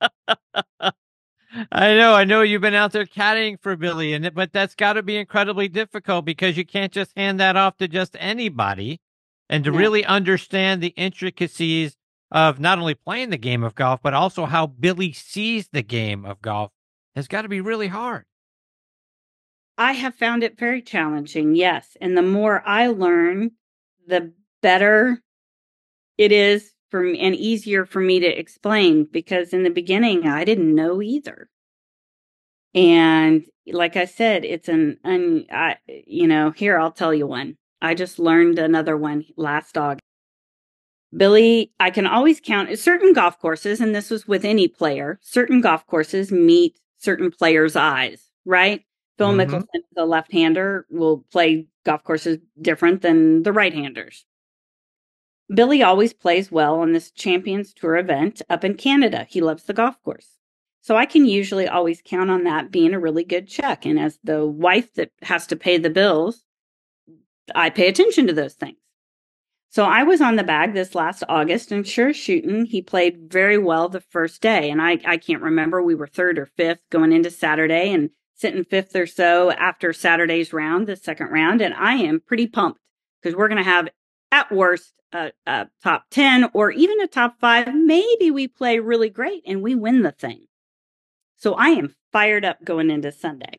I know, I know you've been out there caddying for Billy, and it, but that's got to be incredibly difficult because you can't just hand that off to just anybody. And to No. really understand the intricacies of not only playing the game of golf, but also how Billy sees the game of golf has got to be really hard. I have found it very challenging, yes. And the more I learn, the better it is for me and easier for me to explain, because in the beginning, I didn't know either. And like I said, it's an, an I, you know, here, I'll tell you one. I just learned another one last August. Billy, I can always count certain golf courses, and this was with any player, certain golf courses meet certain players' eyes, right? Phil Mm-hmm. Mickelson, the left-hander, will play golf courses different than the right-handers. Billy always plays well on this Champions Tour event up in Canada. He loves the golf course. So I can usually always count on that being a really good check. And as the wife that has to pay the bills, I pay attention to those things. So I was on the bag this last August, and sure as shooting, he played very well the first day. And I, I can't remember, we were third or fifth going into Saturday and sitting fifth or so after Saturday's round, the second round. And I am pretty pumped because we're going to have, at worst, a, a top ten or even a top five. Maybe we play really great and we win the thing. So I am fired up going into Sunday.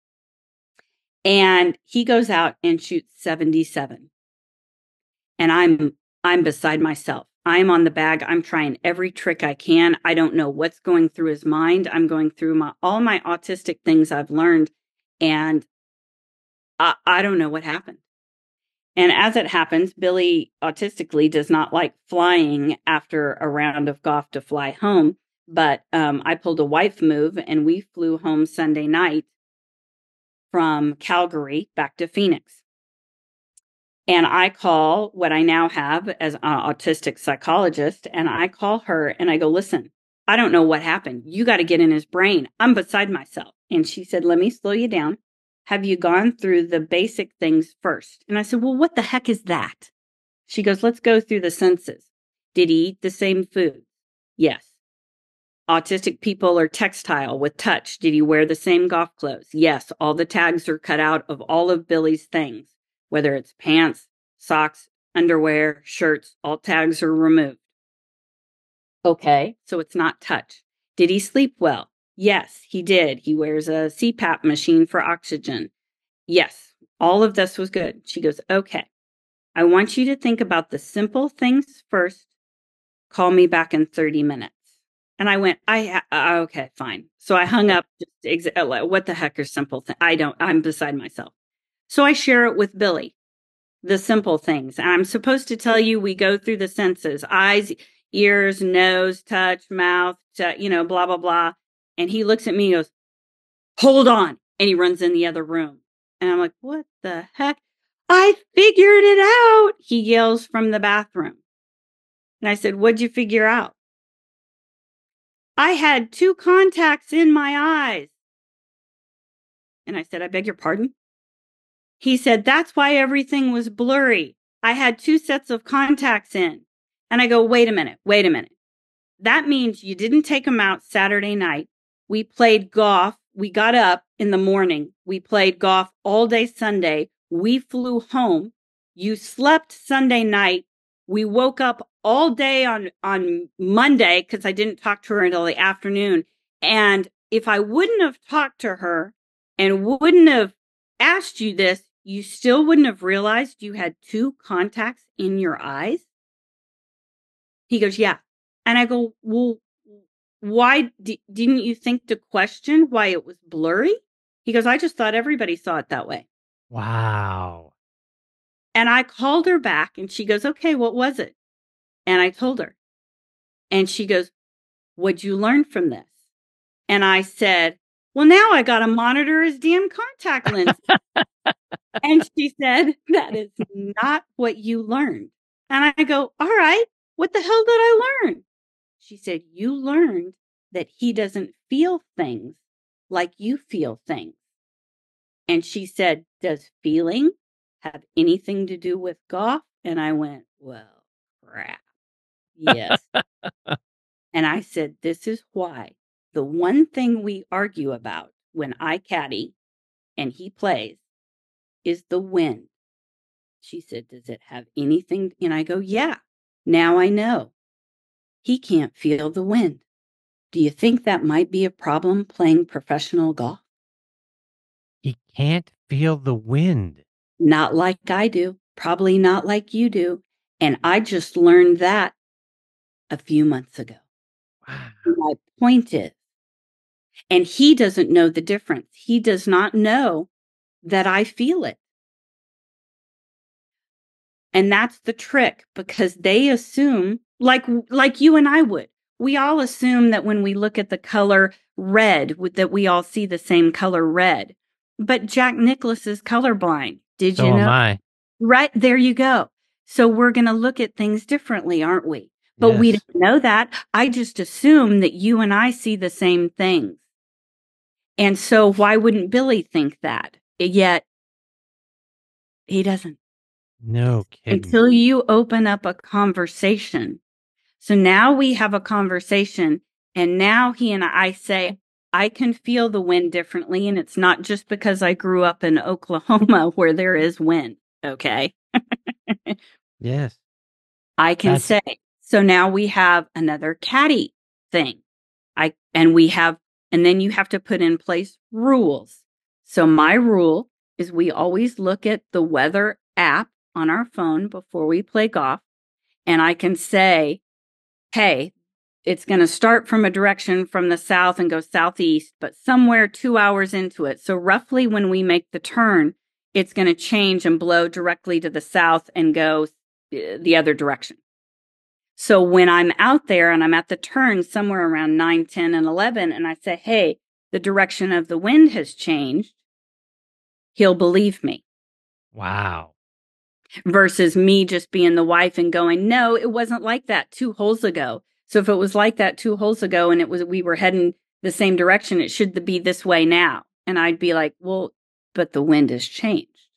And he goes out and shoots seventy-seven. And I'm I'm beside myself. I'm on the bag. I'm trying every trick I can. I don't know what's going through his mind. I'm going through my all my autistic things I've learned. And I, I don't know what happened. And as it happens, Billy autistically does not like flying after a round of golf to fly home. But um, I pulled a wife move and we flew home Sunday night from Calgary back to Phoenix. And I call what I now have as an autistic psychologist, and I call her and I go, listen, I don't know what happened. You got to get in his brain. I'm beside myself. And she said, let me slow you down. Have you gone through the basic things first? And I said, well, what the heck is that? She goes, let's go through the senses. Did he eat the same food? Yes. Autistic people are textile with touch. Did he wear the same golf clothes? Yes. All the tags are cut out of all of Billy's things. Whether it's pants, socks, underwear, shirts, all tags are removed. Okay, so it's not touch. Did he sleep well? Yes, he did. He wears a C PAP machine for oxygen. Yes, all of this was good. She goes, okay, I want you to think about the simple things first. Call me back in thirty minutes. And I went, I, uh, okay, fine. So I hung up. Just ex- what the heck are simple things? I don't, I'm beside myself. So I share it with Billy, the simple things. And I'm supposed to tell you, we go through the senses, eyes, ears, nose, touch, mouth, t- you know, blah, blah, blah. And he looks at me and goes, hold on. And he runs in the other room. And I'm like, what the heck? I figured it out. He yells from the bathroom. And I said, what'd you figure out? I had two contacts in my eyes. And I said, I beg your pardon? He said, that's why everything was blurry. I had two sets of contacts in. And I go, wait a minute, wait a minute. That means you didn't take them out Saturday night. We played golf. We got up in the morning. We played golf all day Sunday. We flew home. You slept Sunday night. We woke up all day on, on Monday because I didn't talk to her until the afternoon. And if I wouldn't have talked to her and wouldn't have asked you this, you still wouldn't have realized you had two contacts in your eyes? He goes, yeah. And I go, well, why d- didn't you think to question why it was blurry? He goes, I just thought everybody saw it that way. Wow. And I called her back and she goes, okay, what was it? And I told her. And she goes, what'd you learn from this? And I said, well, now I got to monitor his damn contact lens. And she said, that is not what you learned. And I go, all right, what the hell did I learn? She said, you learned that he doesn't feel things like you feel things. And she said, does feeling have anything to do with golf? And I went, well, crap. Yes. And I said, this is why the one thing we argue about when I caddy and he plays is the wind. She said, does it have anything? And I go, yeah, now I know. He can't feel the wind. Do you think that might be a problem playing professional golf? He can't feel the wind. Not like I do. Probably not like you do. And I just learned that a few months ago. Wow. My point is, And he doesn't know the difference. He does not know that I feel it. And that's the trick, because they assume, like, like you and I would, we all assume that when we look at the color red, that we all see the same color red. But Jack Nicklaus is colorblind. Did So you know? am I. Right, there you go. So we're going to look at things differently, aren't we? But Yes. we didn't know that. I just assume that you and I see the same things. And so why wouldn't Billy think that? Yet he doesn't. No kidding. Until you open up a conversation. So now we have a conversation, and now he and I say, I can feel the wind differently, and it's not just because I grew up in Oklahoma where there is wind, okay? Yes. I can That's- say. So now we have another catty thing. I and we have and then you have to put in place rules. So my rule is we always look at the weather app on our phone before we play golf, and I can say, hey, it's going to start from a direction from the south and go southeast, but somewhere two hours into it. So roughly when we make the turn, it's going to change and blow directly to the south and go the other direction. So when I'm out there and I'm at the turn somewhere around nine, ten, and eleven, and I say, hey, the direction of the wind has changed, he'll believe me. Wow. Versus me just being the wife and going, no, it wasn't like that two holes ago. So if it was like that two holes ago and it was, we were heading the same direction, it should be this way now. And I'd be like, well, but the wind has changed.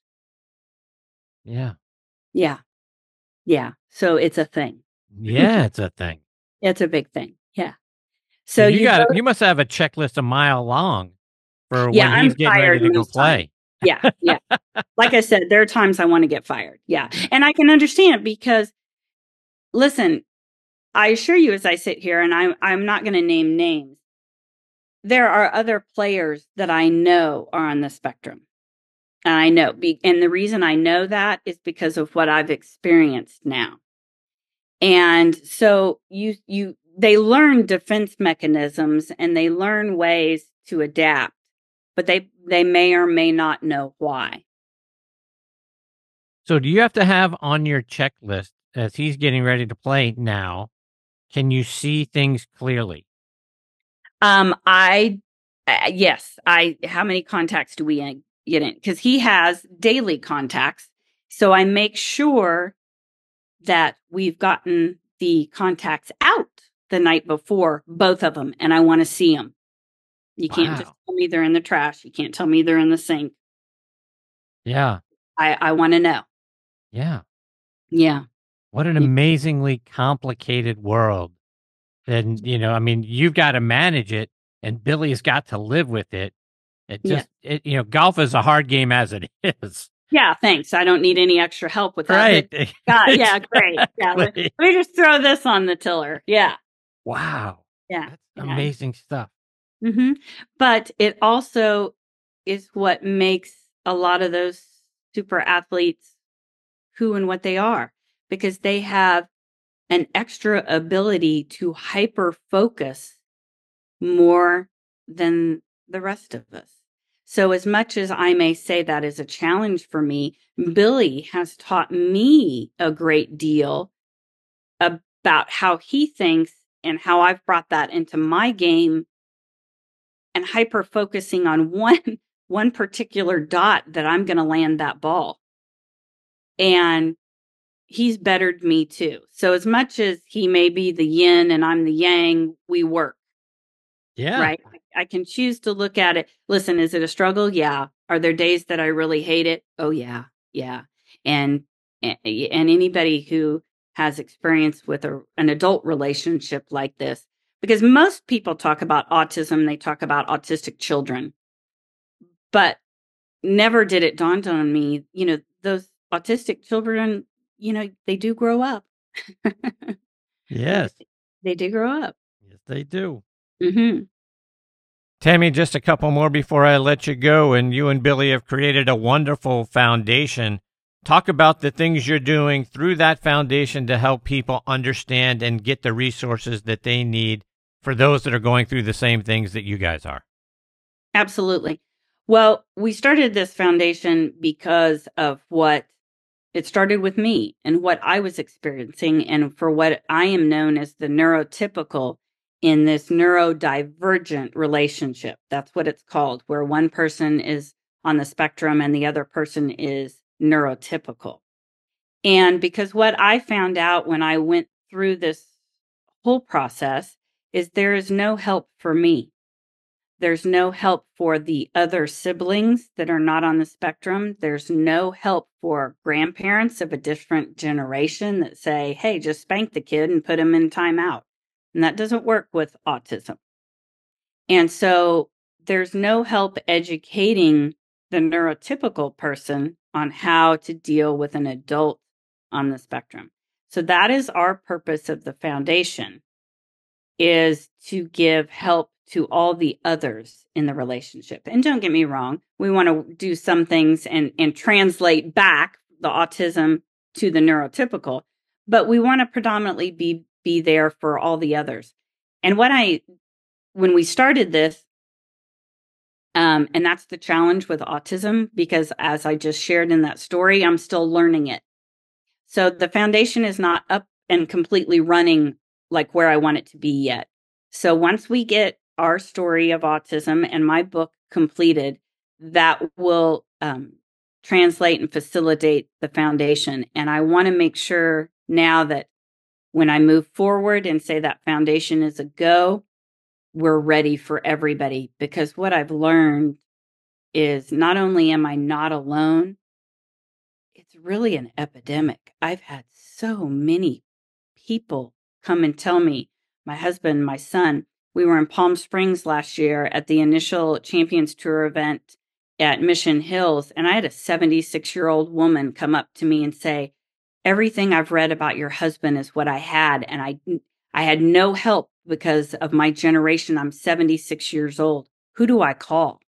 Yeah. Yeah. Yeah. So it's a thing. Yeah, it's a thing. It's a big thing. Yeah. So you, you got go- you must have a checklist a mile long for Yeah, when he's I'm getting ready fired to go most play. Yeah, yeah. Like I said, there are times I want to get fired. Yeah. And I can understand because, listen, I assure you as I sit here, and I'm, I'm not going to name names, there are other players that I know are on the spectrum. And I know, be, and the reason I know that is because of what I've experienced now. And so you, you, they learn defense mechanisms and they learn ways to adapt, but they, they may or may not know why. So do you have to have on your checklist as he's getting ready to play now, can you see things clearly? Um, I, uh, yes, I, how many contacts do we get in? Because he has daily contacts. So I make sure that we've gotten the contacts out the night before, both of them, and I want to see them. You Wow. can't just tell me they're in the trash. You can't tell me they're in the sink. Yeah. I, I want to know. Yeah. Yeah. What an amazingly complicated world. And, you know, I mean, you've got to manage it, and Billy's got to live with it. It just, it, you know, golf is a hard game as it is. Yeah, thanks. I don't need any extra help with that. Right. But, God, yeah, great. Yeah, let, let me just throw this on the tiller. Yeah. Wow. Yeah. That's yeah. amazing stuff. Mm-hmm. But it also is what makes a lot of those super athletes who and what they are, because they have an extra ability to hyper focus more than the rest of us. So as much as I may say that is a challenge for me, Billy has taught me a great deal about how he thinks and how I've brought that into my game and hyper focusing on one, one particular dot that I'm going to land that ball. And he's bettered me too. So as much as he may be the yin and I'm the yang, we work. Yeah. Right. I can choose to look at it. Listen, is it a struggle? Yeah. Are there days that I really hate it? Oh yeah. Yeah. And, and, and anybody who has experience with a, an adult relationship like this, because most people talk about autism, they talk about autistic children, but never did it dawn on me, you know, those autistic children, you know, they do grow up. Yes. They do grow up. Yes, they do. Mm-hmm. Tammy, just a couple more before I let you go. And you and Billy have created a wonderful foundation. Talk about the things you're doing through that foundation to help people understand and get the resources that they need for those that are going through the same things that you guys are. Absolutely. Well, we started this foundation because of what it started with me and what I was experiencing, and for what I am known as the neurotypical in this neurodivergent relationship. That's what it's called, where one person is on the spectrum and the other person is neurotypical. And because what I found out when I went through this whole process is there is no help for me. There's no help for the other siblings that are not on the spectrum. There's no help for grandparents of a different generation that say, hey, just spank the kid and put him in timeout. And that doesn't work with autism. And so there's no help educating the neurotypical person on how to deal with an adult on the spectrum. So that is our purpose of the foundation, is to give help to all the others in the relationship. And don't get me wrong, we want to do some things and, and translate back the autism to the neurotypical, but we want to predominantly be, be there for all the others. And what I, when we started this, um, and that's the challenge with autism, because as I just shared in that story, I'm still learning it. So the foundation is not up and completely running like where I want it to be yet. So once we get our story of autism and my book completed, that will um, translate and facilitate the foundation. And I want to make sure now that when I move forward and say that foundation is a go, we're ready for everybody. Because what I've learned is not only am I not alone, it's really an epidemic. I've had so many people come and tell me, my husband, my son, we were in Palm Springs last year at the initial Champions Tour event at Mission Hills, and I had a seventy-six-year-old woman come up to me and say, everything I've read about your husband is what I had, and I, I had no help because of my generation. I'm seventy-six years old. Who do I call?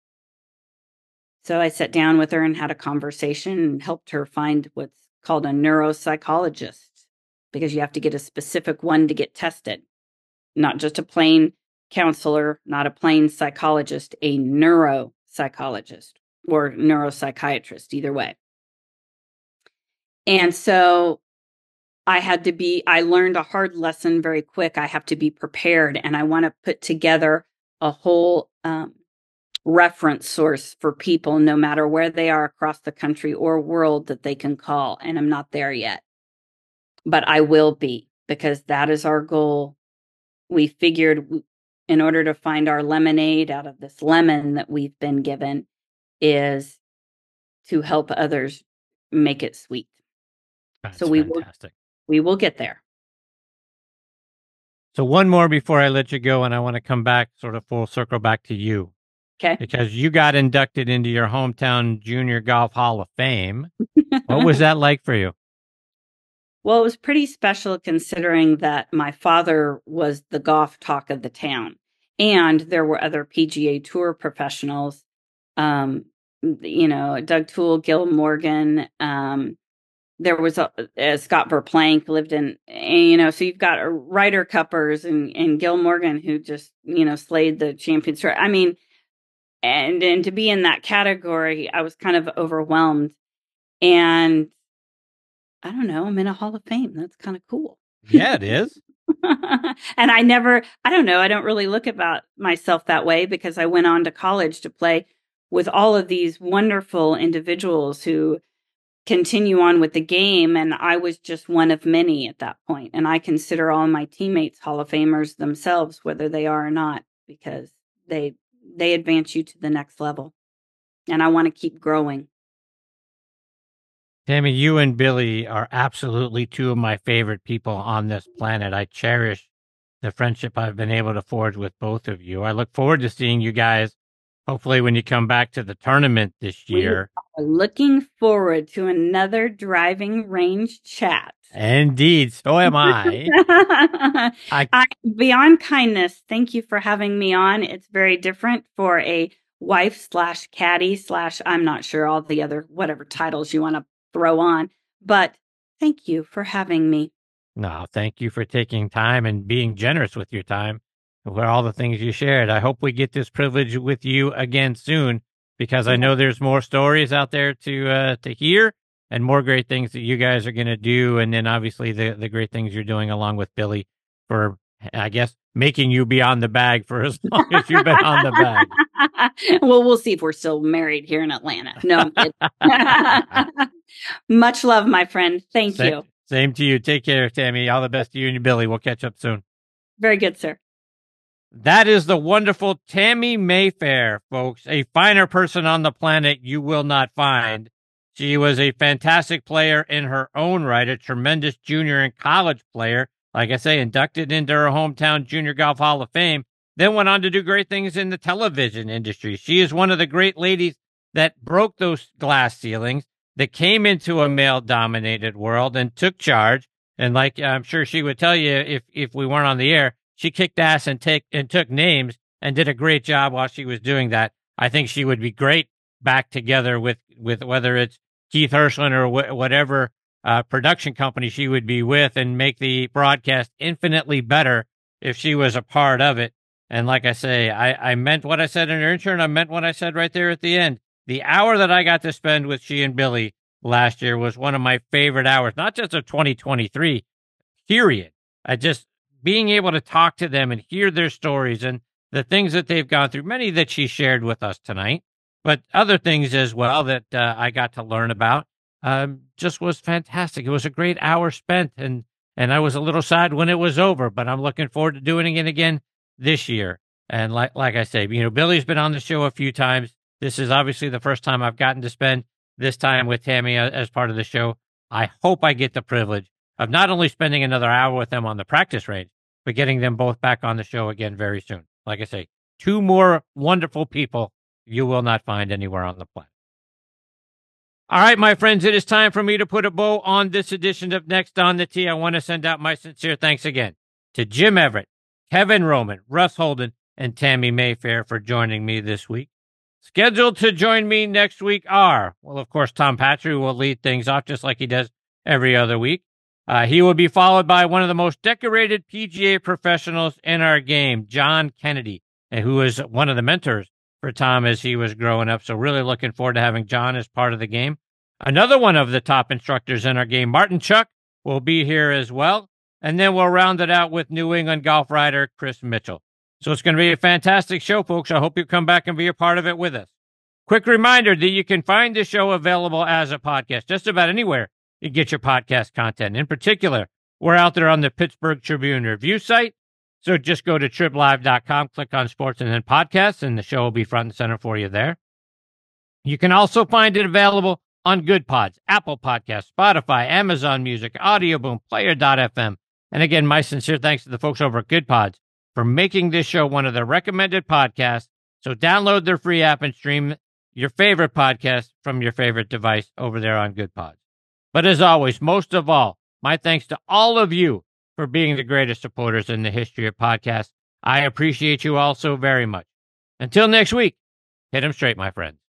So I sat down with her and had a conversation and helped her find what's called a neuropsychologist, because you have to get a specific one to get tested, not just a plain counselor, not a plain psychologist, a neuropsychologist or neuropsychiatrist, either way. And so I had to be, I learned a hard lesson very quick. I have to be prepared, and I want to put together a whole um, reference source for people, no matter where they are across the country or world, that they can call. And I'm not there yet, but I will be, because that is our goal. We figured in order to find our lemonade out of this lemon that we've been given is to help others make it sweet. That's so we fantastic. will, we will get there. So one more before I let you go, and I want to come back, sort of full circle back to you. Okay. Because you got inducted into your hometown Junior Golf Hall of Fame. What was that like for you? Well, it was pretty special, considering that my father was the golf talk of the town, and there were other P G A Tour professionals, um, you know, Doug Toole, Gil Morgan. Um, there was a, uh, Scott Verplank lived in, you know, so you've got Ryder Cuppers and, and Gil Morgan, who just, you know, slayed the Champions Tour. I mean, and, and to be in that category, I was kind of overwhelmed. And I don't know, I'm in a Hall of Fame. That's kind of cool. Yeah, it is. And I never, I don't know, I don't really look about myself that way, because I went on to college to play with all of these wonderful individuals who continue on with the game. And I was just one of many at that point. And I consider all my teammates Hall of Famers themselves, whether they are or not, because they, they advance you to the next level. And I want to keep growing. Tammy, you and Billy are absolutely two of my favorite people on this planet. I cherish the friendship I've been able to forge with both of you. I look forward to seeing you guys, hopefully, when you come back to the tournament this year. We are looking forward to another driving range chat. Indeed, so am I. I, I. Beyond kindness, thank you for having me on. It's very different for a wife slash caddy slash, I'm not sure, all the other whatever titles you want to throw on, but thank you for having me. No, thank you for taking time and being generous with your time. for all the things you shared. I hope we get this privilege with you again soon, because I know there's more stories out there to uh, to hear and more great things that you guys are going to do. And then obviously the, the great things you're doing along with Billy for, I guess, making you be on the bag for as long as you've been on the bag. Well, we'll see if we're still married here in Atlanta. No, I'm kidding. Much love, my friend. Thank same, you. Same to you. Take care, Tammy. All the best to you and your Billy. We'll catch up soon. Very good, sir. That is the wonderful Tammy Mayfair, folks. A finer person on the planet you will not find. She was a fantastic player in her own right, a tremendous junior and college player. Like I say, inducted into her hometown Junior Golf Hall of Fame, then went on to do great things in the television industry. She is one of the great ladies that broke those glass ceilings, that came into a male-dominated world and took charge. And like I'm sure she would tell you if, if we weren't on the air, she kicked ass and take and took names and did a great job while she was doing that. I think she would be great back together with, with whether it's Keith Hirschland or wh- whatever uh, production company she would be with, and make the broadcast infinitely better if she was a part of it. And like I say, I, I meant what I said in her intro, and I meant what I said right there at the end. The hour that I got to spend with she and Billy last year was one of my favorite hours, not just of twenty twenty-three, period. I just, being able to talk to them and hear their stories and the things that they've gone through, many that she shared with us tonight, but other things as well that uh, I got to learn about, um, just was fantastic. It was a great hour spent, and, and I was a little sad when it was over, but I'm looking forward to doing it again this year. And like, like I say, you know, Billy's been on the show a few times. This is obviously the first time I've gotten to spend this time with Tammy as part of the show. I hope I get the privilege of not only spending another hour with them on the practice range, but getting them both back on the show again very soon. Like I say, two more wonderful people you will not find anywhere on the planet. All right, my friends, it is time for me to put a bow on this edition of Next on the Tee. I want to send out my sincere thanks again to Jim Everett, Kevin Roman, Russ Holden, and Tammy Mayfair for joining me this week. Scheduled to join me next week are, well, of course, Tom Patry will lead things off just like he does every other week. Uh, he will be followed by one of the most decorated P G A professionals in our game, John Kennedy, and who is one of the mentors for Tom as he was growing up. So really looking forward to having John as part of the game. Another one of the top instructors in our game, Martin Chuck, will be here as well. And then we'll round it out with New England golf writer Chris Mitchell. So it's going to be a fantastic show, folks. I hope you come back and be a part of it with us. Quick reminder that you can find the show available as a podcast just about anywhere you get your podcast content. In particular, we're out there on the Pittsburgh Tribune Review site. So just go to trib live dot com, click on sports and then podcasts, and the show will be front and center for you there. You can also find it available on Good Pods, Apple Podcasts, Spotify, Amazon Music, Audio Boom, Player dot f m. And again, my sincere thanks to the folks over at Good Pods for making this show one of their recommended podcasts. So download their free app and stream your favorite podcast from your favorite device over there on Good Pods. But as always, most of all, my thanks to all of you for being the greatest supporters in the history of podcasts. I appreciate you all so very much. Until next week, hit 'em straight, my friends.